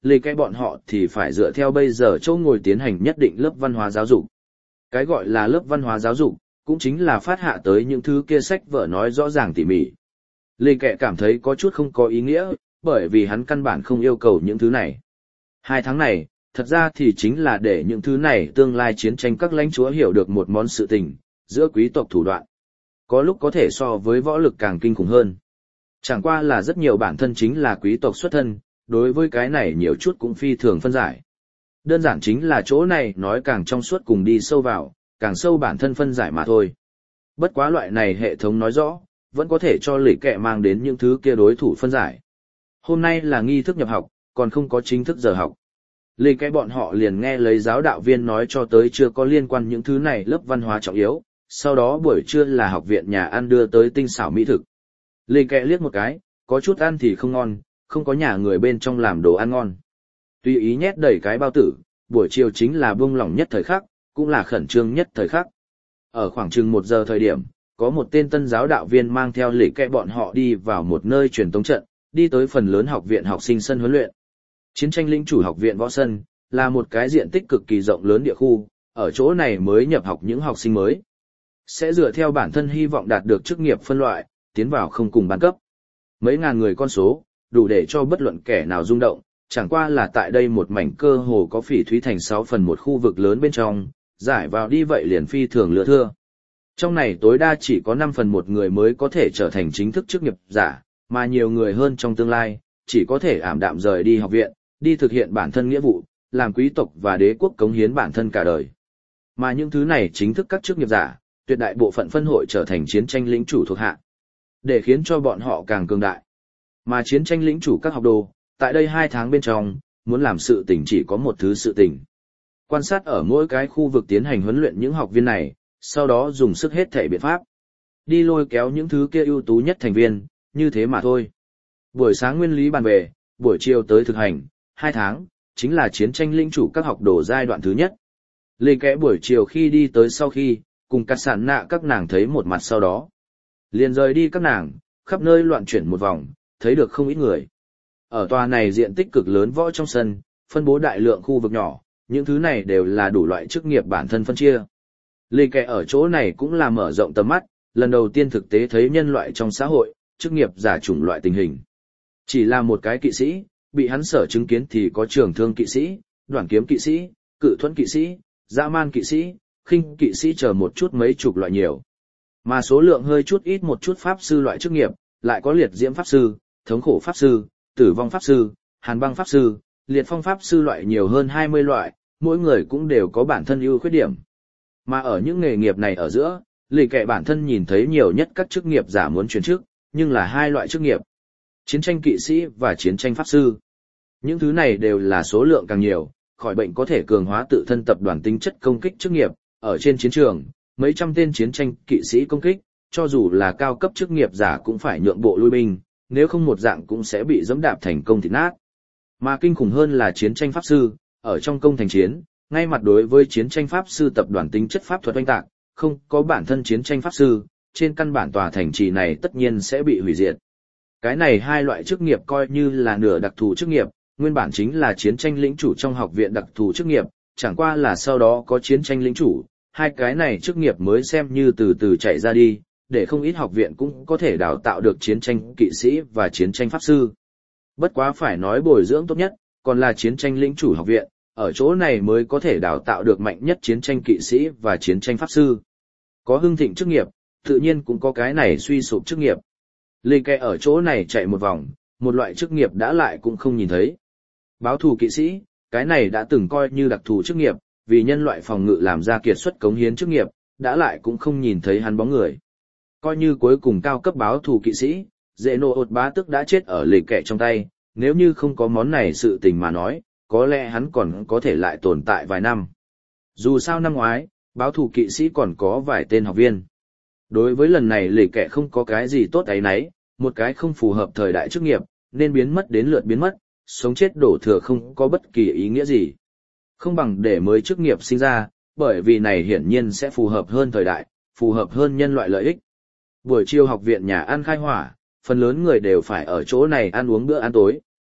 lì kẹ bọn họ thì phải dựa theo bây giờ chỗ ngồi tiến hành nhất định lớp văn hóa giáo dục. Cái gọi là lớp văn hóa giáo dục, cũng chính là phát hạ tới những thứ kia sách vở nói rõ ràng tỉ mỉ. Lì kẹ cảm thấy có chút không có ý nghĩa, bởi vì hắn căn bản không yêu cầu những thứ này. 2 tháng này, thật ra thì chính là để những thứ này tương lai chiến tranh các lãnh chúa hiểu được một món sự tình, giữa quý tộc thủ đoạn. Có lúc có thể so với võ lực càng kinh khủng hơn. Chẳng qua là rất nhiều bản thân chính là quý tộc xuất thân, đối với cái này nhiều chút cũng phi thường phân giải. Đơn giản chính là chỗ này nói càng trong suốt cùng đi sâu vào, càng sâu bản thân phân giải mà thôi. Bất quá loại này hệ thống nói rõ, vẫn có thể cho lì kẹ mang đến những thứ kia đối thủ phân giải. Hôm nay là nghi thức nhập học, còn không có chính thức giờ học. Lì kẹ bọn họ liền nghe lấy giáo đạo viên nói cho tới chưa có liên quan những thứ này lớp văn hóa trọng yếu, sau đó buổi trưa là học viện nhà ăn đưa tới tinh xảo mỹ thực. Lì kẹ liếc một cái, có chút ăn thì không ngon, không có nhà người bên trong làm đồ ăn ngon. Tùy ý nhét đầy cái bao tử, buổi chiều chính là buông lỏng nhất thời khắc, cũng là khẩn trương nhất thời khắc. Ở khoảng chừng 1 giờ thời điểm, có một tên tân giáo đạo viên mang theo lì kẹ bọn họ đi vào một nơi truyền tống trận, đi tới phần lớn học viện học sinh sân huấn luyện. Chiến tranh lĩnh chủ học viện võ sân, là một cái diện tích cực kỳ rộng lớn địa khu, ở chỗ này mới nhập học những học sinh mới. Sẽ dựa theo bản thân hy vọng đạt được chức nghiệp phân loại, tiến vào không cùng ban cấp. Mấy ngàn người con số, đủ để cho bất luận kẻ nào rung động, chẳng qua là tại đây một mảnh cơ hồ có phỉ thúy thành 6/1 khu vực lớn bên trong, giải vào đi vậy liền phi thường lựa thưa. Trong này tối đa chỉ có 5/1 người mới có thể trở thành chính thức chức nghiệp giả, mà nhiều người hơn trong tương lai, chỉ có thể ảm đạm rời đi học viện, đi thực hiện bản thân nghĩa vụ, làm quý tộc và đế quốc cống hiến bản thân cả đời. Mà những thứ này chính thức các chức nghiệp giả, tuyệt đại bộ phận phân hội trở thành chiến tranh lĩnh chủ thuộc hạ, để khiến cho bọn họ càng cường đại. Mà chiến tranh lĩnh chủ các học đồ, tại đây 2 tháng bên trong, muốn làm sự tình chỉ có một thứ sự tình. Quan sát ở mỗi cái khu vực tiến hành huấn luyện những học viên này, sau đó dùng sức hết thể biện pháp. Đi lôi kéo những thứ kia ưu tú nhất thành viên, như thế mà thôi. Buổi sáng nguyên lý bàn về, buổi chiều tới thực hành, 2 tháng, chính là chiến tranh lĩnh chủ các học đồ giai đoạn thứ nhất. Lê kẽ buổi chiều khi đi tới sau khi, cùng các sản nạ các nàng thấy một mặt sau đó. Liền rời đi các nàng, khắp nơi loạn chuyển một vòng, thấy được không ít người. Ở tòa này diện tích cực lớn võ trong sân, phân bố đại lượng khu vực nhỏ, những thứ này đều là đủ loại chức nghiệp bản thân phân chia. Lê kẽ ở chỗ này cũng là mở rộng tầm mắt, lần đầu tiên thực tế thấy nhân loại trong xã hội, chức nghiệp giả chủng loại tình hình. Chỉ là một cái kỵ sĩ, bị hắn sở chứng kiến thì có trường thương kỵ sĩ, đoản kiếm kỵ sĩ, cự thuẫn kỵ sĩ, dã man kỵ sĩ, khinh kỵ sĩ chờ một chút mấy chục loại nhiều. Mà số lượng hơi chút ít một chút pháp sư loại chức nghiệp, lại có liệt diễm pháp sư, thống khổ pháp sư, tử vong pháp sư, hàn băng pháp sư, liệt phong pháp sư loại nhiều hơn 20 loại, mỗi người cũng đều có bản thân ưu khuyết điểm. Mà ở những nghề nghiệp này ở giữa, lì kệ bản thân nhìn thấy nhiều nhất các chức nghiệp giả muốn chuyển chức, nhưng là 2 loại chức nghiệp. Chiến tranh kỵ sĩ và chiến tranh pháp sư. Những thứ này đều là số lượng càng nhiều, khỏi bệnh có thể cường hóa tự thân tập đoàn tính chất công kích chức nghiệp, ở trên chiến trường, mấy trăm tên chiến tranh kỵ sĩ công kích, cho dù là cao cấp chức nghiệp giả cũng phải nhượng bộ lui binh, nếu không một dạng cũng sẽ bị dẫm đạp thành công thịt nát. Mà kinh khủng hơn là chiến tranh pháp sư, ở trong công thành chiến, ngay mặt đối với chiến tranh pháp sư tập đoàn tính chất pháp thuật oanh tạc, không có bản thân chiến tranh pháp sư, trên căn bản tòa thành trì này tất nhiên sẽ bị hủy diệt. Cái này 2 loại chức nghiệp coi như là nửa đặc thù chức nghiệp, nguyên bản chính là chiến tranh lĩnh chủ trong học viện đặc thù chức nghiệp, chẳng qua là sau đó có chiến tranh lĩnh chủ, 2 cái này chức nghiệp mới xem như từ từ chạy ra đi, để không ít học viện cũng có thể đào tạo được chiến tranh kỵ sĩ và chiến tranh pháp sư. Bất quá phải nói bồi dưỡng tốt nhất, còn là chiến tranh lĩnh chủ học viện, ở chỗ này mới có thể đào tạo được mạnh nhất chiến tranh kỵ sĩ và chiến tranh pháp sư. Có hưng thịnh chức nghiệp, tự nhiên cũng có cái này suy sụp chức nghiệp. Lê kẹ ở chỗ này chạy một vòng, một loại chức nghiệp đã lại cũng không nhìn thấy. Báo thù kỵ sĩ, cái này đã từng coi như đặc thù chức nghiệp, vì nhân loại phòng ngự làm ra kiệt xuất cống hiến chức nghiệp, đã lại cũng không nhìn thấy hắn bóng người. Coi như cuối cùng cao cấp báo thù kỵ sĩ, dễ nô ột bá tức đã chết ở lì kẹ trong tay, nếu như không có món này sự tình mà nói, có lẽ hắn còn có thể lại tồn tại vài năm. Dù sao năm ngoái, báo thù kỵ sĩ còn có vài tên học viên. Đối với lần này lì kẹ không có cái gì tốt ấy nấy, một cái không phù hợp thời đại chức nghiệp, nên biến mất đến lượt biến mất, sống chết đổ thừa không có bất kỳ ý nghĩa gì. Không bằng để mới chức nghiệp sinh ra, bởi vì này hiển nhiên sẽ phù hợp hơn thời đại, phù hợp hơn nhân loại lợi ích. Buổi chiều học viện nhà ăn khai hỏa, phần lớn người đều phải ở chỗ này ăn uống bữa ăn tối.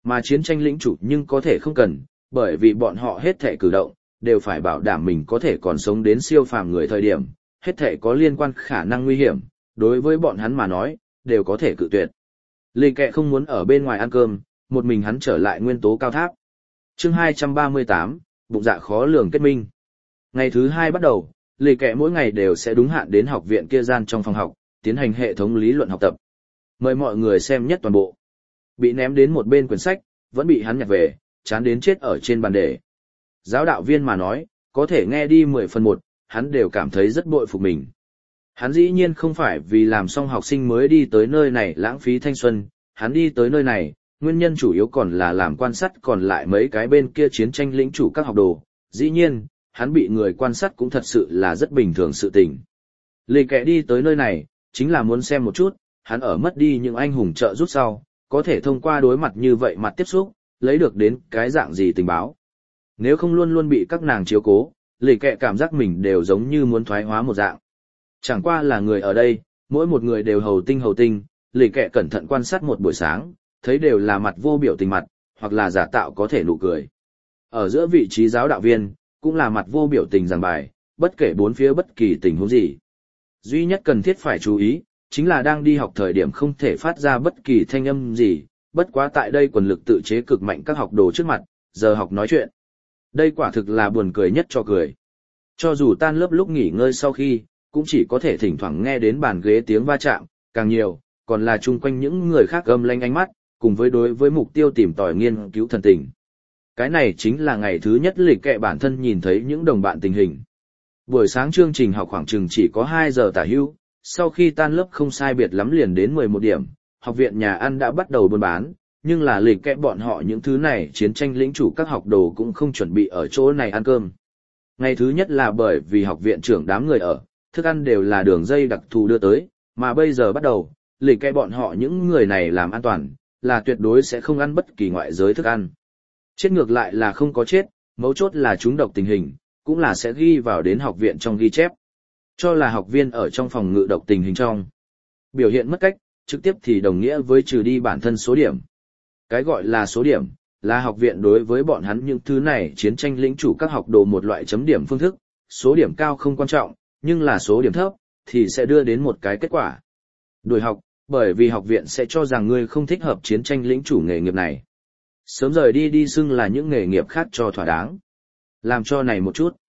Mà chiến tranh lĩnh chủ nhưng có thể không cần, bởi vì bọn họ hết thể cử động, đều phải bảo đảm mình có thể còn sống đến siêu phàm người thời điểm, hết thể có liên quan khả năng nguy hiểm, đối với bọn hắn mà nói, đều có thể cự tuyệt. Lì Kẹ không muốn ở bên ngoài ăn cơm, một mình hắn trở lại nguyên tố cao tháp. Chương 238, bụng dạ khó lường kết minh. Ngày thứ 2 bắt đầu, Lì Kẹ mỗi ngày đều sẽ đúng hạn đến học viện kia gian trong phòng học, tiến hành hệ thống lý luận học tập. Mời mọi người xem nhất toàn bộ. Bị ném đến một bên quyển sách, vẫn bị hắn nhặt về, chán đến chết ở trên bàn để. Giáo đạo viên mà nói, có thể nghe đi 10/1, hắn đều cảm thấy rất bội phục mình. Hắn dĩ nhiên không phải vì làm xong học sinh mới đi tới nơi này lãng phí thanh xuân, hắn đi tới nơi này, nguyên nhân chủ yếu còn là làm quan sát còn lại mấy cái bên kia chiến tranh lĩnh chủ các học đồ. Dĩ nhiên, hắn bị người quan sát cũng thật sự là rất bình thường sự tình. Lì Kẹ đi tới nơi này, chính là muốn xem một chút, hắn ở mất đi những anh hùng trợ giúp sau, có thể thông qua đối mặt như vậy mặt tiếp xúc, lấy được đến cái dạng gì tình báo. Nếu không luôn luôn bị các nàng chiếu cố, Lì Kẹ cảm giác mình đều giống như muốn thoái hóa một dạng. Chẳng qua là người ở đây, mỗi một người đều hầu tinh, Lì Kẹ cẩn thận quan sát một buổi sáng, thấy đều là mặt vô biểu tình mặt, hoặc là giả tạo có thể nụ cười. Ở giữa vị trí giáo đạo viên, cũng là mặt vô biểu tình giảng bài, bất kể bốn phía bất kỳ tình huống gì. Duy nhất cần thiết phải chú ý, chính là đang đi học thời điểm không thể phát ra bất kỳ thanh âm gì, bất quá tại đây quần lực tự chế cực mạnh các học đồ trước mặt, giờ học nói chuyện. Đây quả thực là buồn cười nhất cho cười. Cho dù tan lớp lúc nghỉ ngơi sau khi, cũng chỉ có thể thỉnh thoảng nghe đến bàn ghế tiếng va chạm, càng nhiều, còn là chung quanh những người khác gầm lanh ánh mắt, cùng với đối với mục tiêu tìm tòi nghiên cứu thần tình. Cái này chính là ngày thứ nhất Lì Kẹ bản thân nhìn thấy những đồng bạn tình hình. Buổi sáng chương trình học khoảng chừng chỉ có 2 giờ tả hữu, sau khi tan lớp không sai biệt lắm liền đến 11 điểm, học viện nhà ăn đã bắt đầu buôn bán, nhưng là Lì Kẹ bọn họ những thứ này chiến tranh lĩnh chủ các học đồ cũng không chuẩn bị ở chỗ này ăn cơm. Ngày thứ nhất là bởi vì học viện trưởng đám người ở, thức ăn đều là đường dây đặc thù đưa tới, mà bây giờ bắt đầu, Lì Kẹ bọn họ những người này làm an toàn, là tuyệt đối sẽ không ăn bất kỳ ngoại giới thức ăn. Chết ngược lại là không có chết, mấu chốt là chúng độc tình hình, cũng là sẽ ghi vào đến học viện trong ghi chép. Cho là học viên ở trong phòng ngự độc tình hình trong. Biểu hiện mất cách, trực tiếp thì đồng nghĩa với trừ đi bản thân số điểm. Cái gọi là số điểm, là học viện đối với bọn hắn những thứ này chiến tranh lĩnh chủ các học đồ một loại chấm điểm phương thức. Số điểm cao không quan trọng, nhưng là số điểm thấp, thì sẽ đưa đến một cái kết quả. Đuổi học, bởi vì học viện sẽ cho rằng ngươi không thích hợp chiến tranh lĩnh chủ nghề nghiệp này. Sớm rời đi xưng là những nghề nghiệp khác cho thỏa đáng. Làm cho này một chút.